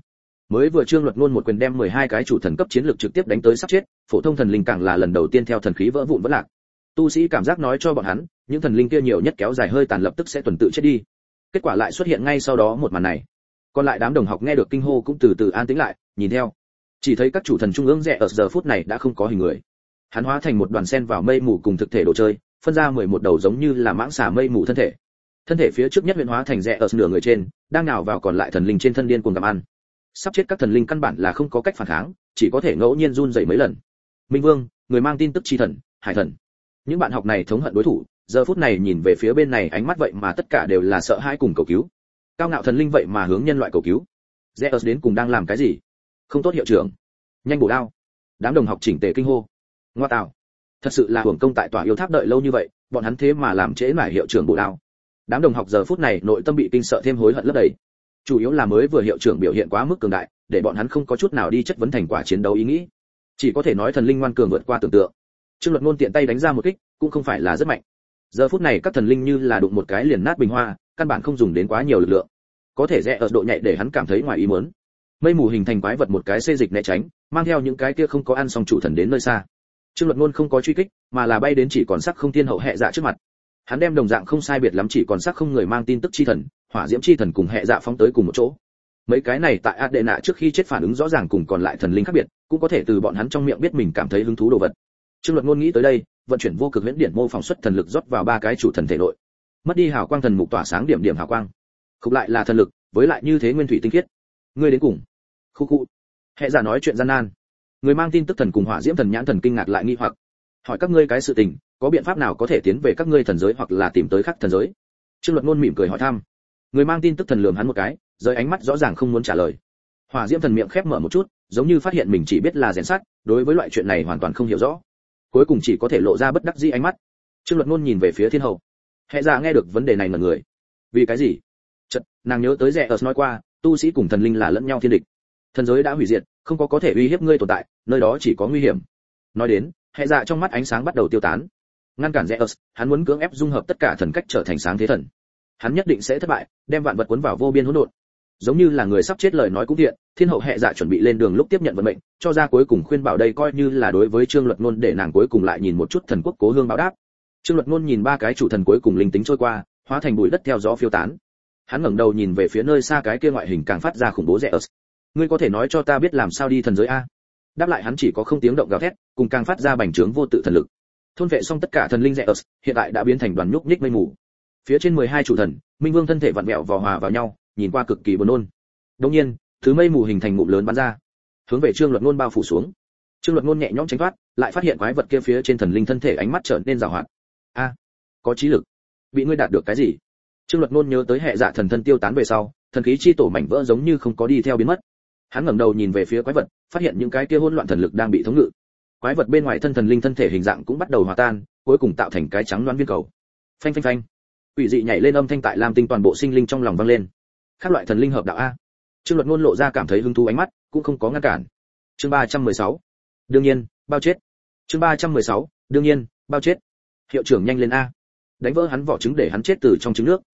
Mới vừa Trương Luật Ngôn một quyền đem 12 cái chủ thần cấp chiến lược trực tiếp đánh tới sắp chết, phổ thông thần linh càng là lần đầu tiên theo thần khí vỡ vụn vỡ lạc. Tu sĩ cảm giác nói cho bọn hắn, những thần linh kia nhiều nhất kéo dài hơi tàn lập tức sẽ tuần tự chết đi. Kết quả lại xuất hiện ngay sau đó một màn này. Còn lại đám đồng học nghe được kinh hô cũng từ từ an tĩnh lại, nhìn theo. Chỉ thấy các chủ thần trung ương rẽ ở giờ phút này đã không có hình người. Hắn hóa thành một đoàn sen vào mây mù cùng thực thể đồ chơi, phân ra 11 đầu giống như là mãng xà mây mù thân thể. Thân thể phía trước nhất huyễn hóa thành rẽ ở nửa người trên, đang nhào vào còn lại thần linh trên thân điên cuồng gặm ăn. Sắp chết các thần linh căn bản là không có cách phản kháng, chỉ có thể ngẫu nhiên run rẩy mấy lần. Minh Vương, người mang tin tức chi thần, Hải thần. Những bạn học này thống hận đối thủ, giờ phút này nhìn về phía bên này ánh mắt vậy mà tất cả đều là sợ hãi cùng cầu cứu. Cao ngạo thần linh vậy mà hướng nhân loại cầu cứu. Zeus đến cùng đang làm cái gì? Không tốt hiệu trưởng. Nhanh bổ đao. Đám đồng học chỉnh tề kinh hô. Ngoa tạo. Thật sự là hưởng công tại tòa yêu tháp đợi lâu như vậy, bọn hắn thế mà làm trễ nải hiệu trưởng bổ đao. Đám đồng học giờ phút này nội tâm bị kinh sợ thêm hối hận lấp đầy. Chủ yếu là mới vừa hiệu trưởng biểu hiện quá mức cường đại, để bọn hắn không có chút nào đi chất vấn thành quả chiến đấu ý nghĩ. Chỉ có thể nói thần linh ngoan cường vượt qua tưởng tượng. Trương Luật Ngôn tiện tay đánh ra một kích, cũng không phải là rất mạnh. Giờ phút này các thần linh như là đụng một cái liền nát bình hoa, căn bản không dùng đến quá nhiều lực lượng. Có thể rẽ ở độ nhạy để hắn cảm thấy ngoài ý muốn. Mây mù hình thành quái vật một cái xê dịch né tránh, mang theo những cái kia không có ăn xong chủ thần đến nơi xa. Trương Luật Ngôn không có truy kích, mà là bay đến chỉ còn sắc không thiên hậu hệ dạ trước mặt. Hắn đem đồng dạng không sai biệt lắm chỉ còn sắc không người mang tin tức chi thần, hỏa diễm chi thần cùng hệ dạ phóng tới cùng một chỗ. Mấy cái này tại Adena trước khi chết phản ứng rõ ràng cùng còn lại thần linh khác biệt, cũng có thể từ bọn hắn trong miệng biết mình cảm thấy hứng thú đồ vật. Trương Luật Ngôn nghĩ tới đây, vận chuyển vô cực huyễn điển mô phỏng xuất thần lực rót vào ba cái chủ thần thể nội. Mất đi hào quang thần mục tỏa sáng điểm điểm hào quang. Khục lại là thần lực, với lại như thế nguyên thủy tinh khiết. Ngươi đến cùng. Khu khu. Hệ giả nói chuyện gian nan. Người mang tin tức thần cùng hỏa diễm thần nhãn thần kinh ngạc lại nghi hoặc. Hỏi các ngươi cái sự tình, có biện pháp nào có thể tiến về các ngươi thần giới hoặc là tìm tới khác thần giới? Trương Luật Ngôn mỉm cười hỏi thăm. Người mang tin tức thần lườm hắn một cái, rời ánh mắt rõ ràng không muốn trả lời. Hỏa diễm thần miệng khép mở một chút, giống như phát hiện mình chỉ biết là rèn sắt, đối với loại chuyện này hoàn toàn không hiểu rõ. Cuối cùng chỉ có thể lộ ra bất đắc dĩ ánh mắt. Trương Luật Ngôn nhìn về phía thiên hậu. Hệ giả nghe được vấn đề này mà người. Vì cái gì? Chợt, nàng nhớ tới rẽ ở nói qua, tu sĩ cùng thần linh là lẫn nhau thiên địch. Thần giới đã hủy diệt, không có thể uy hiếp ngươi tồn tại, nơi đó chỉ có nguy hiểm. Nói đến, hệ dạ trong mắt ánh sáng bắt đầu tiêu tán. Ngăn cản Zeus, hắn muốn cưỡng ép dung hợp tất cả thần cách trở thành sáng thế thần. Hắn nhất định sẽ thất bại, đem vạn vật cuốn vào vô biên hỗn độn. Giống như là người sắp chết lời nói cũng thiện, thiên hậu hệ dạ chuẩn bị lên đường lúc tiếp nhận vận mệnh, cho ra cuối cùng khuyên bảo đây coi như là đối với Trương Luật Ngôn để nàng cuối cùng lại nhìn một chút thần quốc cố hương báo đáp. Trương Luật Ngôn nhìn ba cái chủ thần cuối cùng linh tính trôi qua, hóa thành bụi đất theo gió phiêu tán. Hắn ngẩng đầu nhìn về phía nơi xa cái kia ngoại hình càng phát ra khủng bố Zeus. Ngươi có thể nói cho ta biết làm sao đi thần giới a? Đáp lại hắn chỉ có không tiếng động gào thét, cùng càng phát ra bành trướng vô tự thần lực. Thôn vệ xong tất cả thần linh Zeus, hiện tại đã biến thành đoàn nhúc nhích mây mù. Phía trên 12 chủ thần, Minh Vương thân thể vặn vẹo vò hòa vào nhau, nhìn qua cực kỳ buồn nôn. Đương nhiên, thứ mây mù hình thành ngụm lớn bắn ra, hướng về Trương Luật Ngôn bao phủ xuống. Trương Luật Ngôn nhẹ nhõm tránh thoát, lại phát hiện quái vật kia phía trên thần linh thân thể ánh mắt trở nên giàu hoạt. A, có trí lực. Bị ngươi đạt được cái gì? Trương Luật Ngôn nhớ tới hệ dạ thần thân tiêu tán về sau, thần khí chi tổ mảnh vỡ giống như không có đi theo biến mất. Hắn ngẩng đầu nhìn về phía quái vật, phát hiện những cái kia hỗn loạn thần lực đang bị thống ngự. Quái vật bên ngoài thân thần linh thân thể hình dạng cũng bắt đầu hòa tan, cuối cùng tạo thành cái trắng loáng viên cầu. Phanh phanh phanh. Quỷ dị nhảy lên âm thanh tại Lam Tinh toàn bộ sinh linh trong lòng vang lên. Các loại thần linh hợp đạo a. Trương Luật Ngôn lộ ra cảm thấy hứng thú ánh mắt, cũng không có ngăn cản. Chương 316. Đương nhiên, bao chết. Chương 316. Đương nhiên, bao chết. Hiệu trưởng nhanh lên a. Đánh vỡ hắn vỏ trứng để hắn chết từ trong trứng nước.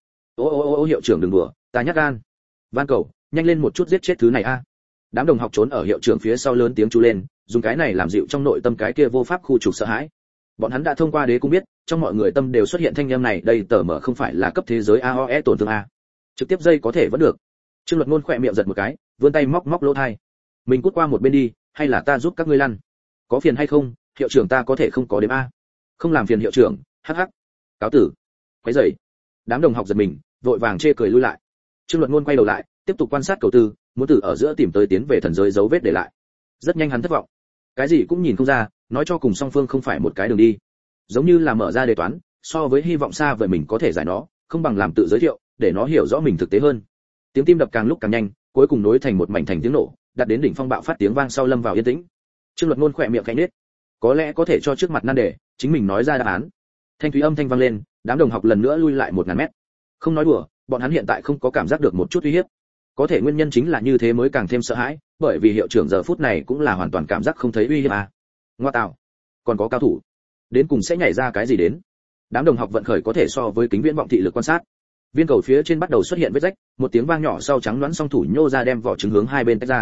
Ô hiệu trưởng đừng đùa, ta nhát gan. Van cầu, nhanh lên một chút giết chết thứ này a. Đám đồng học trốn ở hiệu trưởng phía sau lớn tiếng chú lên, dùng cái này làm dịu trong nội tâm cái kia vô pháp khu trục sợ hãi. Bọn hắn đã thông qua đế cung biết, trong mọi người tâm đều xuất hiện thanh âm này, đây tờ mở không phải là cấp thế giới AOE tổn thương a. Trực tiếp dây có thể vẫn được. Trương Luật Ngôn khỏe miệng giật một cái, vươn tay móc lỗ tai. Mình cút qua một bên đi, hay là ta giúp các ngươi lăn? Có phiền hay không, hiệu trưởng ta có thể không có đếm a. Không làm phiền hiệu trưởng, hắc hắc. Cáo tử. Quấy rầy. Đám đồng học giật mình, vội vàng chê cười lui lại. Trương Luật Ngôn quay đầu lại, tiếp tục quan sát cầu tư, muốn từ ở giữa tìm tới tiến về thần giới dấu vết để lại. Rất nhanh hắn thất vọng. Cái gì cũng nhìn không ra, nói cho cùng song phương không phải một cái đường đi. Giống như là mở ra đề toán, so với hy vọng xa vời mình có thể giải nó, không bằng làm tự giới thiệu, để nó hiểu rõ mình thực tế hơn. Tiếng tim đập càng lúc càng nhanh, cuối cùng nối thành một mảnh thành tiếng nổ, đạt đến đỉnh phong bạo phát tiếng vang sau lâm vào yên tĩnh. Trương Luật Ngôn khỏe miệng khẽ nhếch. Có lẽ có thể cho trước mặt nan đề, chính mình nói ra đáp án. Thanh thúy âm thanh vang lên, đám đồng học lần nữa lui lại 1000 mét. Không nói đùa, bọn hắn hiện tại không có cảm giác được một chút uy hiếp. Có thể nguyên nhân chính là như thế mới càng thêm sợ hãi, bởi vì hiệu trưởng giờ phút này cũng là hoàn toàn cảm giác không thấy uy hiếp à. Ngoa tạo, còn có cao thủ, đến cùng sẽ nhảy ra cái gì đến? Đám đồng học vận khởi có thể so với kính viễn vọng thị lực quan sát. Viên cầu phía trên bắt đầu xuất hiện vết rách, một tiếng vang nhỏ sau trắng đoán song thủ nhô ra đem vỏ trứng hướng hai bên tách ra.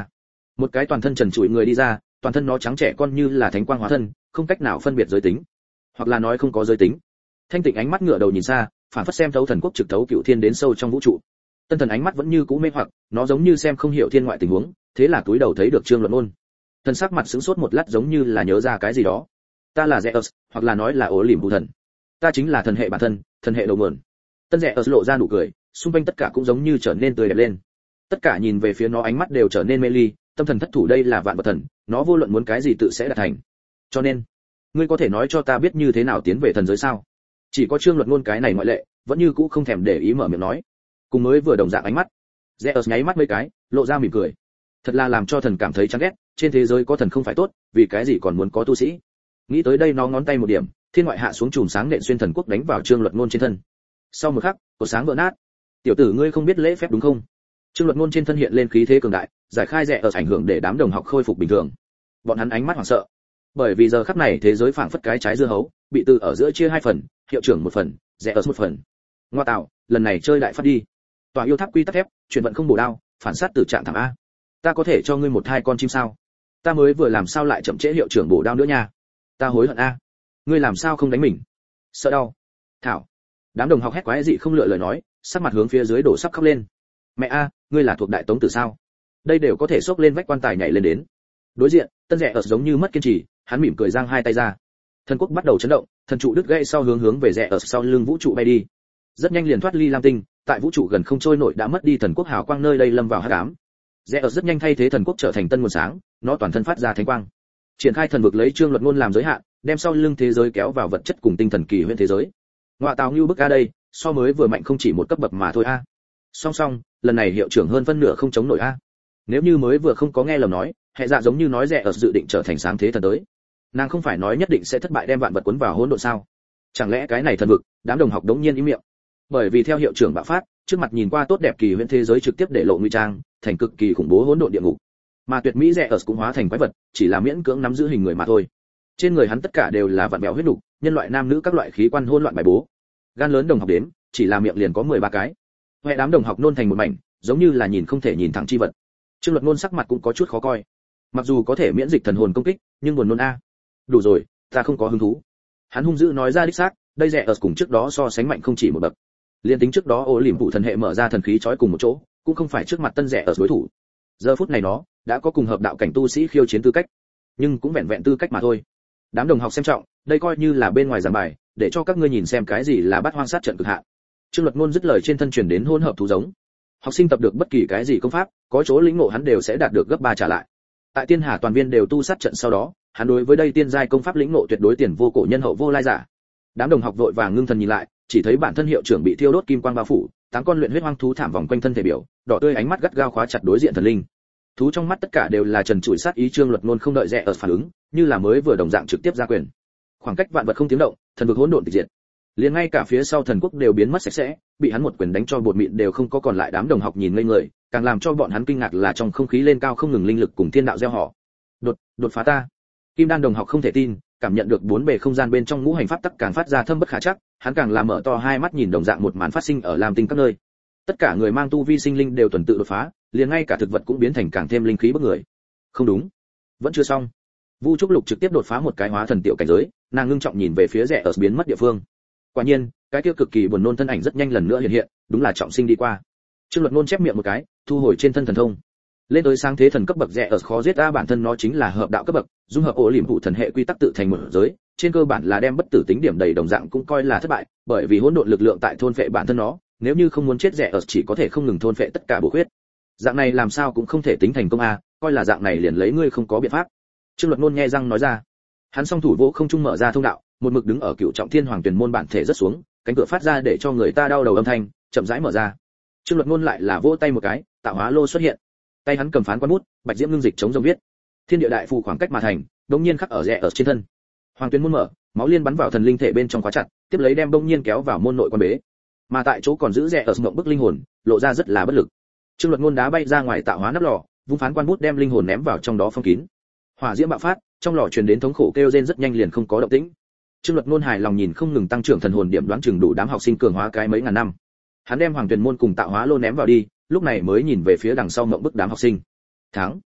Một cái toàn thân trần trụi người đi ra, toàn thân nó trắng trẻ con như là thánh quang hóa thân, không cách nào phân biệt giới tính, hoặc là nói không có giới tính. Thanh Tịnh ánh mắt ngửa đầu nhìn xa, phản phất xem thấu thần quốc trực thấu cựu thiên đến sâu trong vũ trụ. Tân Thần ánh mắt vẫn như cũ mê hoặc, nó giống như xem không hiểu thiên ngoại tình huống, thế là túi đầu thấy được Trương Luận Ôn. Thần sắc mặt sững sốt một lát, giống như là nhớ ra cái gì đó. Ta là Zeus, hoặc là nói là Ố Lìm Vũ Thần. Ta chính là thần hệ bản thân, thần hệ đầu nguồn. Tân Zeus lộ ra nụ cười, xung quanh tất cả cũng giống như trở nên tươi đẹp lên. Tất cả nhìn về phía nó ánh mắt đều trở nên mê ly, tâm thần thất thủ, đây là vạn vật thần, nó vô luận muốn cái gì tự sẽ đạt thành. Cho nên, ngươi có thể nói cho ta biết như thế nào tiến về thần giới sao? Chỉ có Trương Luận Ngôn cái này ngoại lệ, vẫn như cũ không thèm để ý mở miệng nói. Cùng mới vừa đồng dạng ánh mắt, Zeus nháy mắt mấy cái, lộ ra mỉm cười. Thật là làm cho thần cảm thấy chán ghét, trên thế giới có thần không phải tốt, vì cái gì còn muốn có tu sĩ? Nghĩ tới đây nó ngón tay một điểm, thiên ngoại hạ xuống chùm sáng nện xuyên thần quốc đánh vào Trương Luận Ngôn trên thân. Sau một khắc, cột sáng vỡ nát. Tiểu tử ngươi không biết lễ phép đúng không? Trương Luận Ngôn trên thân hiện lên khí thế cường đại, giải khai Zeus ảnh hưởng để đám đồng học khôi phục bình thường. Bọn hắn ánh mắt hoảng sợ, bởi vì giờ khắc này thế giới phảng phất cái trái dưa hấu, bị từ ở giữa chia hai phần, hiệu trưởng một phần, Zeus một phần. Ngoa tạo, lần này chơi đại phát đi. Tòa yêu tháp quy tắc thép, chuyển vận không bổ đao, phản sát từ trạng thẳng a. Ta có thể cho ngươi một hai con chim sao? Ta mới vừa làm sao lại chậm trễ hiệu trưởng bổ đao nữa nha. Ta hối hận a. Ngươi làm sao không đánh mình? Sợ đau. Thảo. Đám đồng học hét quái dị không lựa lời nói, sắc mặt hướng phía dưới đổ sắp khóc lên. Mẹ a, ngươi là thuộc đại tống tử sao? Đây đều có thể xốc lên vách quan tài nhảy lên đến. Đối diện, Tân Zeus giống như mất kiên trì, hắn mỉm cười giang hai tay ra. Thần quốc bắt đầu chấn động, thần trụ đứt gãy sau hướng về Zeus sau lưng vũ trụ bay đi. Rất nhanh liền thoát ly lam tinh, tại vũ trụ gần không trôi nổi đã mất đi thần quốc hào quang, nơi đây lâm vào hắc ám. Zeus rất nhanh thay thế thần quốc trở thành tân nguồn sáng, nó toàn thân phát ra thánh quang. Triển khai thần vực lấy Trương Luận Ngôn làm giới hạn, đem sau lưng thế giới kéo vào vật chất cùng tinh thần kỳ huyễn thế giới. Ngoại tào như bức a đây, so mới vừa mạnh không chỉ một cấp bậc mà thôi a. Song song, lần này hiệu trưởng hơn phân nửa không chống nổi a. Nếu như mới vừa không có nghe lầm nói, hệ dạ giống như nói Zeus dự định trở thành sáng thế thần tới. Nàng không phải nói nhất định sẽ thất bại đem vạn vật cuốn vào hỗn độn sao? Chẳng lẽ cái này thần vực? Đám đồng học đống nhiên im miệng. Bởi vì theo hiệu trưởng bạo phát, trước mặt nhìn qua tốt đẹp kỳ huyễn thế giới trực tiếp để lộ nguy trang, thành cực kỳ khủng bố hỗn độn địa ngục. Mà tuyệt mỹ Zeus cũng hóa thành quái vật, chỉ là miễn cưỡng nắm giữ hình người mà thôi. Trên người hắn tất cả đều là vạn mèo huyết nục, nhân loại nam nữ các loại khí quan hỗn loạn bài bố. Gan lớn đồng học đếm, chỉ là miệng liền có 13 cái. Hệ đám đồng học nôn thành một mảnh, giống như là nhìn không thể nhìn thẳng chi vật. Trương Luận Ngôn sắc mặt cũng có chút khó coi. Mặc dù có thể miễn dịch thần hồn công kích, nhưng buồn nôn a. Đủ rồi, ta không có hứng thú. Hắn hung dữ nói ra đích xác, đây Zeus cùng trước đó so sánh mạnh không chỉ một bậc. Liên tính trước đó Ô Liềm Phụ thần hệ mở ra thần khí trói cùng một chỗ, cũng không phải trước mặt Tân Zeus đối thủ. Giờ phút này nó đã có cùng hợp đạo cảnh tu sĩ khiêu chiến tư cách, nhưng cũng vẹn vẹn tư cách mà thôi. Đám đồng học xem trọng, đây coi như là bên ngoài giảng bài, để cho các ngươi nhìn xem cái gì là bắt hoang sát trận cực hạn. Trương Luận Ngôn dứt lời trên thân truyền đến hỗn hợp thú giống. Học sinh tập được bất kỳ cái gì công pháp, có chỗ lĩnh ngộ hắn đều sẽ đạt được gấp 3 trả lại. Tại Tiên Hà toàn viên đều tu sát trận sau đó, hắn đối với đây tiên giai công pháp lĩnh ngộ tuyệt đối tiền vô cổ nhân hậu vô lai giả. Đám đồng học vội vàng ngưng thần nhìn lại, chỉ thấy bản thân hiệu trưởng bị thiêu đốt kim quang bao phủ, 8 con luyện huyết hoang thú thảm vòng quanh thân thể biểu, đỏ tươi ánh mắt gắt gao khóa chặt đối diện thần linh. Thú trong mắt tất cả đều là trần trụi sát ý. Trương Luận Ngôn không đợi Zeus phản ứng, như là mới vừa đồng dạng trực tiếp ra quyền. Khoảng cách vạn vật không tiếng động, thần vực hỗn độn tịch diệt. Liền ngay cả phía sau thần quốc đều biến mất sạch sẽ, bị hắn một quyền đánh cho bột mịn đều không có còn lại. Đám đồng học nhìn ngây người, càng làm cho bọn hắn kinh ngạc là trong không khí lên cao không ngừng linh lực cùng thiên đạo gieo họ. Đột phá ta. Kim Đan đồng học không thể tin, cảm nhận được bốn bề không gian bên trong ngũ hành pháp tắc càng phát ra thâm bất khả chắc, hắn càng làm mở to hai mắt nhìn đồng dạng một màn phát sinh ở Lam Tinh các nơi. Tất cả người mang tu vi sinh linh đều tuần tự đột phá, liền ngay cả thực vật cũng biến thành càng thêm linh khí bức người. Không đúng, vẫn chưa xong. Vu Trúc Lục trực tiếp đột phá một cái hóa thần tiểu cảnh giới, nàng ngưng trọng nhìn về phía rẽ ở biến mất địa phương. Quả nhiên, cái kia cực kỳ buồn nôn thân ảnh rất nhanh lần nữa hiện hiện, đúng là trọng sinh đi qua. Trương Luận Ngôn chép miệng một cái, thu hồi trên thân thần thông. Lên tới sáng thế thần cấp bậc rẽ ở khó giết a, bản thân nó chính là hợp đạo cấp bậc, dung hợp Ô Liềm Phụ thần hệ quy tắc tự thành một giới, trên cơ bản là đem bất tử tính điểm đầy đồng dạng cũng coi là thất bại, bởi vì hỗn độn lực lượng tại thôn phệ bản thân nó, nếu như không muốn chết rẽ ở chỉ có thể không ngừng thôn phệ tất cả bổ khuyết. Dạng này làm sao cũng không thể tính thành công a, coi là dạng này liền lấy ngươi không có biện pháp. Trương Luận Ngôn nghe răng nói ra. Hắn song thủ vỗ không trung mở ra thông đạo, một mực đứng ở Cựu Trọng Thiên Hoàng Tuyển môn bản thể rất xuống, cánh cửa phát ra để cho người ta đau đầu âm thanh, chậm rãi mở ra. Trương Luận Ngôn lại là vỗ tay một cái, tạo hóa lô xuất hiện. Tay hắn cầm phán quan bút, bạch diễm ngưng dịch chống rồng viết. Thiên địa đại phù khoảng cách mà thành, đống nhiên khắc ở rẽ ở trên thân. Hoàng Tuyển môn mở, máu liên bắn vào thần linh thể bên trong khóa chặt, tiếp lấy đem đống nhiên kéo vào môn nội quan bế. Mà tại chỗ còn giữ rẽ ở ngậm bức linh hồn, lộ ra rất là bất lực. Trương Luận Ngôn đá bay ra ngoài tạo hóa nắp lò, vung phán quan bút đem linh hồn ném vào trong đó phong kín. Hỏa diễm bạo phát, trong lò truyền đến thống khổ kêu rên rất nhanh liền không có động tĩnh. Trương Luận Ngôn hài lòng nhìn không ngừng tăng trưởng thần hồn điểm đoán chừng đủ đám học sinh cường hóa cái mấy ngàn năm. Hắn đem Hoàng Tuyển môn cùng tạo hóa lô ném vào đi, lúc này mới nhìn về phía đằng sau ngậm bức đám học sinh. Thắng.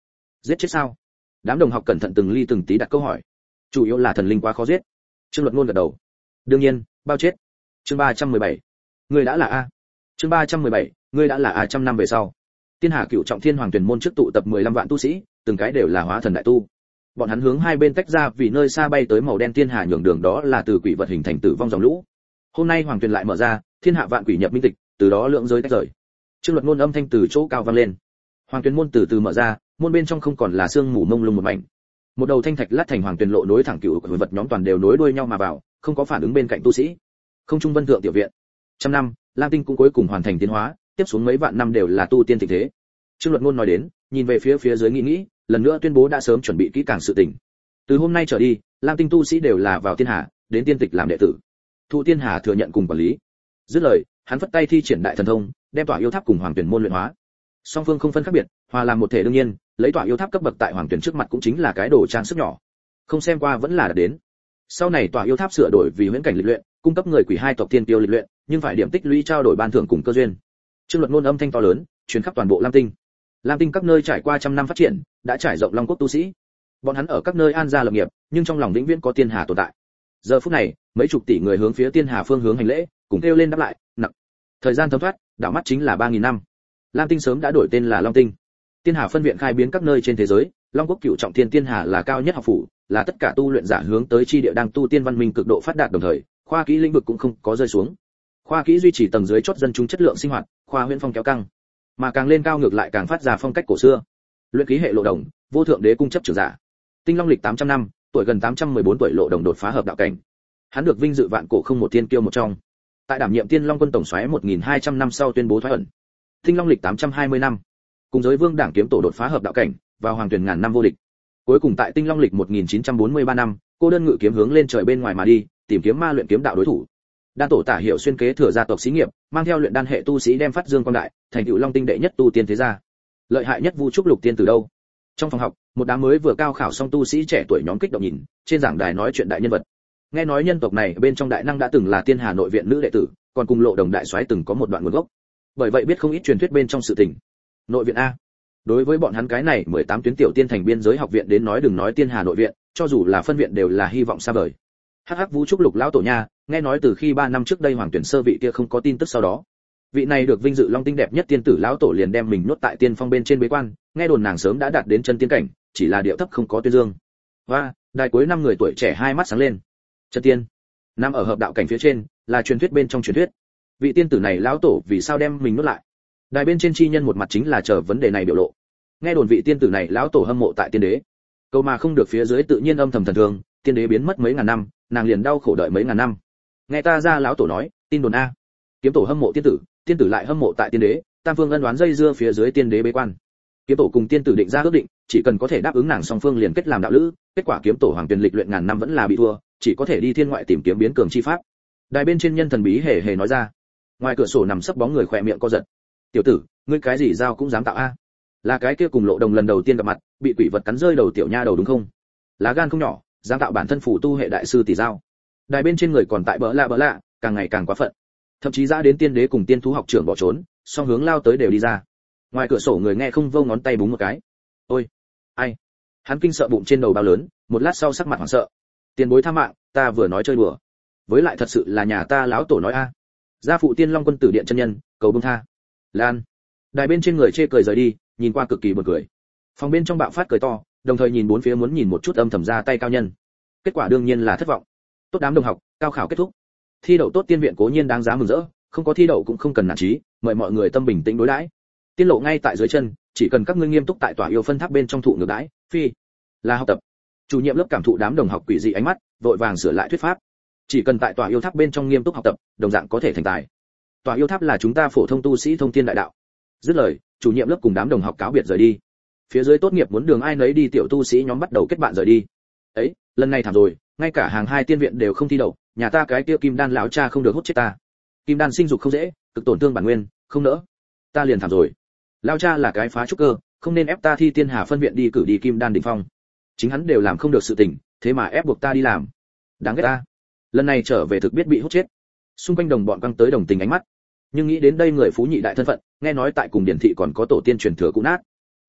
Giết chết sao? Đám đồng học cẩn thận từng ly từng tí đặt câu hỏi. Chủ yếu là thần linh quá khó giết. Trương Luật Ngôn gật đầu. Đương nhiên, bao chết. Chương 317. Ngươi đã là a. Chương 317. Ngươi đã là a. Trăm năm về sau. Tiên Hà Cựu Trọng Thiên Hoàng Tuyển môn trước tụ tập 15 vạn tu sĩ, từng cái đều là hóa thần đại tu. Bọn hắn hướng hai bên tách ra, vì nơi xa bay tới màu đen tiên hà nhường đường, đó là từ quỷ vật hình thành tử vong dòng lũ. Hôm nay Hoàng Tuyển lại mở ra, thiên hạ vạn quỷ nhập minh tịch, từ đó lượng giới tách rời. Trương Luật Ngôn âm thanh từ chỗ cao vang lên. Hoàng Tuyển môn từ từ mở ra, môn bên trong không còn là sương mù mông lung một mảnh. Một đầu thanh thạch lát thành Hoàng Tuyển lộ nối thẳng cựu quỷ vật nhóm toàn đều nối đuôi nhau mà vào, không có phản ứng bên cạnh tu sĩ. Không trung vân thượng tiểu viện. Trăm năm, Lam Tinh cũng cuối cùng hoàn thành tiến hóa, tiếp xuống mấy vạn năm đều là tu tiên thịnh thế. Trương Luật Ngôn nói đến, nhìn về phía dưới nghĩ, lần nữa tuyên bố đã sớm chuẩn bị kỹ càng sự tình. Từ hôm nay trở đi, Lam Tinh tu sĩ đều là vào tiên hà, đến tiên tịch làm đệ tử. Thụ tiên hà thừa nhận cùng quản lý. Dứt lời, hắn phất tay thi triển đại thần thông, đem tỏa yêu tháp cùng Hoàng Tuyển môn luyện hóa. Song phương không phân khác biệt, hòa làm một thể đương nhiên, lấy tỏa yêu tháp cấp bậc tại Hoàng Tuyển trước mặt cũng chính là cái đồ trang sức nhỏ. Không xem qua vẫn là đến. Sau này tỏa yêu tháp sửa đổi vì huyễn cảnh lịch luyện, cung cấp người quỷ hai tộc tiên tiêu lịch luyện, nhưng phải điểm tích lũy trao đổi ban thưởng cùng cơ duyên. Trương Luật Ngôn âm thanh to lớn, truyền khắp toàn bộ Lam Tinh. Lam Tinh các nơi trải qua trăm năm phát triển, đã trải rộng Long quốc tu sĩ. Bọn hắn ở các nơi an gia lập nghiệp, nhưng trong lòng vĩnh viễn có tiên hà tồn tại. Giờ phút này, mấy chục tỷ người hướng phía tiên hà phương hướng hành lễ, cùng kêu lên đáp lại, nặng. Thời gian thấm thoát, đảo mắt chính là 3000 năm. Lam Tinh sớm đã đổi tên là Long Tinh. Tiên hà phân viện khai biến các nơi trên thế giới, Long quốc Cựu Trọng Thiên tiên hà là cao nhất học phủ, là tất cả tu luyện giả hướng tới chi địa đang tu tiên văn minh cực độ phát đạt, đồng thời, khoa kỹ lĩnh vực cũng không có rơi xuống. Khoa kỹ duy trì tầng dưới chót dân chúng chất lượng sinh hoạt, khoa huyễn phong kéo căng, mà càng lên cao ngược lại càng phát ra phong cách cổ xưa. Luyện khí hệ Lộ Đồng, vô thượng đế cung chấp trưởng giả. Tinh Long lịch 800 năm, tuổi gần 814 tuổi Lộ Đồng đột phá hợp đạo cảnh. Hắn được vinh dự vạn cổ không một tiên kiêu một trong. Tại đảm nhiệm Tiên Long quân tổng soái 1200 năm sau tuyên bố thoái ẩn. Tinh Long lịch 820 năm, cùng giới vương đảng kiếm tổ đột phá hợp đạo cảnh, vào hoàng tuyển ngàn năm vô địch. Cuối cùng tại Tinh Long lịch 1943 năm, cô đơn ngự kiếm hướng lên trời bên ngoài mà đi, tìm kiếm ma luyện kiếm đạo đối thủ. Đan tổ Tả Hiệu xuyên kế thừa gia tộc xí nghiệp, mang theo luyện đan hệ tu sĩ đem phát dương quang đại, thành tựu Long Tinh đệ nhất tu tiên thế gia. Lợi hại nhất Vu Trúc Lục tiên từ đâu? Trong phòng học, một đám mới vừa cao khảo xong tu sĩ trẻ tuổi nhóm kích động nhìn, trên giảng đài nói chuyện đại nhân vật. Nghe nói nhân tộc này bên trong đại năng đã từng là Tiên Hà nội viện nữ đệ tử, còn cùng Lộ Đồng đại soái từng có một đoạn nguồn gốc. Bởi vậy biết không ít truyền thuyết bên trong sự tình. Nội viện a. Đối với bọn hắn cái này 18 tuyến tiểu tiên thành biên giới học viện đến nói đừng nói Tiên Hà nội viện, cho dù là phân viện đều là hy vọng xa vời. Hắc hắc Vũ Trúc Lục lão tổ nha, nghe nói từ khi 3 năm trước đây Hoàng Tuyển sơ vị kia không có tin tức sau đó. Vị này được vinh dự Long Tinh đẹp nhất tiên tử lão tổ liền đem mình nhốt tại tiên phong bên trên bế quan, nghe đồn nàng sớm đã đạt đến chân tiên cảnh, chỉ là điệu thấp không có tuyên dương. Và, đài cuối năm người tuổi trẻ hai mắt sáng lên. Chân tiên, nằm ở hợp đạo cảnh phía trên, là truyền thuyết bên trong truyền thuyết. Vị tiên tử này lão tổ vì sao đem mình nhốt lại? Đài bên trên chi nhân một mặt chính là chờ vấn đề này biểu lộ. Nghe đồn vị tiên tử này lão tổ hâm mộ tại tiên đế. Câu mà không được phía dưới tự nhiên âm thầm thần thường, tiên đế biến mất mấy ngàn năm, nàng liền đau khổ đợi mấy ngàn năm. Nghe ta ra lão tổ nói, tin đồn a. Kiếm tổ hâm mộ tiên tử, tiên tử lại hâm mộ tại tiên đế, tam phương ân oán dây dưa phía dưới tiên đế bế quan. Kiếm tổ cùng tiên tử định ra ước định, chỉ cần có thể đáp ứng nàng song phương liền kết làm đạo lữ, kết quả kiếm tổ Hoàng Tuyền lịch luyện ngàn năm vẫn là bị thua, chỉ có thể đi thiên ngoại tìm kiếm biến cường chi pháp. Đài bên trên nhân thần bí hề hề nói ra. Ngoài cửa sổ nằm sấp bóng người khỏe miệng co giật. Tiểu tử, ngươi cái gì giao cũng dám tạo a? Là cái kia cùng Lộ Đồng lần đầu tiên gặp mặt, bị quỷ vật cắn rơi đầu tiểu nha đầu đúng không? Lá gan không nhỏ, dám tạo bản thân phủ tu hệ đại sư tỷ giao. Đài bên trên người còn tại bỡ lạ, càng ngày càng quá phận. Thậm chí dã đến tiên đế cùng tiên thú học trưởng bỏ trốn, song hướng lao tới đều đi ra. Ngoài cửa sổ người nghe không vô ngón tay búng một cái. Ôi, ai? Hắn kinh sợ bụng trên đầu bao lớn, một lát sau sắc mặt hoảng sợ. Tiền bối tha mạng, ta vừa nói chơi đùa. Với lại thật sự là nhà ta lão tổ nói a. Gia phụ Tiên Long quân tử điện chân nhân, cầu buông tha. Lan. Đài bên trên người chê cười rời đi, nhìn qua cực kỳ buồn cười. Phòng bên trong bạo phát cười to, đồng thời nhìn bốn phía muốn nhìn một chút âm thầm ra tay cao nhân. Kết quả đương nhiên là thất vọng. Tốt đám đồng học, cao khảo kết thúc. Thi đậu tốt tiên viện cố nhiên đáng giá mừng rỡ, không có thi đậu cũng không cần nản chí, mời mọi người tâm bình tĩnh đối đãi. Tiên lộ ngay tại dưới chân, chỉ cần các ngươi nghiêm túc tại tòa yêu phân tháp bên trong thụ ngược đãi, phi là học tập. Chủ nhiệm lớp cảm thụ đám đồng học quỷ dị ánh mắt, vội vàng sửa lại thuyết pháp. Chỉ cần tại tòa yêu tháp bên trong nghiêm túc học tập, đồng dạng có thể thành tài. Tòa yêu tháp là chúng ta phổ thông tu sĩ thông thiên đại đạo. Dứt lời, chủ nhiệm lớp cùng đám đồng học cáo biệt rời đi. Phía dưới tốt nghiệp muốn đường ai nấy đi, tiểu tu sĩ nhóm bắt đầu kết bạn rời đi. Ấy, lần này thảm rồi, ngay cả hàng 2 tiên viện đều không thi đậu, nhà ta cái kia Kim Đan lão cha không được hút chết ta. Kim Đan sinh dục không dễ, cực tổn thương bản nguyên, không nỡ. Ta liền thảm rồi. Lão cha là cái phá trúc cơ, không nên ép ta thi Tiên Hà phân viện đi cử đi Kim Đan đỉnh phong. Chính hắn đều làm không được sự tình, thế mà ép buộc ta đi làm. Đáng ghét ta. Lần này trở về thực biết bị hút chết. Xung quanh đồng bọn căng tới đồng tình ánh mắt. Nhưng nghĩ đến đây người phú nhị đại thân phận, nghe nói tại cùng điển thị còn có tổ tiên truyền thừa cũ nát.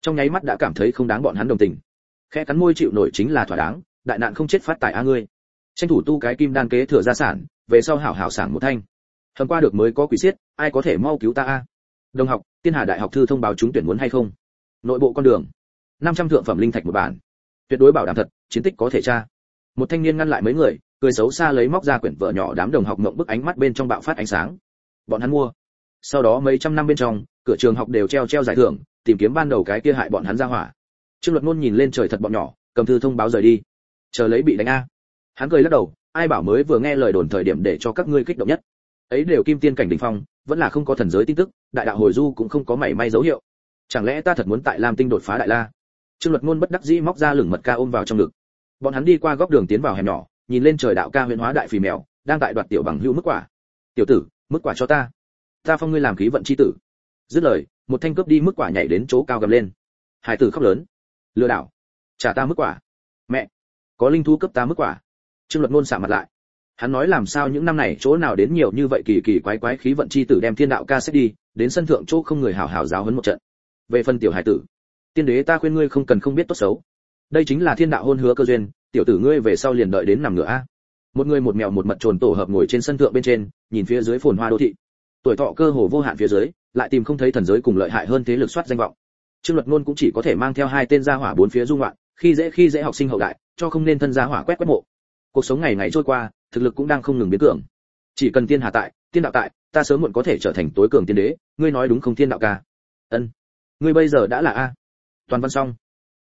trong nháy mắt đã cảm thấy không đáng bọn hắn đồng tình. Khẽ cắn môi chịu nổi chính là thỏa đáng, đại nạn không chết phát tài a ngươi. Tranh thủ tu cái kim đan kế thừa gia sản, về sau hảo hảo sảng một thanh. Hôm qua được mới có quỷ xiết, ai có thể mau cứu ta a? Đồng học, Tiên Hà Đại học thư thông báo trúng tuyển muốn hay không? Nội bộ con đường. 500 thượng phẩm linh thạch một bản. Tuyệt đối bảo đảm thật, chiến tích có thể tra. Một thanh niên ngăn lại mấy người, cười xấu xa lấy móc ra quyển vở nhỏ, đám đồng học ngậm bức ánh mắt bên trong bạo phát ánh sáng. Bọn hắn mua. Sau đó mấy trăm năm bên trong, cửa trường học đều treo giải thưởng, tìm kiếm ban đầu cái kia hại bọn hắn ra hỏa. Trương Luật Ngôn nhìn lên trời thật bọn nhỏ, cầm thư thông báo rời đi. Chờ lấy bị đánh a. Hắn cười lắc đầu, ai bảo mới vừa nghe lời đồn thời điểm để cho các ngươi kích động nhất. Ấy đều kim tiên cảnh đỉnh phong, vẫn là không có thần giới tin tức, đại đạo hồi du cũng không có mảy may dấu hiệu. Chẳng lẽ ta thật muốn tại Lam Tinh đột phá đại la? Trương Luật Ngôn bất đắc dĩ móc ra lửng mật ca ôm vào trong ngực. Bọn hắn đi qua góc đường tiến vào hẻm nhỏ, nhìn lên trời đạo ca huyễn hóa đại phì mèo, đang tại đoạt tiểu bằng hữu mức quả. Tiểu tử, mức quả cho ta. Ta phong ngươi làm khí vận chi tử. Dứt lời, một thanh cướp đi mức quả nhảy đến chỗ cao gầm lên. Hải tử khóc lớn. Lừa đảo. Trả ta mức quả. Mẹ, có linh thú cướp ta mức quả. Trương Luật Ngôn sạm mặt lại. Hắn nói làm sao những năm này chỗ nào đến nhiều như vậy kỳ kỳ quái quái khí vận chi tử đem thiên đạo ca xét đi, đến sân thượng chỗ không người hảo hảo giáo huấn một trận. Về phần tiểu hải tử, tiên đế ta khuyên ngươi không cần không biết tốt xấu. Đây chính là thiên đạo hôn hứa cơ duyên, tiểu tử ngươi về sau liền đợi đến nằm ngửa a. Một người một mèo một mật trồn tổ hợp ngồi trên sân thượng bên trên, nhìn phía dưới phồn hoa đô thị. Tuổi thọ cơ hồ vô hạn phía dưới, lại tìm không thấy thần giới cùng lợi hại hơn thế lực soát danh vọng. Trương Luật Ngôn cũng chỉ có thể mang theo hai tên gia hỏa bốn phía du ngoạn, khi dễ học sinh hậu đại, cho không nên thân gia hỏa quét mộ. Cuộc sống ngày ngày trôi qua, thực lực cũng đang không ngừng biến cường. Chỉ cần tiên hà tại, tiên đạo tại, ta sớm muộn có thể trở thành tối cường tiên đế, ngươi nói đúng không thiên đạo ca? Ân. Ngươi bây giờ đã là a. Toàn văn xong.